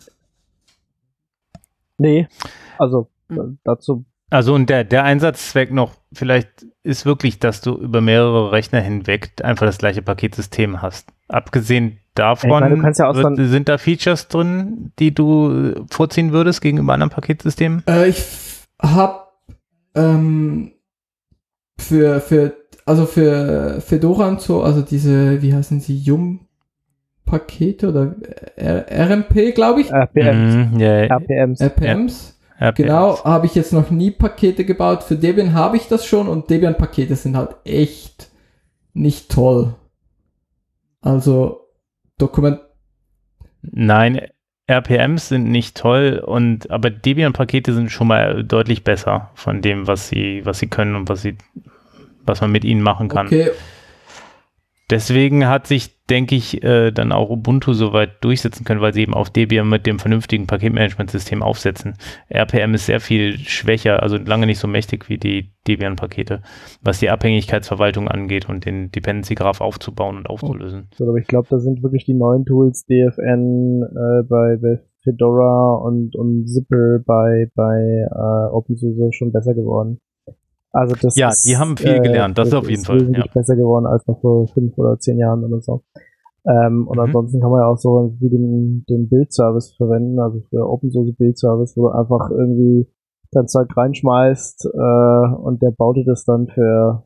Nee, also dazu. Also und der Einsatzzweck noch vielleicht ist wirklich, dass du über mehrere Rechner hinweg einfach das gleiche Paketsystem hast. Abgesehen davon, Ich meine, du kannst ja auch dann sind da Features drin, die du vorziehen würdest gegenüber anderen Paketsystemen? Ich habe für Fedora und so, also diese, wie heißen sie, Yum-Pakete oder RMP, glaube ich. RPMs. Ja, RPMs. RPMs. RPMs. Genau, habe ich jetzt noch nie Pakete gebaut. Für Debian habe ich das schon und Debian-Pakete sind halt echt nicht toll. Also Nein, RPMs sind nicht toll, aber Debian-Pakete sind schon mal deutlich besser von dem, was sie können und was man mit ihnen machen kann. Okay. Deswegen hat sich, denke ich, dann auch Ubuntu soweit durchsetzen können, weil sie eben auf Debian mit dem vernünftigen Paketmanagementsystem aufsetzen. RPM ist sehr viel schwächer, also lange nicht so mächtig wie die Debian-Pakete, was die Abhängigkeitsverwaltung angeht und den Dependency Graph aufzubauen und aufzulösen. So, aber ich glaube, da sind wirklich die neuen Tools, DFN bei Fedora und Zippel bei OpenSUSE schon besser geworden. Also das Ja, ist, die haben viel gelernt, das auf jeden Fall. Wesentlich besser geworden als noch vor 5 oder 10 Jahren oder so. Und ansonsten kann man ja auch so wie den Build-Service verwenden, also für OpenSUSE Build-Service, wo du einfach irgendwie dein Zeug reinschmeißt und der baut dir das dann für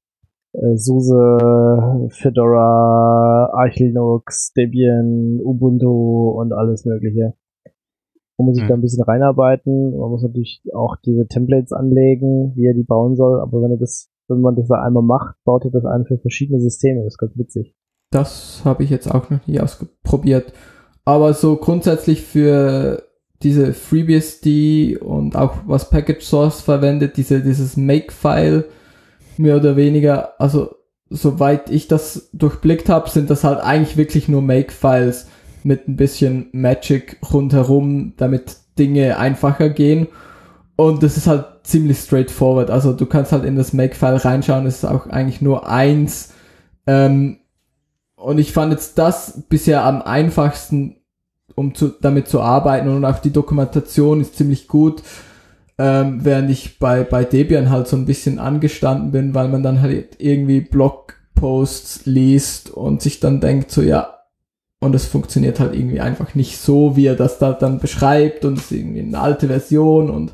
SUSE, Fedora, Arch Linux, Debian, Ubuntu und alles mögliche. Man muss sich da ein bisschen reinarbeiten, man muss natürlich auch diese Templates anlegen, wie er die bauen soll, aber wenn man das da einmal macht, baut er das ein für verschiedene Systeme, das ist ganz witzig. Das habe ich jetzt auch noch nie ausprobiert. Aber so grundsätzlich für diese FreeBSD und auch was Package Source verwendet, dieses Makefile mehr oder weniger, also soweit ich das durchblickt habe, sind das halt eigentlich wirklich nur Makefiles mit ein bisschen Magic rundherum, damit Dinge einfacher gehen. Und das ist halt ziemlich straightforward. Also du kannst halt in das Makefile reinschauen, es ist auch eigentlich nur eins. Und ich fand jetzt das bisher am einfachsten, damit zu arbeiten, und auch die Dokumentation ist ziemlich gut, während ich bei Debian halt so ein bisschen angestanden bin, weil man dann halt irgendwie Blogposts liest und sich dann denkt so, ja, und es funktioniert halt irgendwie einfach nicht so, wie er das da dann beschreibt, und es ist irgendwie eine alte Version. Und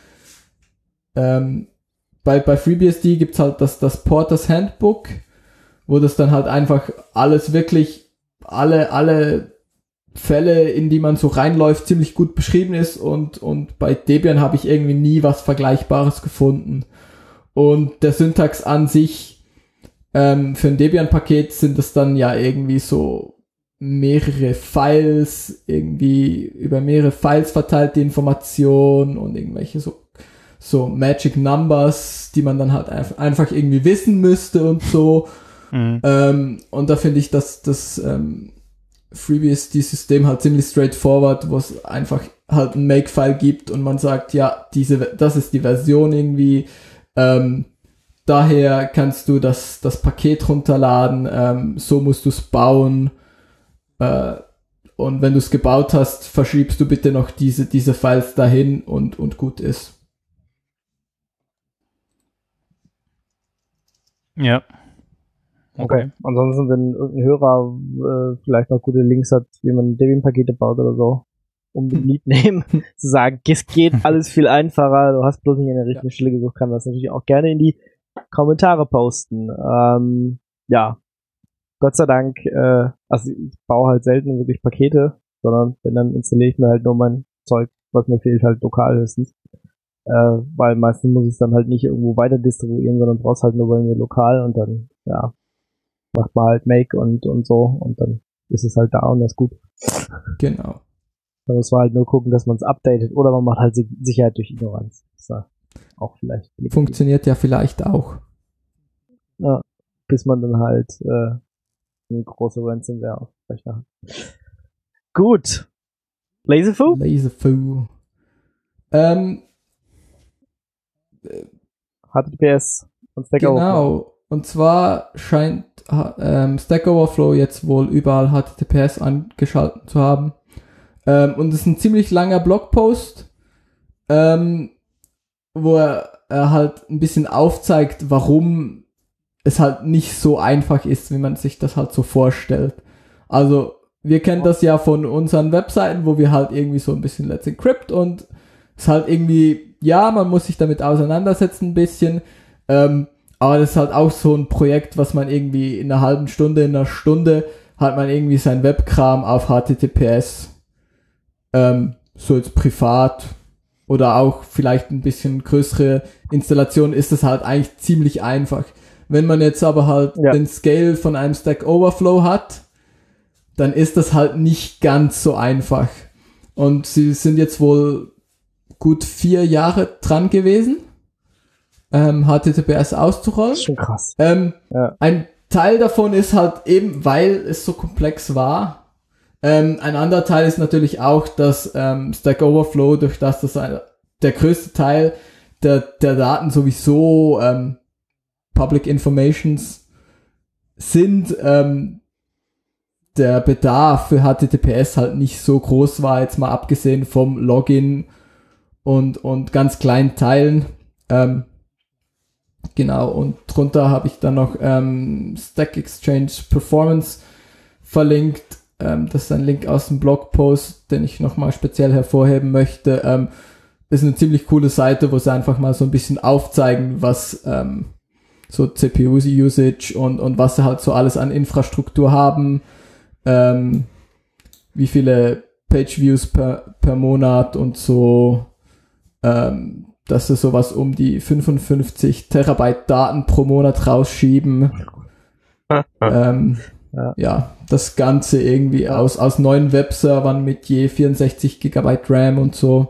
bei FreeBSD gibt's halt das Porters Handbook, wo das dann halt einfach alles wirklich, alle Fälle, in die man so reinläuft, ziemlich gut beschrieben ist, und bei Debian habe ich irgendwie nie was Vergleichbares gefunden. Und der Syntax an sich, für ein Debian-Paket sind das dann ja irgendwie so mehrere Files, irgendwie über mehrere Files verteilt die Information und irgendwelche so Magic Numbers, die man dann halt einfach irgendwie wissen müsste und so. Und da finde ich, dass das FreeBSD-System halt ziemlich straightforward, wo es einfach halt ein Makefile gibt und man sagt, ja, das ist die Version irgendwie, daher kannst du das Paket runterladen, so musst du es bauen, und wenn du es gebaut hast, verschiebst du bitte noch diese Files dahin und gut ist. Ja. Okay. Ansonsten, wenn irgendein Hörer vielleicht noch gute Links hat, wie man Debian-Pakete baut oder so, Lied nehmen, zu sagen, es geht alles viel einfacher, du hast bloß nicht an der richtigen Stelle gesucht, kann das natürlich auch gerne in die Kommentare posten. Ja, Gott sei Dank, also ich baue halt selten wirklich Pakete, sondern wenn, dann installiere ich mir halt nur mein Zeug, was mir fehlt, halt lokal höchstens. Weil meistens muss ich es dann halt nicht irgendwo weiter distribuieren, sondern brauchst halt nur bei mir lokal und dann, ja, macht man halt Make und so und dann ist es halt da und das ist gut. Genau. Da muss man halt nur gucken, dass man es updatet oder man macht halt Sicherheit durch Ignoranz. Das ist ja auch vielleicht. Funktioniert ja vielleicht auch. Ja, bis man dann halt eine große Ransomware auf dem Rechner hat. Gut. Laserfu? Laserfu. HTTPS und Stack Overflow. Genau. Und zwar scheint Stack Overflow jetzt wohl überall HTTPS angeschaltet zu haben. Und es ist ein ziemlich langer Blogpost, wo er halt ein bisschen aufzeigt, warum es halt nicht so einfach ist, wie man sich das halt so vorstellt. Also, wir kennen das ja von unseren Webseiten, wo wir halt irgendwie so ein bisschen Let's Encrypt und es halt irgendwie, ja, man muss sich damit auseinandersetzen ein bisschen, aber das ist halt auch so ein Projekt, was man irgendwie in einer halben Stunde, in einer Stunde hat man irgendwie sein Webkram auf HTTPS, so jetzt privat oder auch vielleicht ein bisschen größere Installation, ist das halt eigentlich ziemlich einfach. Wenn man jetzt aber halt den Scale von einem Stack Overflow hat, dann ist das halt nicht ganz so einfach. Und sie sind jetzt wohl gut 4 Jahre dran gewesen, HTTPS auszurollen. Das ist schon krass. Ein Teil davon ist halt eben, weil es so komplex war. Ein anderer Teil ist natürlich auch, dass Stack Overflow, durch das der größte Teil der Daten sowieso Public Informations sind, der Bedarf für HTTPS halt nicht so groß war, jetzt mal abgesehen vom Login und ganz kleinen Teilen. Genau, und drunter habe ich dann noch Stack Exchange Performance verlinkt. Das ist ein Link aus dem Blogpost, den ich nochmal speziell hervorheben möchte. Ist eine ziemlich coole Seite, wo sie einfach mal so ein bisschen aufzeigen, was so CPU-Usage und was sie halt so alles an Infrastruktur haben, wie viele Page-Views per Monat und so, dass sie sowas um die 55 Terabyte Daten pro Monat rausschieben. Ja, das Ganze irgendwie aus 9 Webservern mit je 64 Gigabyte RAM und so.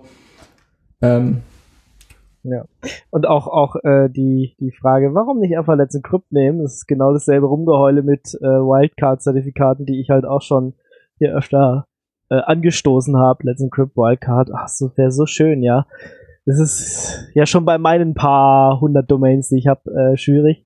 Ja. Und auch die Frage, warum nicht einfach Let's Encrypt nehmen? Das ist genau dasselbe Rumgeheule mit Wildcard-Zertifikaten, die ich halt auch schon hier öfter angestoßen habe. Let's Encrypt, Wildcard, ach, so wäre so schön, ja. Das ist ja schon bei meinen paar 100 Domains, die ich habe, schwierig.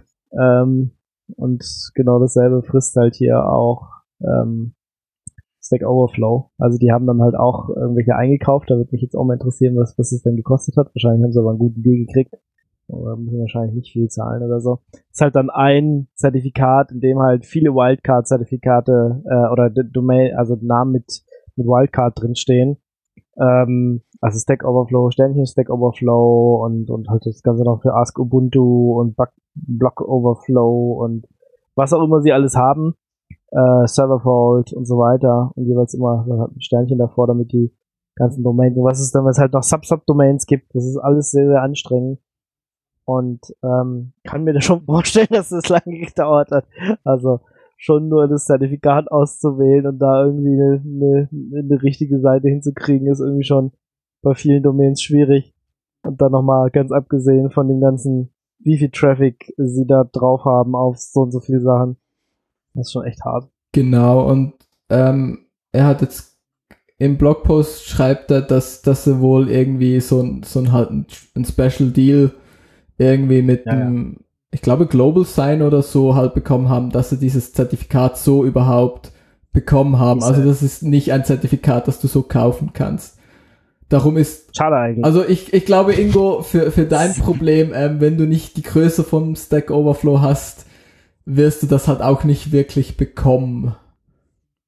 Und genau dasselbe frisst halt hier auch Stack Overflow. Also die haben dann halt auch irgendwelche eingekauft. Da würde mich jetzt auch mal interessieren, was es denn gekostet hat. Wahrscheinlich haben sie aber einen guten Deal gekriegt. Oder müssen wahrscheinlich nicht viel zahlen oder so. Ist halt dann ein Zertifikat, in dem halt viele Wildcard-Zertifikate oder Domain, also Namen mit Wildcard drinstehen. Also Stack Overflow, Sternchen Stack Overflow und halt das Ganze noch für Ask Ubuntu und Block Overflow und was auch immer sie alles haben. Serverfault und so weiter und jeweils immer ein Sternchen davor, damit die ganzen Domains, was es dann, was halt noch Sub-Domains gibt, das ist alles sehr, sehr anstrengend und kann mir da schon vorstellen, dass das lange gedauert hat. Also schon nur das Zertifikat auszuwählen und da irgendwie eine richtige Seite hinzukriegen, ist irgendwie schon bei vielen Domains schwierig. Und dann nochmal ganz abgesehen von dem ganzen, wie viel Traffic sie da drauf haben auf so und so viele Sachen. Das ist schon echt hart. Genau, und er hat jetzt im Blogpost schreibt er, dass sie wohl irgendwie so ein halt ein Special Deal irgendwie mit einem, ich glaube Global Sign oder so halt bekommen haben, dass sie dieses Zertifikat so überhaupt bekommen haben. Also das ist nicht ein Zertifikat, das du so kaufen kannst. Darum ist... Schade eigentlich. Also ich glaube, Ingo, für dein Problem, wenn du nicht die Größe vom Stack Overflow hast, wirst du das halt auch nicht wirklich bekommen.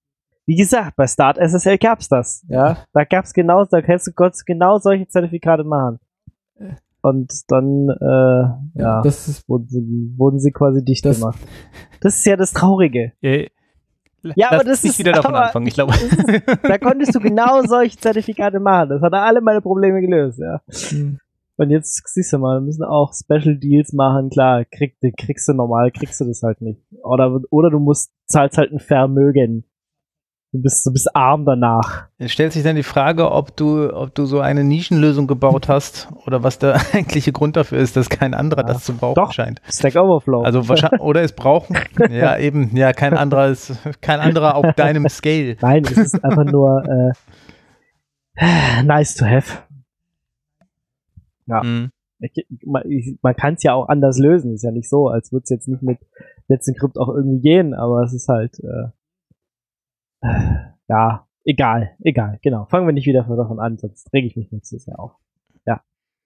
Wie gesagt, bei Start SSL gab's das. Ja, da gab's genau, da kannst du genau solche Zertifikate machen. Und dann, das ist, wurden sie quasi dicht gemacht. Das ist ja das Traurige. Ja, aber das nicht ist wieder davon anfangen, ich glaube. Da konntest du genau solche Zertifikate machen. Das hat alle meine Probleme gelöst, ja. Und jetzt siehst du mal, wir müssen auch Special Deals machen. Klar, kriegst du das halt nicht. Oder du zahlst halt ein Vermögen. Du bist arm danach. Es stellt sich dann die Frage, ob du so eine Nischenlösung gebaut hast oder was der eigentliche Grund dafür ist, dass kein anderer das zu brauchen scheint. Stack Overflow. Also wahrscheinlich, oder es brauchen, kein anderer auf deinem Scale. Nein, es ist einfach nur nice to have. Ja. Man kann es ja auch anders lösen. Ist ja nicht so, als würde es jetzt nicht mit Let's Encrypt auch irgendwie gehen, aber es ist halt egal, genau. Fangen wir nicht wieder davon an, sonst rege ich mich nicht so sehr auf. Ja.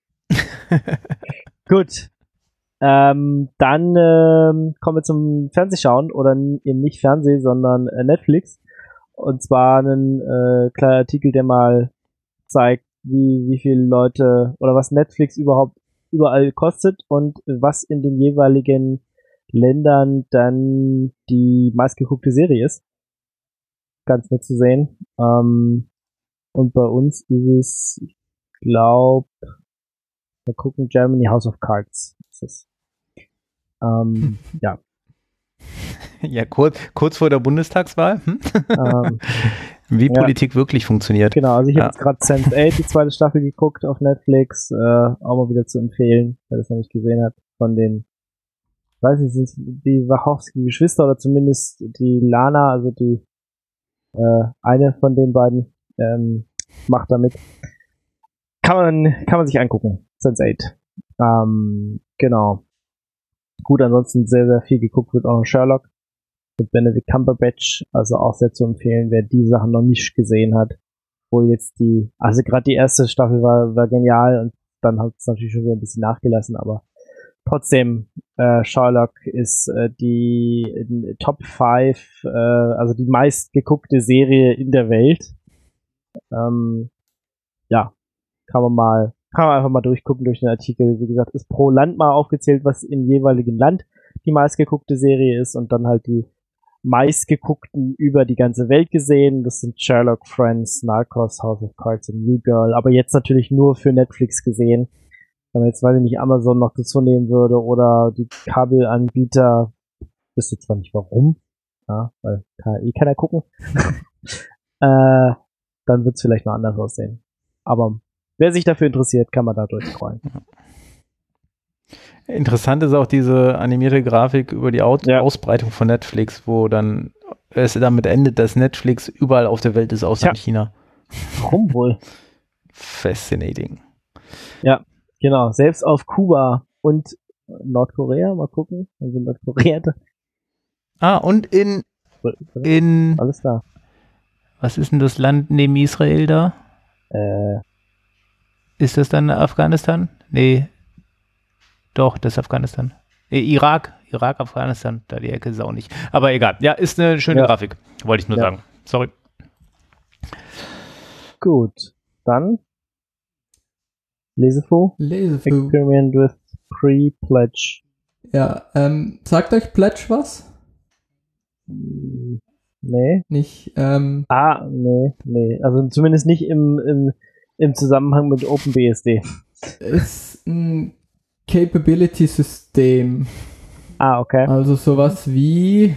Gut. Dann kommen wir zum Fernsehschauen oder eben nicht Fernseh, sondern Netflix. Und zwar ein kleiner Artikel, der mal zeigt, wie viele Leute oder was Netflix überhaupt überall kostet und was in den jeweiligen Ländern dann die meistgeguckte Serie ist. Ganz nett zu sehen. Und bei uns ist es, ich glaube, wir gucken Germany House of Cards. Das ist, ja. Ja, kurz vor der Bundestagswahl. Wie Politik wirklich funktioniert. Genau, also ich habe jetzt gerade Sense8, die zweite Staffel geguckt auf Netflix. Auch mal wieder zu empfehlen, wer das noch nicht gesehen hat. Von den, ich weiß nicht, sind es die Wachowski-Geschwister oder zumindest die Lana, also die eine von den beiden macht damit. Kann man sich angucken. Sense8. Genau. Gut, ansonsten sehr, sehr viel geguckt wird auch noch Sherlock mit Benedict Cumberbatch, also auch sehr zu empfehlen, wer die Sachen noch nicht gesehen hat. Wo jetzt also gerade die erste Staffel war genial und dann hat es natürlich schon wieder ein bisschen nachgelassen, aber trotzdem, Sherlock ist die Top 5, also die meistgeguckte Serie in der Welt. Ja, kann man einfach mal durchgucken durch den Artikel. Wie gesagt, ist pro Land mal aufgezählt, was im jeweiligen Land die meistgeguckte Serie ist und dann halt die meistgeguckten über die ganze Welt gesehen. Das sind Sherlock, Friends, Narcos, House of Cards und New Girl. Aber jetzt natürlich nur für Netflix gesehen. Wenn man jetzt, weiß ich nicht, Amazon noch dazu nehmen würde oder die Kabelanbieter, wüsste zwar nicht warum, ja, weil kann keiner gucken, dann wird es vielleicht noch anders aussehen. Aber wer sich dafür interessiert, kann man da durchscrollen. Interessant ist auch diese animierte Grafik über die Ausbreitung von Netflix, wo dann es damit endet, dass Netflix überall auf der Welt ist, außer in China. Warum wohl? Fascinating. Ja, genau. Selbst auf Kuba und Nordkorea, mal gucken. Also Nordkorea. Und in alles da. Was ist denn das Land neben Israel da? Ist das dann Afghanistan? Nee. Doch, das ist Afghanistan. Irak, Afghanistan, da die Ecke ist auch nicht. Aber egal. Ja, ist eine schöne Grafik. Wollte ich nur sagen. Sorry. Gut. Dann Lesefu. Experiment with Pre-Pledge. Ja, sagt euch Pledge was? Nee. Nicht, nee. Also zumindest nicht im Zusammenhang mit OpenBSD. Ist ein Capability-System. Okay. Also sowas wie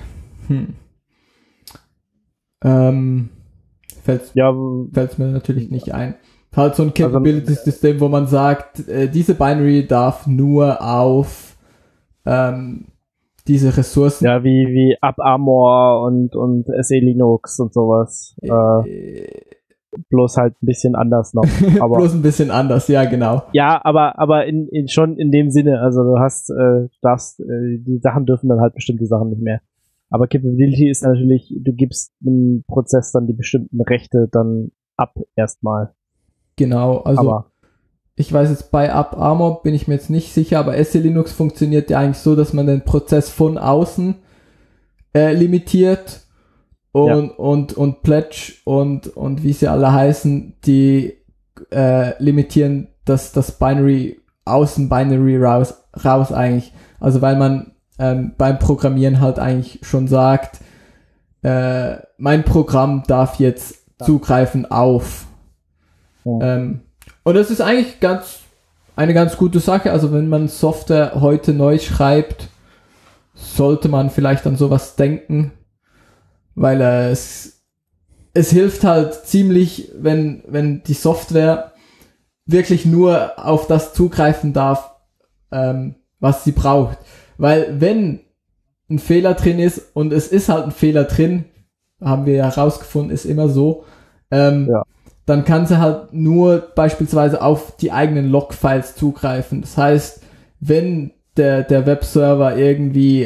fällt's mir natürlich nicht ein. Halt so ein Capability-System, wo man sagt, diese Binary darf nur auf diese Ressourcen. Ja, wie AppArmor und SE Linux und sowas. Bloß halt ein bisschen anders noch. Aber bloß ein bisschen anders, ja, genau. Ja, aber schon in dem Sinne, also du die Sachen dürfen dann halt bestimmte Sachen nicht mehr. Aber Capability ist natürlich, du gibst dem Prozess dann die bestimmten Rechte dann ab erstmal. Genau, also ich weiß jetzt bei AppArmor bin ich mir jetzt nicht sicher, aber SE Linux funktioniert ja eigentlich so, dass man den Prozess von außen limitiert und Pledge und wie sie alle heißen, die limitieren das Binary aus dem Binary raus eigentlich. Also weil man beim Programmieren halt eigentlich schon sagt, mein Programm darf jetzt zugreifen auf. Und das ist eigentlich eine ganz gute Sache. Also wenn man Software heute neu schreibt, sollte man vielleicht an sowas denken, weil es hilft halt ziemlich, wenn die Software wirklich nur auf das zugreifen darf, was sie braucht. Weil wenn ein Fehler drin ist, und es ist halt ein Fehler drin, haben wir ja herausgefunden, ist immer so, dann kann sie halt nur beispielsweise auf die eigenen Log-Files zugreifen. Das heißt, wenn der Webserver irgendwie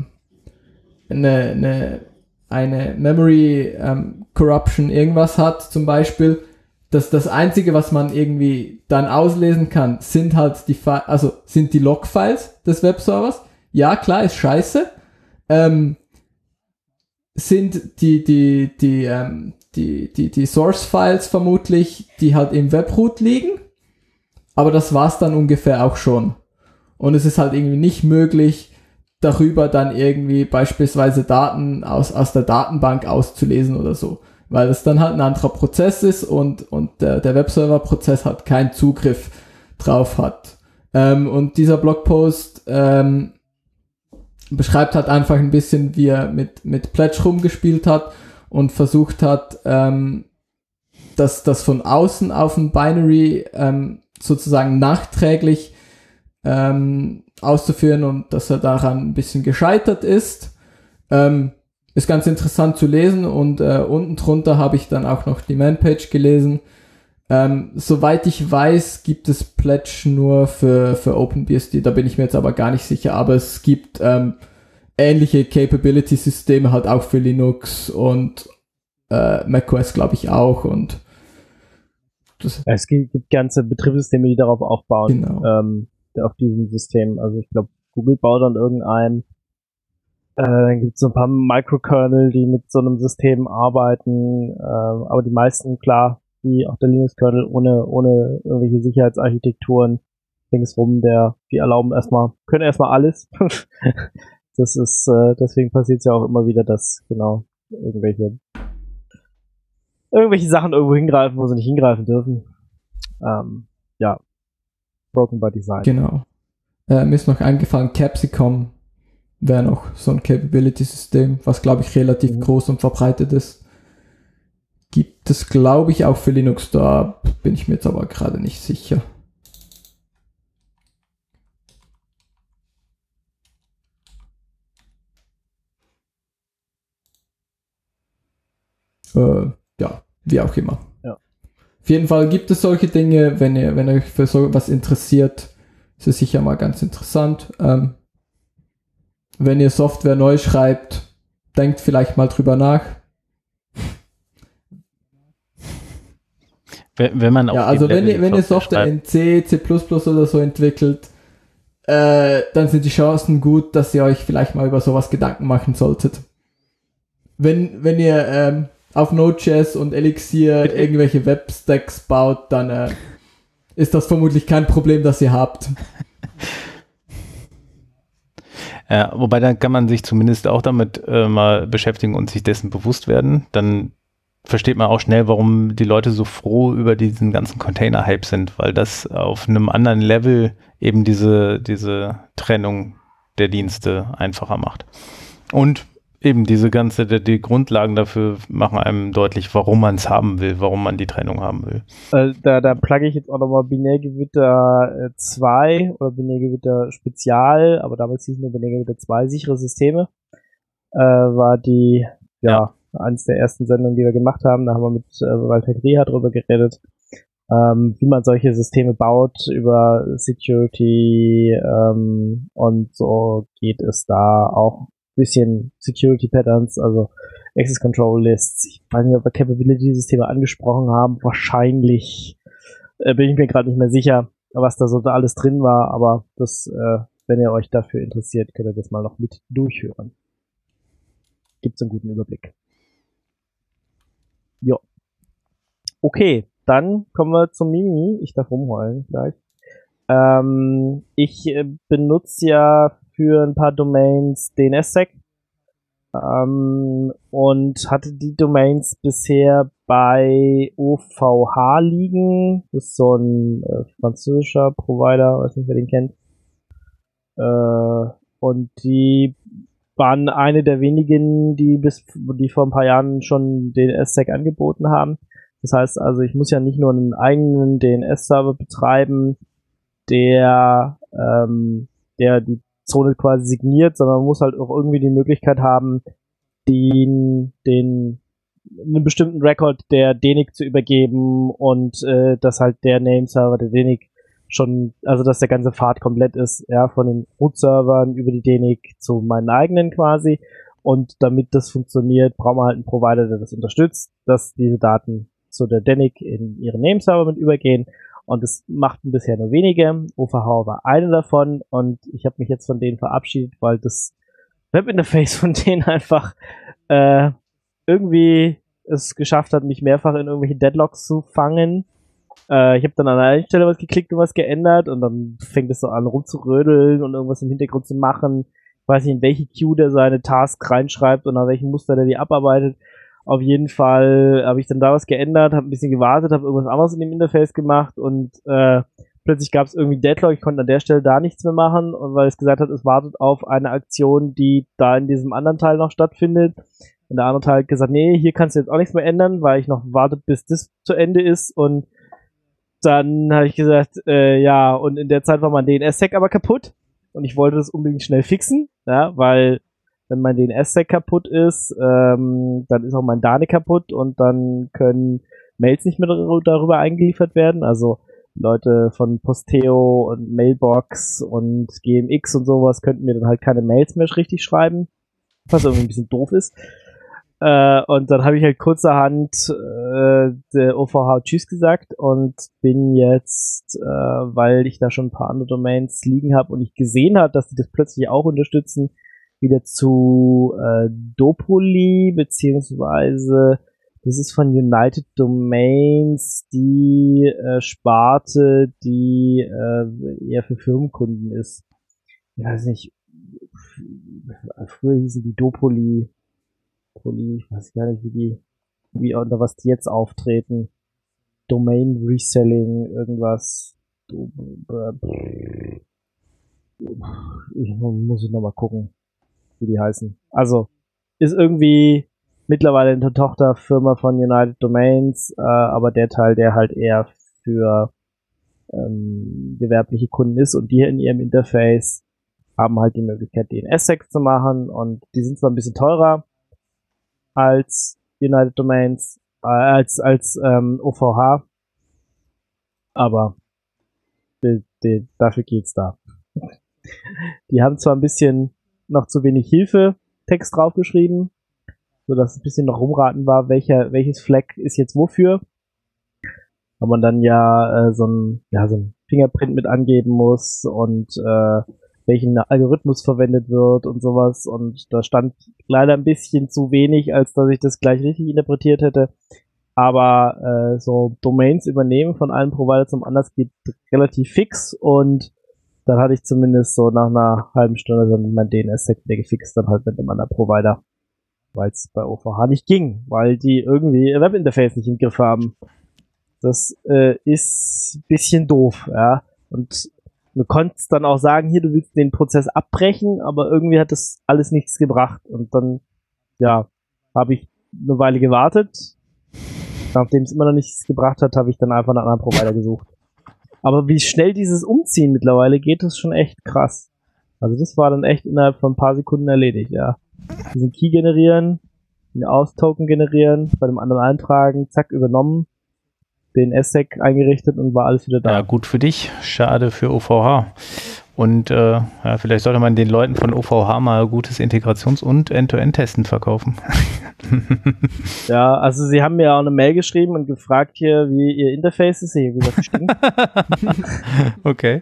eine Memory Corruption irgendwas hat, zum Beispiel, das Einzige, was man irgendwie dann auslesen kann, sind halt sind die Log-Files des Webservers. Ja, klar, ist scheiße. Sind die Source-Files vermutlich, die halt im Webroot liegen. Aber das war's dann ungefähr auch schon. Und es ist halt irgendwie nicht möglich, darüber dann irgendwie beispielsweise Daten aus der Datenbank auszulesen oder so. Weil es dann halt ein anderer Prozess ist und der Webserver-Prozess halt keinen Zugriff drauf hat. Und dieser Blogpost beschreibt halt einfach ein bisschen, wie er mit Pledge rumgespielt hat und versucht hat, das von außen auf ein Binary sozusagen nachträglich auszuführen und dass er daran ein bisschen gescheitert ist. Ist ganz interessant zu lesen und unten drunter habe ich dann auch noch die Manpage gelesen. Soweit ich weiß, gibt es Pledge nur für OpenBSD, da bin ich mir jetzt aber gar nicht sicher, aber es gibt ähnliche Capability-Systeme halt auch für Linux und macOS glaube ich auch und es gibt ganze Betriebssysteme, die darauf aufbauen, genau. Auf diesem System. Also ich glaube, Google baut an irgendeinem. Dann gibt es so ein paar Microkernel, die mit so einem System arbeiten, aber die meisten, klar, wie auch der Linux-Kernel, ohne irgendwelche Sicherheitsarchitekturen ringsrum, die können erstmal alles. Das ist, deswegen passiert es ja auch immer wieder, dass genau irgendwelche Sachen irgendwo hingreifen, wo sie nicht hingreifen dürfen. Ja. Broken by Design. Genau. Mir ist noch eingefallen, Capsicum wäre noch so ein Capability-System, was glaube ich relativ groß und verbreitet ist. Gibt es glaube ich auch für Linux, da bin ich mir jetzt aber gerade nicht sicher. Ja, wie auch immer. Ja. Auf jeden Fall gibt es solche Dinge, wenn euch für so was interessiert, ist es sicher mal ganz interessant. Wenn ihr Software neu schreibt, denkt vielleicht mal drüber nach. Wenn man auch also wenn ihr Software in C++ oder so entwickelt, dann sind die Chancen gut, dass ihr euch vielleicht mal über sowas Gedanken machen solltet. Wenn ihr auf Node.js und Elixir irgendwelche Webstacks baut, dann ist das vermutlich kein Problem, das ihr habt. Ja, wobei dann kann man sich zumindest auch damit mal beschäftigen und sich dessen bewusst werden. Dann versteht man auch schnell, warum die Leute so froh über diesen ganzen Container-Hype sind, weil das auf einem anderen Level eben diese Trennung der Dienste einfacher macht. Und eben die Grundlagen dafür machen einem deutlich, warum man es haben will, warum man die Trennung haben will. Da plugge ich jetzt auch nochmal Binärgewitter 2 oder Binärgewitter Spezial, aber damals hieß nur Binärgewitter 2, sichere Systeme. War eines der ersten Sendungen, die wir gemacht haben. Da haben wir mit Walter Greha drüber geredet, wie man solche Systeme baut über Security und so geht es da auch bisschen Security Patterns, also Access Control Lists. Ich weiß nicht, ob wir Capability-Systeme angesprochen haben. Wahrscheinlich bin ich mir gerade nicht mehr sicher, was da so alles drin war, aber das, wenn ihr euch dafür interessiert, könnt ihr das mal noch mit durchhören. Gibt's einen guten Überblick. Ja. Okay, dann kommen wir zum Mimi. Ich darf rumheulen gleich. Ich benutze ja für ein paar Domains DNSSEC und hatte die Domains bisher bei OVH liegen. Das ist so ein französischer Provider, weiß nicht, wer den kennt. Und die waren eine der wenigen, die vor ein paar Jahren schon DNSSEC angeboten haben. Das heißt also, ich muss ja nicht nur einen eigenen DNS-Server betreiben, der die Zone quasi signiert, sondern man muss halt auch irgendwie die Möglichkeit haben, einen bestimmten Record der DNIC zu übergeben und dass halt der Nameserver der DNIC schon, also dass der ganze Pfad komplett ist, ja, von den Root-Servern über die DNIC zu meinen eigenen quasi. Und damit das funktioniert, braucht man halt einen Provider, der das unterstützt, dass diese Daten zu der DNIC in ihren Nameserver mit übergehen. Und das machten bisher nur wenige. OVH war eine davon und ich habe mich jetzt von denen verabschiedet, weil das Webinterface von denen einfach irgendwie es geschafft hat, mich mehrfach in irgendwelche Deadlocks zu fangen. Ich habe dann an einer Stelle was geklickt und was geändert und dann fängt es so an rumzurödeln und irgendwas im Hintergrund zu machen. Ich weiß nicht, in welche Queue der seine Task reinschreibt und nach welchem Muster der die abarbeitet. Auf jeden Fall habe ich dann da was geändert, habe ein bisschen gewartet, habe irgendwas anderes in dem Interface gemacht und plötzlich gab es irgendwie Deadlock. Ich konnte an der Stelle da nichts mehr machen, und weil es gesagt hat, es wartet auf eine Aktion, die da in diesem anderen Teil noch stattfindet. Und der andere Teil hat gesagt, nee, hier kannst du jetzt auch nichts mehr ändern, weil ich noch warte, bis das zu Ende ist. Und dann habe ich gesagt, ja, und in der Zeit war mein DNS-Sec aber kaputt und ich wollte das unbedingt schnell fixen, ja, weil wenn mein DNS-Sec kaputt ist, dann ist auch mein DANIC kaputt und dann können Mails nicht mehr darüber eingeliefert werden. Also Leute von Posteo und Mailbox und GMX und sowas könnten mir dann halt keine Mails mehr richtig schreiben, was irgendwie ein bisschen doof ist. Und dann habe ich halt kurzerhand der OVH Tschüss gesagt und bin jetzt, weil ich da schon ein paar andere Domains liegen habe und ich gesehen habe, dass die das plötzlich auch unterstützen, wieder zu Dopoli, beziehungsweise das ist von United Domains die Sparte, die eher für Firmenkunden ist. Ich weiß nicht, früher hießen die Dopoli, ich weiß gar nicht, wie unter was die jetzt auftreten. Domain Reselling, irgendwas. Muss ich nochmal gucken, wie die heißen. Also, ist irgendwie mittlerweile eine Tochterfirma von United Domains, aber der Teil, der halt eher für gewerbliche Kunden ist und die in ihrem Interface haben halt die Möglichkeit, DNS-Sec zu machen und die sind zwar ein bisschen teurer als United Domains, als OVH, aber dafür geht's da. Die haben zwar ein bisschen noch zu wenig Hilfe-Text draufgeschrieben, so dass ein bisschen noch rumraten war, welches Flag ist jetzt wofür. Weil man dann ja so ein Fingerprint mit angeben muss und welchen Algorithmus verwendet wird und sowas. Und da stand leider ein bisschen zu wenig, als dass ich das gleich richtig interpretiert hätte. Aber so Domains übernehmen von einem Provider zum anderen geht relativ fix und dann hatte ich zumindest so nach einer halben Stunde dann mein DNS-Sec wieder gefixt, dann halt mit einem anderen Provider. Weil es bei OVH nicht ging, weil die irgendwie ihr Webinterface nicht im Griff haben. Das ist ein bisschen doof, ja. Und du konntest dann auch sagen, hier, du willst den Prozess abbrechen, aber irgendwie hat das alles nichts gebracht. Und dann, ja, habe ich eine Weile gewartet. Nachdem es immer noch nichts gebracht hat, habe ich dann einfach einen anderen Provider gesucht. Aber wie schnell dieses Umziehen mittlerweile geht, ist schon echt krass. Also das war dann echt innerhalb von ein paar Sekunden erledigt, ja. Diesen Key generieren, den Austoken generieren, bei dem anderen eintragen, zack, übernommen, den S-Sec eingerichtet und war alles wieder da. Ja, gut für dich, schade für OVH. Und ja, vielleicht sollte man den Leuten von OVH mal gutes Integrations- und End-to-End-Testen verkaufen. Ja, also sie haben mir auch eine Mail geschrieben und gefragt hier, wie ihr Interface ist. Ich habe gesagt, stimmt. Okay.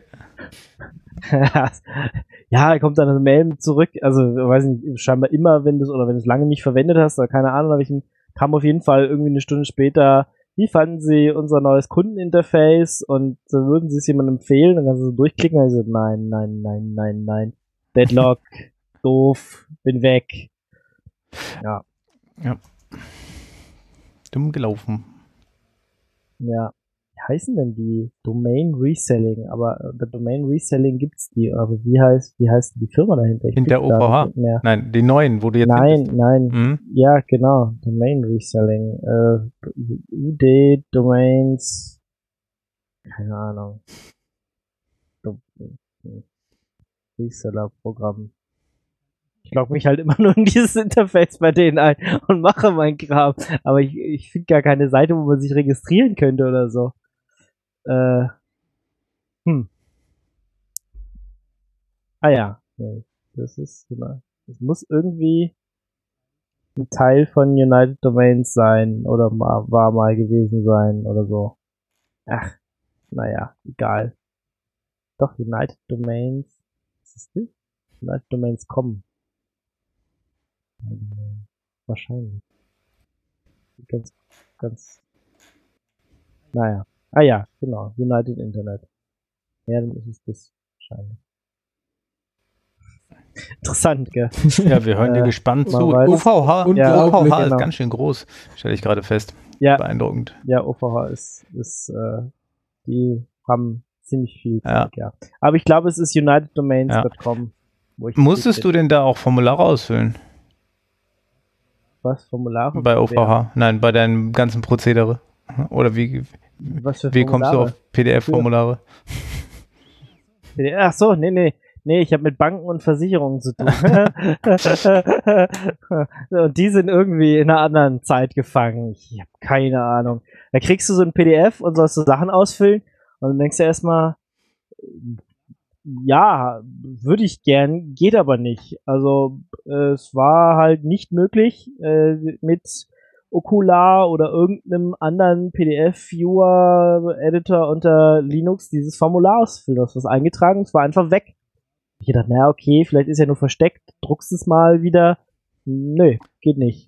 Ja, kommt dann eine Mail zurück. Also, weiß nicht, scheinbar immer, wenn du es lange nicht verwendet hast, oder keine Ahnung, habe ich einen kam auf jeden Fall irgendwie eine Stunde später, wie fanden Sie unser neues Kundeninterface und würden Sie es jemandem empfehlen? Dann kannst du so durchklicken und ich so, nein. Deadlock, doof, bin weg. Ja. Dumm gelaufen. Ja. Wie heißen denn die? Domain Reselling, aber bei Domain Reselling gibt's die, aber wie heißt die Firma dahinter? In der OVH? Nein, die neuen, wo du jetzt Nein. Ja, genau. Domain Reselling. UD Domains. Keine Ahnung. Reseller-Programm. Ich logge mich halt immer nur in dieses Interface bei denen ein und mache mein Kram. Aber ich finde gar keine Seite, wo man sich registrieren könnte oder so. Ah ja. Nee, das muss irgendwie ein Teil von United Domains sein oder war mal gewesen sein oder so. Ach, naja, egal. Doch, United Domains. Was ist das? United Domains.com. Wahrscheinlich. Ganz. Naja. Ah ja, genau. United Internet. Ja, dann ist es das wahrscheinlich. Interessant, gell? Ja, wir hören dir gespannt zu. OVH ist ganz schön groß, stelle ich gerade fest. Ja. Beeindruckend. Ja, OVH ist die haben ziemlich viel Zeug, ja. Aber ich glaube, es ist uniteddomains.com. Musstest du denn da auch Formulare ausfüllen? Was? Formulare? Bei OVH? Nein, bei deinem ganzen Prozedere. Oder wie kommst du auf PDF-Formulare? Ach so, nee, ich habe mit Banken und Versicherungen zu tun. Und die sind irgendwie in einer anderen Zeit gefangen. Ich habe keine Ahnung. Da kriegst du so ein PDF und sollst du Sachen ausfüllen und dann denkst du erstmal, ja, würde ich gern, geht aber nicht. Also es war halt nicht möglich, mit Okular oder irgendeinem anderen PDF-Viewer-Editor unter Linux dieses Formular ausfüllen. Du hast was eingetragen, es war einfach weg. Ich dachte, naja, okay, vielleicht ist ja nur versteckt, druckst es mal wieder. Nö, geht nicht.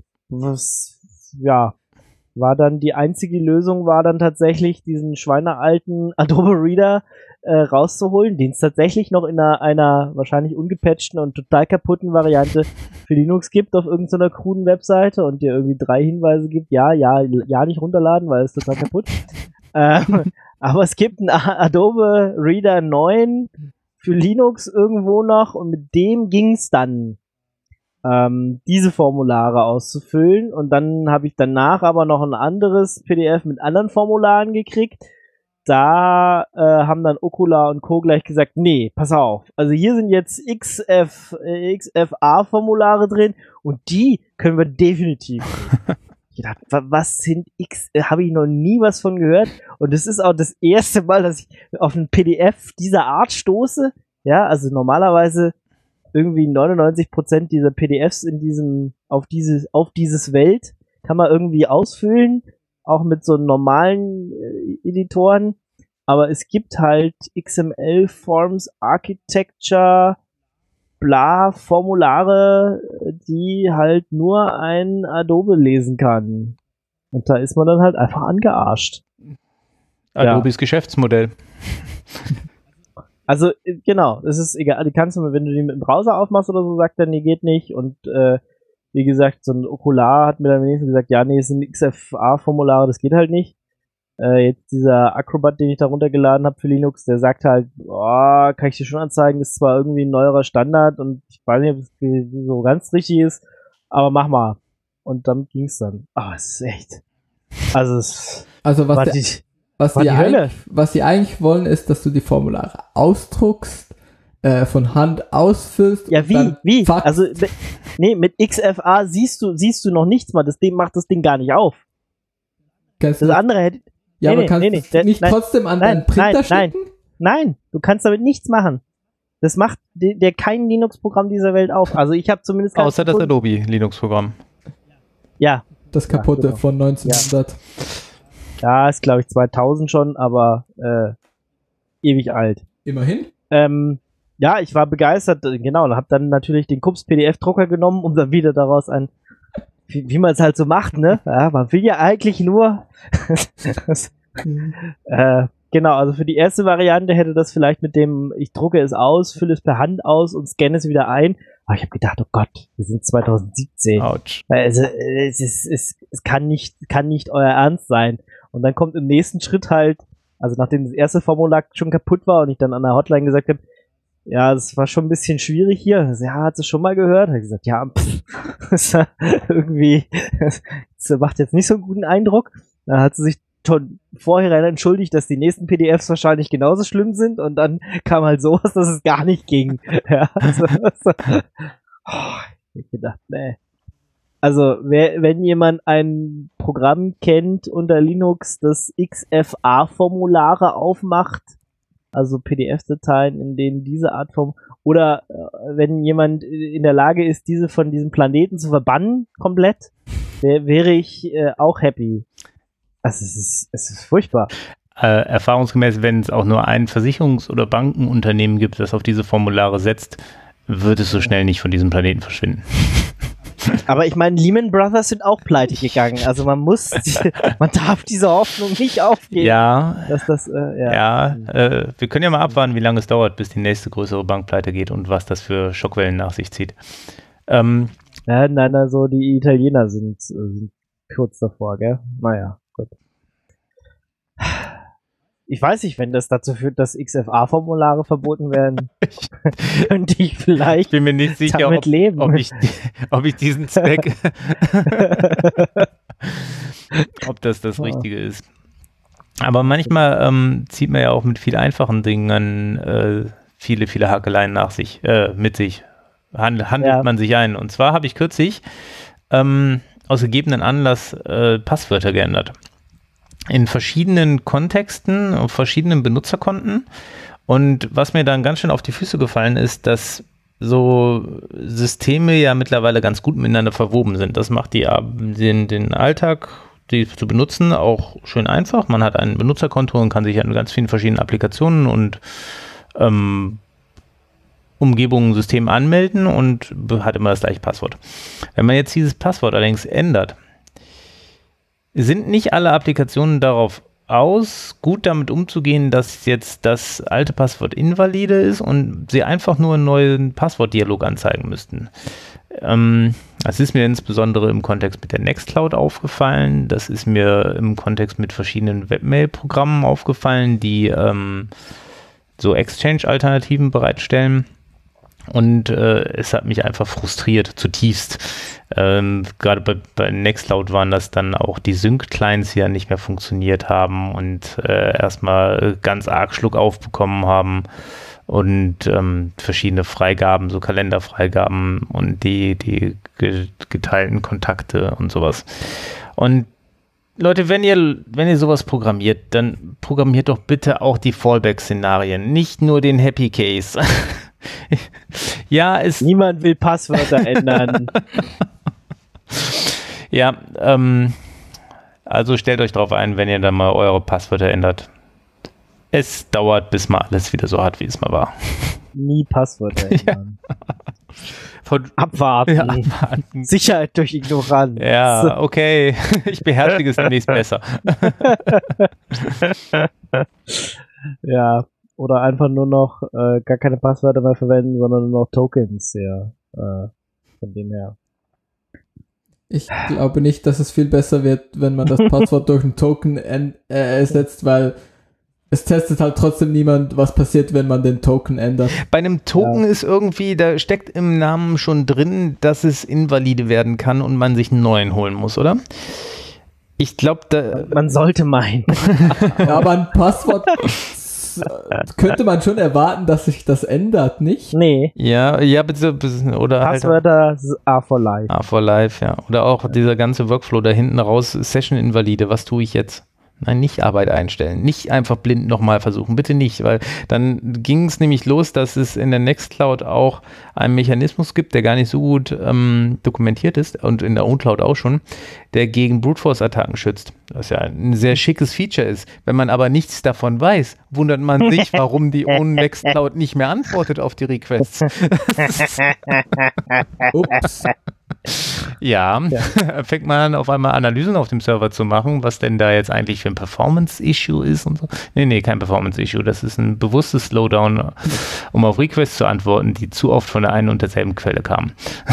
War dann die einzige Lösung, war dann tatsächlich diesen schweinealten Adobe Reader rauszuholen, den es tatsächlich noch in einer wahrscheinlich ungepatchten und total kaputten Variante für Linux gibt auf irgendeiner kruden Webseite und dir irgendwie 3 Hinweise gibt, ja, nicht runterladen, weil es total kaputt. Aber es gibt einen Adobe Reader 9 für Linux irgendwo noch und mit dem ging's dann, diese Formulare auszufüllen und dann habe ich danach aber noch ein anderes PDF mit anderen Formularen gekriegt. Da haben dann Okular und Co. gleich gesagt, nee, pass auf, also hier sind jetzt XFA-Formulare drin und die können wir definitiv nicht. Ich dachte, was sind habe ich noch nie was von gehört und das ist auch das erste Mal, dass ich auf ein PDF dieser Art stoße. Ja, also normalerweise irgendwie 99% dieser PDFs auf dieses Welt kann man irgendwie ausfüllen, auch mit so normalen Editoren, aber es gibt halt XML Forms Architecture bla Formulare, die halt nur ein Adobe lesen kann. Und da ist man dann halt einfach angearscht. Adobes Geschäftsmodell. Also, genau, es ist egal, die kannst du, wenn du die mit dem Browser aufmachst oder so, sagt er, nee, geht nicht. Und wie gesagt, so ein Okular hat mir dann wenigstens gesagt, ja, nee, es sind XFA-Formulare, das geht halt nicht. Jetzt dieser Acrobat, den ich da runtergeladen habe für Linux, der sagt halt, kann ich dir schon anzeigen, ist zwar irgendwie ein neuerer Standard und ich weiß nicht, ob es so ganz richtig ist, aber mach mal. Und dann ging's dann. Es ist echt. Was sie eigentlich wollen, ist, dass du die Formulare ausdruckst, von Hand ausfüllst. Ja, wie? Also, nee, mit XFA siehst du noch nichts mal. Das Ding macht das Ding gar nicht auf. Das andere hätte... Ja, aber kannst du nicht trotzdem an deinen Printer schicken? Nein, du kannst damit nichts machen. Das macht der kein Linux-Programm dieser Welt auf. Also ich habe zumindest... Außer das Adobe Linux-Programm. Ja. Das kaputte von 1900. Ja, ist glaube ich 2000 schon, aber ewig alt. Immerhin. Ja, ich war begeistert, genau, und habe dann natürlich den KUPS PDF-Drucker genommen, um dann wieder daraus ein wie man es halt so macht, ne? Ja, man will ja eigentlich nur genau, also für die erste Variante hätte das vielleicht mit dem, ich drucke es aus, fülle es per Hand aus und scanne es wieder ein. Aber ich habe gedacht, oh Gott, wir sind 2017. Autsch. Also es kann nicht euer Ernst sein. Und dann kommt im nächsten Schritt halt, also nachdem das erste Formular schon kaputt war und ich dann an der Hotline gesagt habe, ja, das war schon ein bisschen schwierig hier. Ja, hat sie schon mal gehört? Hat gesagt, ja, irgendwie, das macht jetzt nicht so einen guten Eindruck. Dann hat sie sich schon vorher entschuldigt, dass die nächsten PDFs wahrscheinlich genauso schlimm sind und dann kam halt sowas, dass es gar nicht ging. Ja, ich hab gedacht, nee. Also, wenn jemand ein Programm kennt unter Linux, das XFA-Formulare aufmacht, also PDF-Dateien, in denen diese Art von, oder wenn jemand in der Lage ist, diese von diesem Planeten zu verbannen, komplett, wäre ich auch happy. Also es ist furchtbar. Erfahrungsgemäß, wenn es auch nur ein Versicherungs- oder Bankenunternehmen gibt, das auf diese Formulare setzt, wird es so schnell nicht von diesem Planeten verschwinden. Aber ich meine, Lehman Brothers sind auch pleite gegangen. Also man darf diese Hoffnung nicht aufgeben. Ja, dass das, wir können ja mal abwarten, wie lange es dauert, bis die nächste größere Bank pleite geht und was das für Schockwellen nach sich zieht. Nein, also die Italiener sind kurz davor, gell? Naja, gut. Ich weiß nicht, wenn das dazu führt, dass XFA-Formulare verboten werden, könnte ich vielleicht bin mir nicht sicher, damit leben. Ob ich diesen Zweck, ob das Richtige ist. Aber manchmal zieht man ja auch mit viel einfachen Dingen viele, viele Hakeleien mit sich. Handelt man sich ein. Und zwar habe ich kürzlich aus gegebenen Anlass Passwörter geändert. In verschiedenen Kontexten, auf verschiedenen Benutzerkonten. Und was mir dann ganz schön auf die Füße gefallen ist, dass so Systeme ja mittlerweile ganz gut miteinander verwoben sind. Das macht den Alltag, die zu benutzen, auch schön einfach. Man hat ein Benutzerkonto und kann sich an ganz vielen verschiedenen Applikationen und Umgebungen, Systemen anmelden und hat immer das gleiche Passwort. Wenn man jetzt dieses Passwort allerdings ändert, sind nicht alle Applikationen darauf aus, gut damit umzugehen, dass jetzt das alte Passwort invalide ist und sie einfach nur einen neuen Passwortdialog anzeigen müssten. Das ist mir insbesondere im Kontext mit der Nextcloud aufgefallen. Das ist mir im Kontext mit verschiedenen Webmail-Programmen aufgefallen, die so Exchange-Alternativen bereitstellen. Und es hat mich einfach frustriert, zutiefst. Gerade bei Nextcloud waren das dann auch die Sync-Clients, die ja nicht mehr funktioniert haben und erstmal ganz arg Schluck aufbekommen haben und verschiedene Freigaben, so Kalenderfreigaben und die geteilten Kontakte und sowas. Und Leute, wenn ihr sowas programmiert, dann programmiert doch bitte auch die Fallback-Szenarien, nicht nur den Happy Case. Ja, niemand will Passwörter ändern. Ja, also stellt euch drauf ein, wenn ihr dann mal eure Passwörter ändert. Es dauert, bis mal alles wieder so hat, wie es mal war. Nie Passwörter ändern. Ja. Abwarten. Ja, abwarten. Sicherheit durch Ignoranz. Ja, okay. Ich beherrschige es demnächst besser. Ja. Oder einfach nur noch gar keine Passwörter mehr verwenden, sondern nur noch Tokens, ja. Von dem her. Ich glaube nicht, dass es viel besser wird, wenn man das Passwort durch einen Token ersetzt, weil es testet halt trotzdem niemand, was passiert, wenn man den Token ändert. Bei einem Token ist irgendwie, da steckt im Namen schon drin, dass es invalide werden kann und man sich einen neuen holen muss, oder? Ich glaube, man sollte meinen. Ja, aber ein Passwort könnte man schon erwarten, dass sich das ändert, nicht? Nee. Ja, bitte, oder Passwörter halt are for life. Are for life, ja. Oder auch dieser ganze Workflow da hinten raus, Session-Invalide, was tue ich jetzt? Nein, nicht Arbeit einstellen. Nicht einfach blind nochmal versuchen. Bitte nicht, weil dann ging es nämlich los, dass es in der Nextcloud auch einen Mechanismus gibt, der gar nicht so gut dokumentiert ist und in der OwnCloud auch schon, der gegen Brute Force-Attacken schützt. Was ja ein sehr schickes Feature ist. Wenn man aber nichts davon weiß, wundert man sich, warum die Nextcloud nicht mehr antwortet auf die Requests. Ups. Ja, fängt man an, auf einmal Analysen auf dem Server zu machen, was denn da jetzt eigentlich für ein Performance-Issue ist und so. Nee, kein Performance-Issue. Das ist ein bewusstes Slowdown, um auf Requests zu antworten, die zu oft von der einen und derselben Quelle kamen.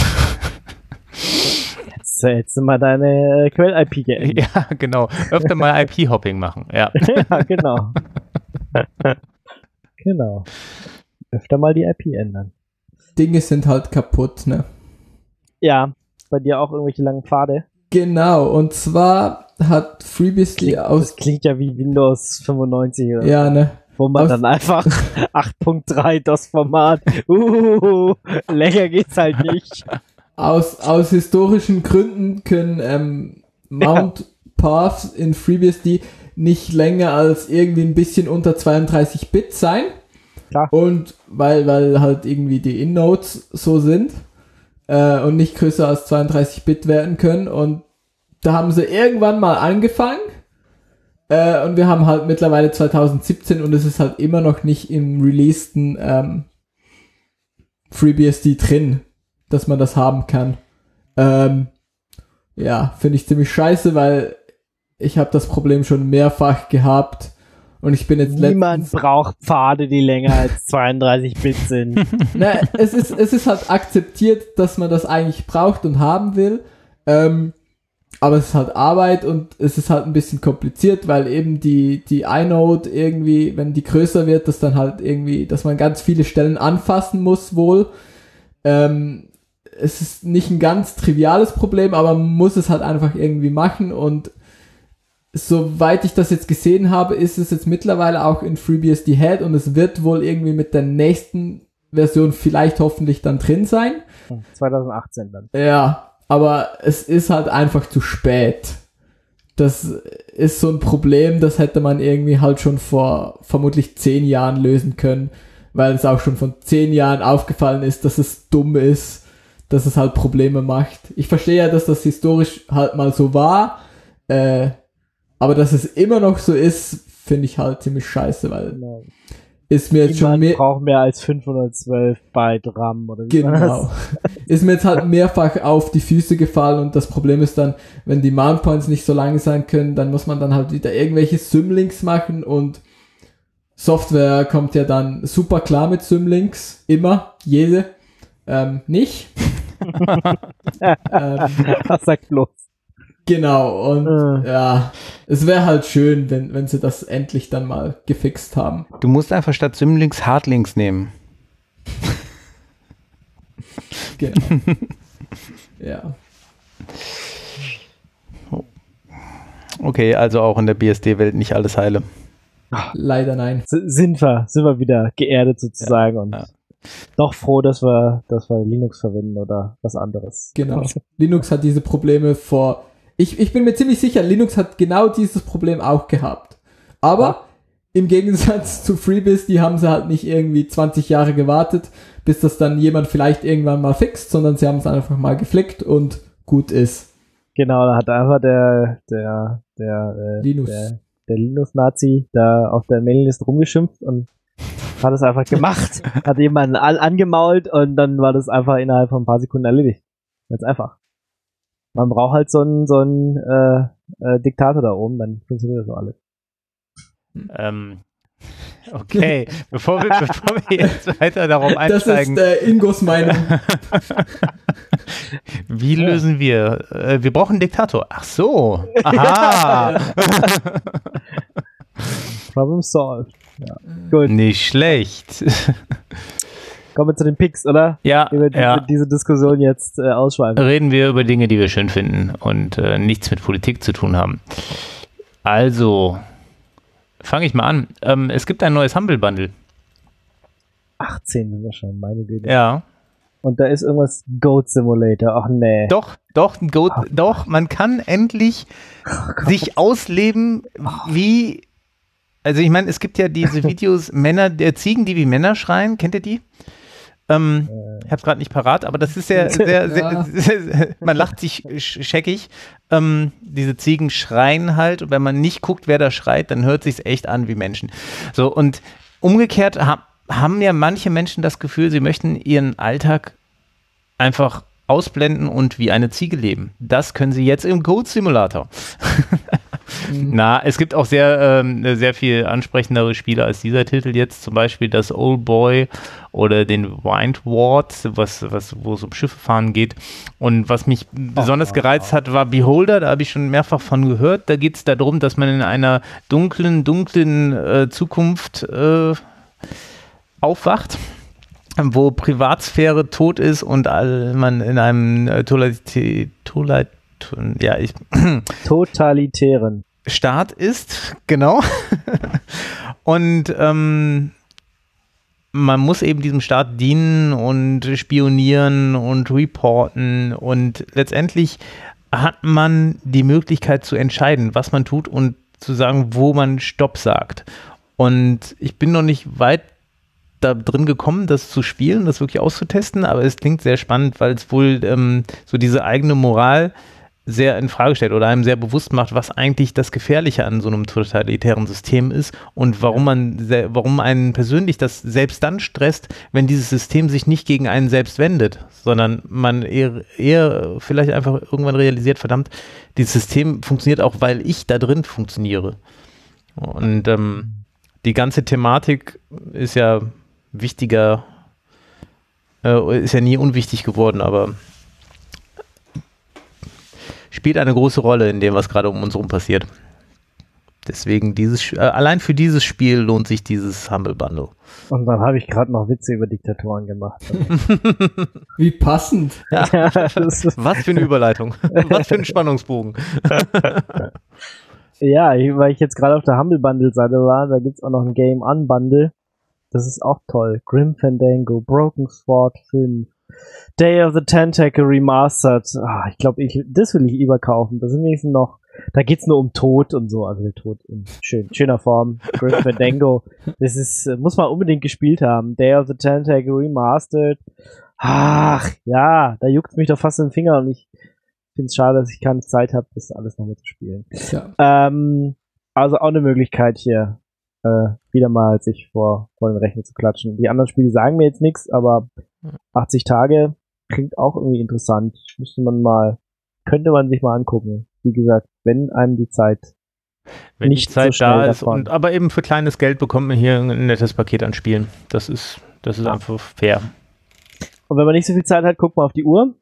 Jetzt hättest du mal deine Quell-IP geändert. Ja, genau. Öfter mal IP-Hopping machen, ja. Ja, genau. Genau. Öfter mal die IP ändern. Dinge sind halt kaputt, ne? Ja, bei dir auch irgendwelche langen Pfade? Genau, und zwar hat FreeBSD Das klingt ja wie Windows 95 oder ja, ne? wo man dann einfach 8.3 DOS-Format, länger geht's halt nicht. Aus historischen Gründen können Mount Paths in FreeBSD nicht länger als irgendwie ein bisschen unter 32 Bit sein. Klar. Und weil halt irgendwie die Innodes so sind und nicht größer als 32 Bit werden können. Und da haben sie irgendwann mal angefangen. Und wir haben halt mittlerweile 2017 und es ist halt immer noch nicht im releaseden FreeBSD drin, dass man das haben kann. Ja, finde ich ziemlich scheiße, weil ich habe das Problem schon mehrfach gehabt und ich bin jetzt Niemand braucht Pfade, die länger als 32 Bit sind. Na, es ist halt akzeptiert, dass man das eigentlich braucht und haben will, aber es ist halt Arbeit und es ist halt ein bisschen kompliziert, weil eben die inode irgendwie, wenn die größer wird, dass dann halt irgendwie, dass man ganz viele Stellen anfassen muss wohl. Es ist nicht ein ganz triviales Problem, aber man muss es halt einfach irgendwie machen und soweit ich das jetzt gesehen habe, ist es jetzt mittlerweile auch in FreeBSD Head und es wird wohl irgendwie mit der nächsten Version vielleicht hoffentlich dann drin sein. 2018 dann. Ja, aber es ist halt einfach zu spät. Das ist so ein Problem, das hätte man irgendwie halt schon vor vermutlich 10 Jahren lösen können, weil es auch schon von 10 Jahren aufgefallen ist, dass es dumm ist, dass es halt Probleme macht. Ich verstehe ja, dass das historisch halt mal so war, aber dass es immer noch so ist, finde ich halt ziemlich scheiße, weil ist mir jetzt schon mehr braucht mehr als 512 Byte RAM oder wie genau. Ist mir jetzt halt mehrfach auf die Füße gefallen und das Problem ist dann, wenn die Mount Points nicht so lang sein können, dann muss man dann halt wieder irgendwelche Symlinks machen und Software kommt ja dann super klar mit Symlinks, immer, jede, nicht. Sag bloß. Genau, und ja, es wäre halt schön, wenn sie das endlich dann mal gefixt haben. Du musst einfach statt Symlinks Hardlinks nehmen. Genau. Ja. Okay, also auch in der BSD-Welt nicht alles heile. Leider nein. Sind wir wieder geerdet sozusagen und doch froh, dass wir Linux verwenden oder was anderes. Genau. Linux hat diese Probleme ich bin mir ziemlich sicher, Linux hat genau dieses Problem auch gehabt. Aber im Gegensatz zu FreeBSD haben sie halt nicht irgendwie 20 Jahre gewartet, bis das dann jemand vielleicht irgendwann mal fixt, sondern sie haben es einfach mal geflickt und gut ist. Genau, da hat einfach der Linux-Nazi da auf der Mailingliste rumgeschimpft und hat es einfach gemacht, hat jemanden angemault und dann war das einfach innerhalb von ein paar Sekunden erledigt. Ganz einfach. Man braucht halt so einen Diktator da oben, dann funktioniert das so alles. Okay, bevor wir jetzt weiter darauf einsteigen. Das ist Ingos Meinung. Wie lösen wir? Wir brauchen einen Diktator. Ach so. Aha. Problem solved. Ja. Gut. Nicht schlecht. Kommen wir zu den Picks, oder? Ja. Diese Diskussion jetzt ausschweifen. Reden wir über Dinge, die wir schön finden und nichts mit Politik zu tun haben. Also, fange ich mal an. Es gibt ein neues Humble Bundle. 18 sind wir schon, meine Güte. Ja. Und da ist irgendwas Goat Simulator. Ach nee. Doch, man kann endlich sich ausleben wie, also ich meine, es gibt ja diese Videos, Ziegen, die wie Männer schreien, kennt ihr die? Ich hab's gerade nicht parat, aber das ist sehr, man lacht sich scheckig. Diese Ziegen schreien halt und wenn man nicht guckt, wer da schreit, dann hört sich's echt an wie Menschen. So, und umgekehrt haben ja manche Menschen das Gefühl, sie möchten ihren Alltag einfach ausblenden und wie eine Ziege leben. Das können Sie jetzt im Goat Simulator. Na, es gibt auch sehr viel ansprechendere Spiele als dieser Titel jetzt, zum Beispiel das Old Boy oder den Windward, wo es um Schiffe fahren geht. Und was mich besonders gereizt hat, war Beholder, da habe ich schon mehrfach von gehört. Da geht es darum, dass man in einer dunklen Zukunft aufwacht, wo Privatsphäre tot ist und man in einem totalitären Staat ist, genau. Und man muss eben diesem Staat dienen und spionieren und reporten und letztendlich hat man die Möglichkeit zu entscheiden, was man tut und zu sagen, wo man Stopp sagt. Und ich bin noch nicht weit da drin gekommen, das zu spielen, das wirklich auszutesten, aber es klingt sehr spannend, weil es wohl so diese eigene Moral sehr in Frage stellt oder einem sehr bewusst macht, was eigentlich das Gefährliche an so einem totalitären System ist und warum einen persönlich das selbst dann stresst, wenn dieses System sich nicht gegen einen selbst wendet, sondern man eher vielleicht einfach irgendwann realisiert, verdammt, dieses System funktioniert auch, weil ich da drin funktioniere. Und die ganze Thematik ist ja wichtiger, ist ja nie unwichtig geworden, aber spielt eine große Rolle in dem, was gerade um uns herum passiert. Deswegen allein für dieses Spiel lohnt sich dieses Humble Bundle. Und dann habe ich gerade noch Witze über Diktatoren gemacht. Wie passend. Ja. Was für eine Überleitung. Was für ein Spannungsbogen. Ja, weil ich jetzt gerade auf der Humble Bundle Seite war, da gibt's auch noch ein Game Unbundle. Das ist auch toll. Grim Fandango, Broken Sword 5, Day of the Tentacle Remastered. Ich glaube, das will ich überkaufen. Das sind wenigstens noch, da geht's nur um Tod und so, also der Tod in schöner Form. Grim Fandango, das ist, muss man unbedingt gespielt haben. Day of the Tentacle Remastered. Ach, ja, da juckt's mich doch fast in den Finger und ich finde es schade, dass ich keine Zeit habe, das alles noch zu spielen. Ja. Also auch eine Möglichkeit hier, wieder mal sich vor den Rechner zu klatschen. Die anderen Spiele sagen mir jetzt nichts, aber 80 Tage klingt auch irgendwie interessant. Könnte man sich mal angucken. Wie gesagt, wenn einem die Zeit nicht die Zeit so da ist, aber eben für kleines Geld bekommt man hier ein nettes Paket an Spielen. Das ist einfach fair. Und wenn man nicht so viel Zeit hat, guckt man auf die Uhr.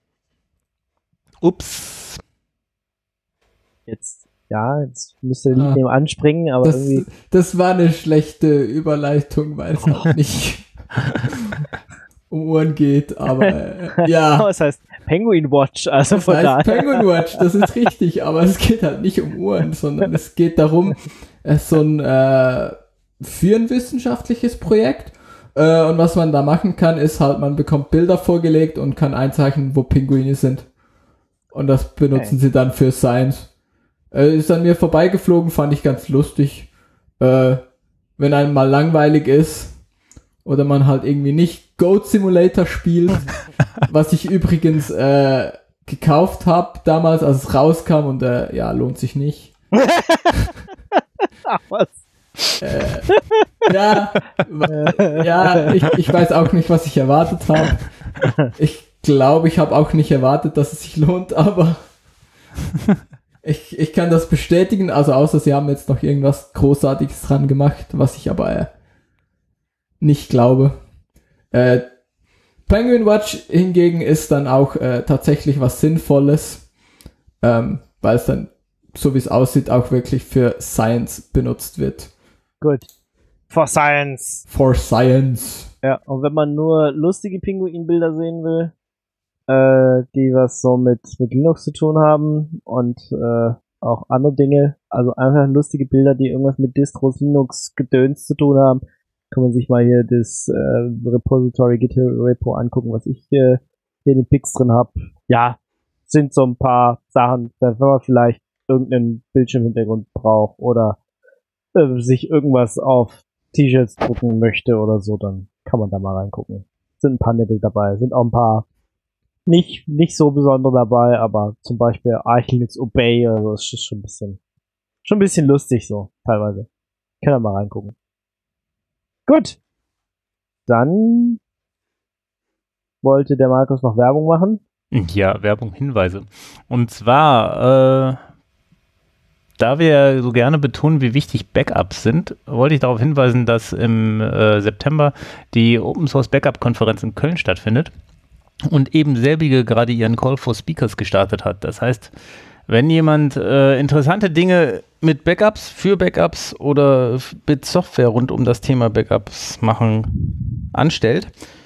Ups. Jetzt müsste Lied nebenan springen, aber irgendwie. Das war eine schlechte Überleitung, weil es auch nicht um Uhren geht, aber ja. Das heißt Penguin Watch, also das heißt Penguin Watch, das ist richtig, aber es geht halt nicht um Uhren, sondern es geht darum, es ist so ein für ein wissenschaftliches Projekt und was man da machen kann, ist halt, man bekommt Bilder vorgelegt und kann einzeichnen, wo Pinguine sind. Und das benutzen sie dann für Science. Ist an mir vorbeigeflogen, fand ich ganz lustig. Wenn einem mal langweilig ist oder man halt irgendwie nicht Goat Simulator spielt, was ich übrigens gekauft habe damals, als es rauskam und lohnt sich nicht. Ach was. Ich weiß auch nicht, was ich erwartet habe. Ich glaube, ich habe auch nicht erwartet, dass es sich lohnt, aber ich kann das bestätigen, also außer sie haben jetzt noch irgendwas Großartiges dran gemacht, was ich aber nicht glaube. Penguin Watch hingegen ist dann auch tatsächlich was Sinnvolles, weil es dann, so wie es aussieht, auch wirklich für Science benutzt wird. Gut. For Science. For Science. Ja, und wenn man nur lustige Pinguinbilder sehen will, die was so mit Linux zu tun haben und auch andere Dinge, also einfach lustige Bilder, die irgendwas mit Distros, Linux, Gedöns zu tun haben, kann man sich mal hier das Repository GitHub Repo angucken, was ich hier in den Pics drin habe. Ja, sind so ein paar Sachen, wenn man vielleicht irgendeinen Bildschirmhintergrund braucht oder sich irgendwas auf T-Shirts drucken möchte oder so, dann kann man da mal reingucken. Sind ein paar nette dabei, sind auch ein paar nicht so besondere dabei, aber zum Beispiel Arch-Linux Obey oder so, ist schon ein bisschen lustig so, teilweise. Kann da mal reingucken. Gut. Dann wollte der Markus noch Werbung machen. Ja, Werbung, Hinweise. Und zwar, da wir so gerne betonen, wie wichtig Backups sind, wollte ich darauf hinweisen, dass im September die Open Source Backup Konferenz in Köln stattfindet und eben selbige gerade ihren Call for Speakers gestartet hat. Das heißt, wenn jemand interessante Dinge mit Backups, für Backups oder mit Software rund um das Thema Backups machen anstellt,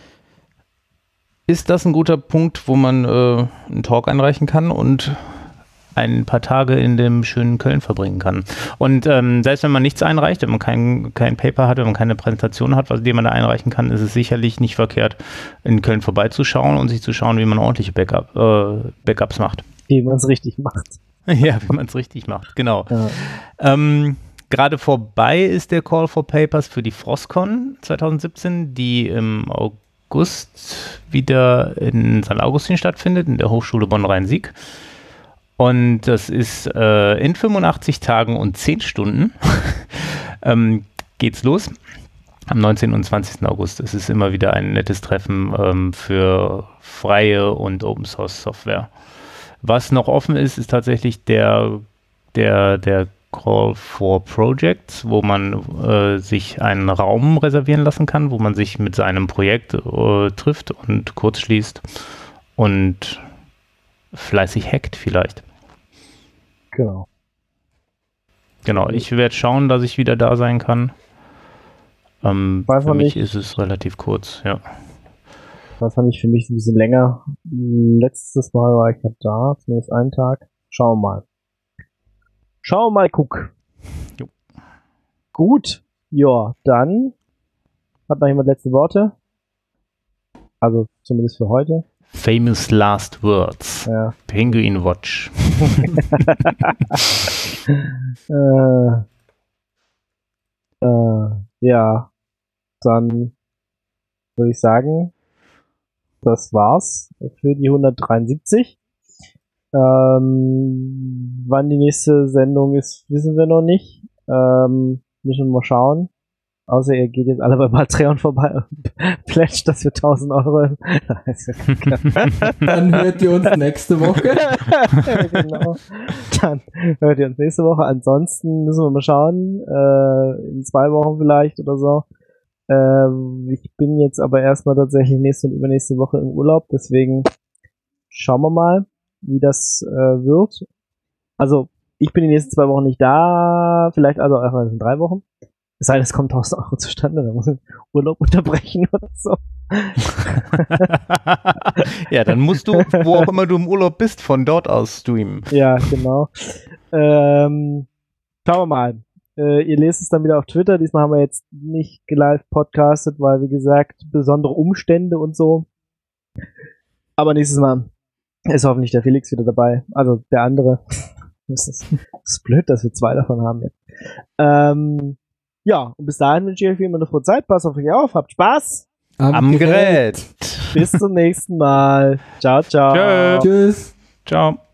ist das ein guter Punkt, wo man einen Talk einreichen kann und ein paar Tage in dem schönen Köln verbringen kann. Und selbst wenn man nichts einreicht, wenn man kein Paper hat, wenn man keine Präsentation hat, die man da einreichen kann, ist es sicherlich nicht verkehrt, in Köln vorbeizuschauen und sich zu schauen, wie man ordentliche Backups macht. Wie man es richtig macht. Ja, wie man es richtig macht, genau. Ja. Gerade vorbei ist der Call for Papers für die Frostcon 2017, die im August wieder in St. Augustin stattfindet, in der Hochschule Bonn-Rhein-Sieg. Und das ist in 85 Tagen und 10 Stunden geht's los. Am 19. und 20. August. Es ist immer wieder ein nettes Treffen für freie und Open Source Software. Was noch offen ist, ist tatsächlich der Call for Projects, wo man sich einen Raum reservieren lassen kann, wo man sich mit seinem Projekt trifft und kurz schließt und fleißig hackt vielleicht. Genau. Genau, ich werde schauen, dass ich wieder da sein kann. Für mich ist es relativ kurz, ja. Das fand ich für mich ein bisschen länger. Letztes Mal war ich ja da, zumindest einen Tag. Schauen wir mal, guck. Jo. Gut, ja, dann hat noch jemand letzte Worte? Also zumindest für heute. Famous Last Words. Ja. Penguin Watch. Ja, dann würde ich sagen, das war's für die 173. Wann die nächste Sendung ist, wissen wir noch nicht. Müssen wir mal schauen. Außer ihr geht jetzt alle bei Patreon vorbei und plätscht das für 1.000 Euro. Dann hört ihr uns nächste Woche. Ja, genau. Dann hört ihr uns nächste Woche. Ansonsten müssen wir mal schauen. In 2 Wochen vielleicht oder so. Ich bin jetzt aber erstmal tatsächlich nächste und übernächste Woche im Urlaub. Deswegen schauen wir mal, wie das wird. Also, ich bin die nächsten 2 Wochen nicht da. Vielleicht also auch in 3 Wochen. Es sei denn, es kommt 1.000 Euro zustande, dann muss ich Urlaub unterbrechen oder so. Ja, dann musst du, wo auch immer du im Urlaub bist, von dort aus streamen. Ja, genau. Schauen wir mal. Ihr lest es dann wieder auf Twitter. Diesmal haben wir jetzt nicht live podcastet, weil, wie gesagt, besondere Umstände und so. Aber nächstes Mal ist hoffentlich der Felix wieder dabei. Also der andere. Das ist blöd, dass wir 2 davon haben jetzt. Ja, und bis dahin wünsche ich euch wie immer eine frohe Zeit. Passt auf euch auf, habt Spaß. Am Gerät. Bis zum nächsten Mal. Ciao, ciao. Tschüss. Ciao.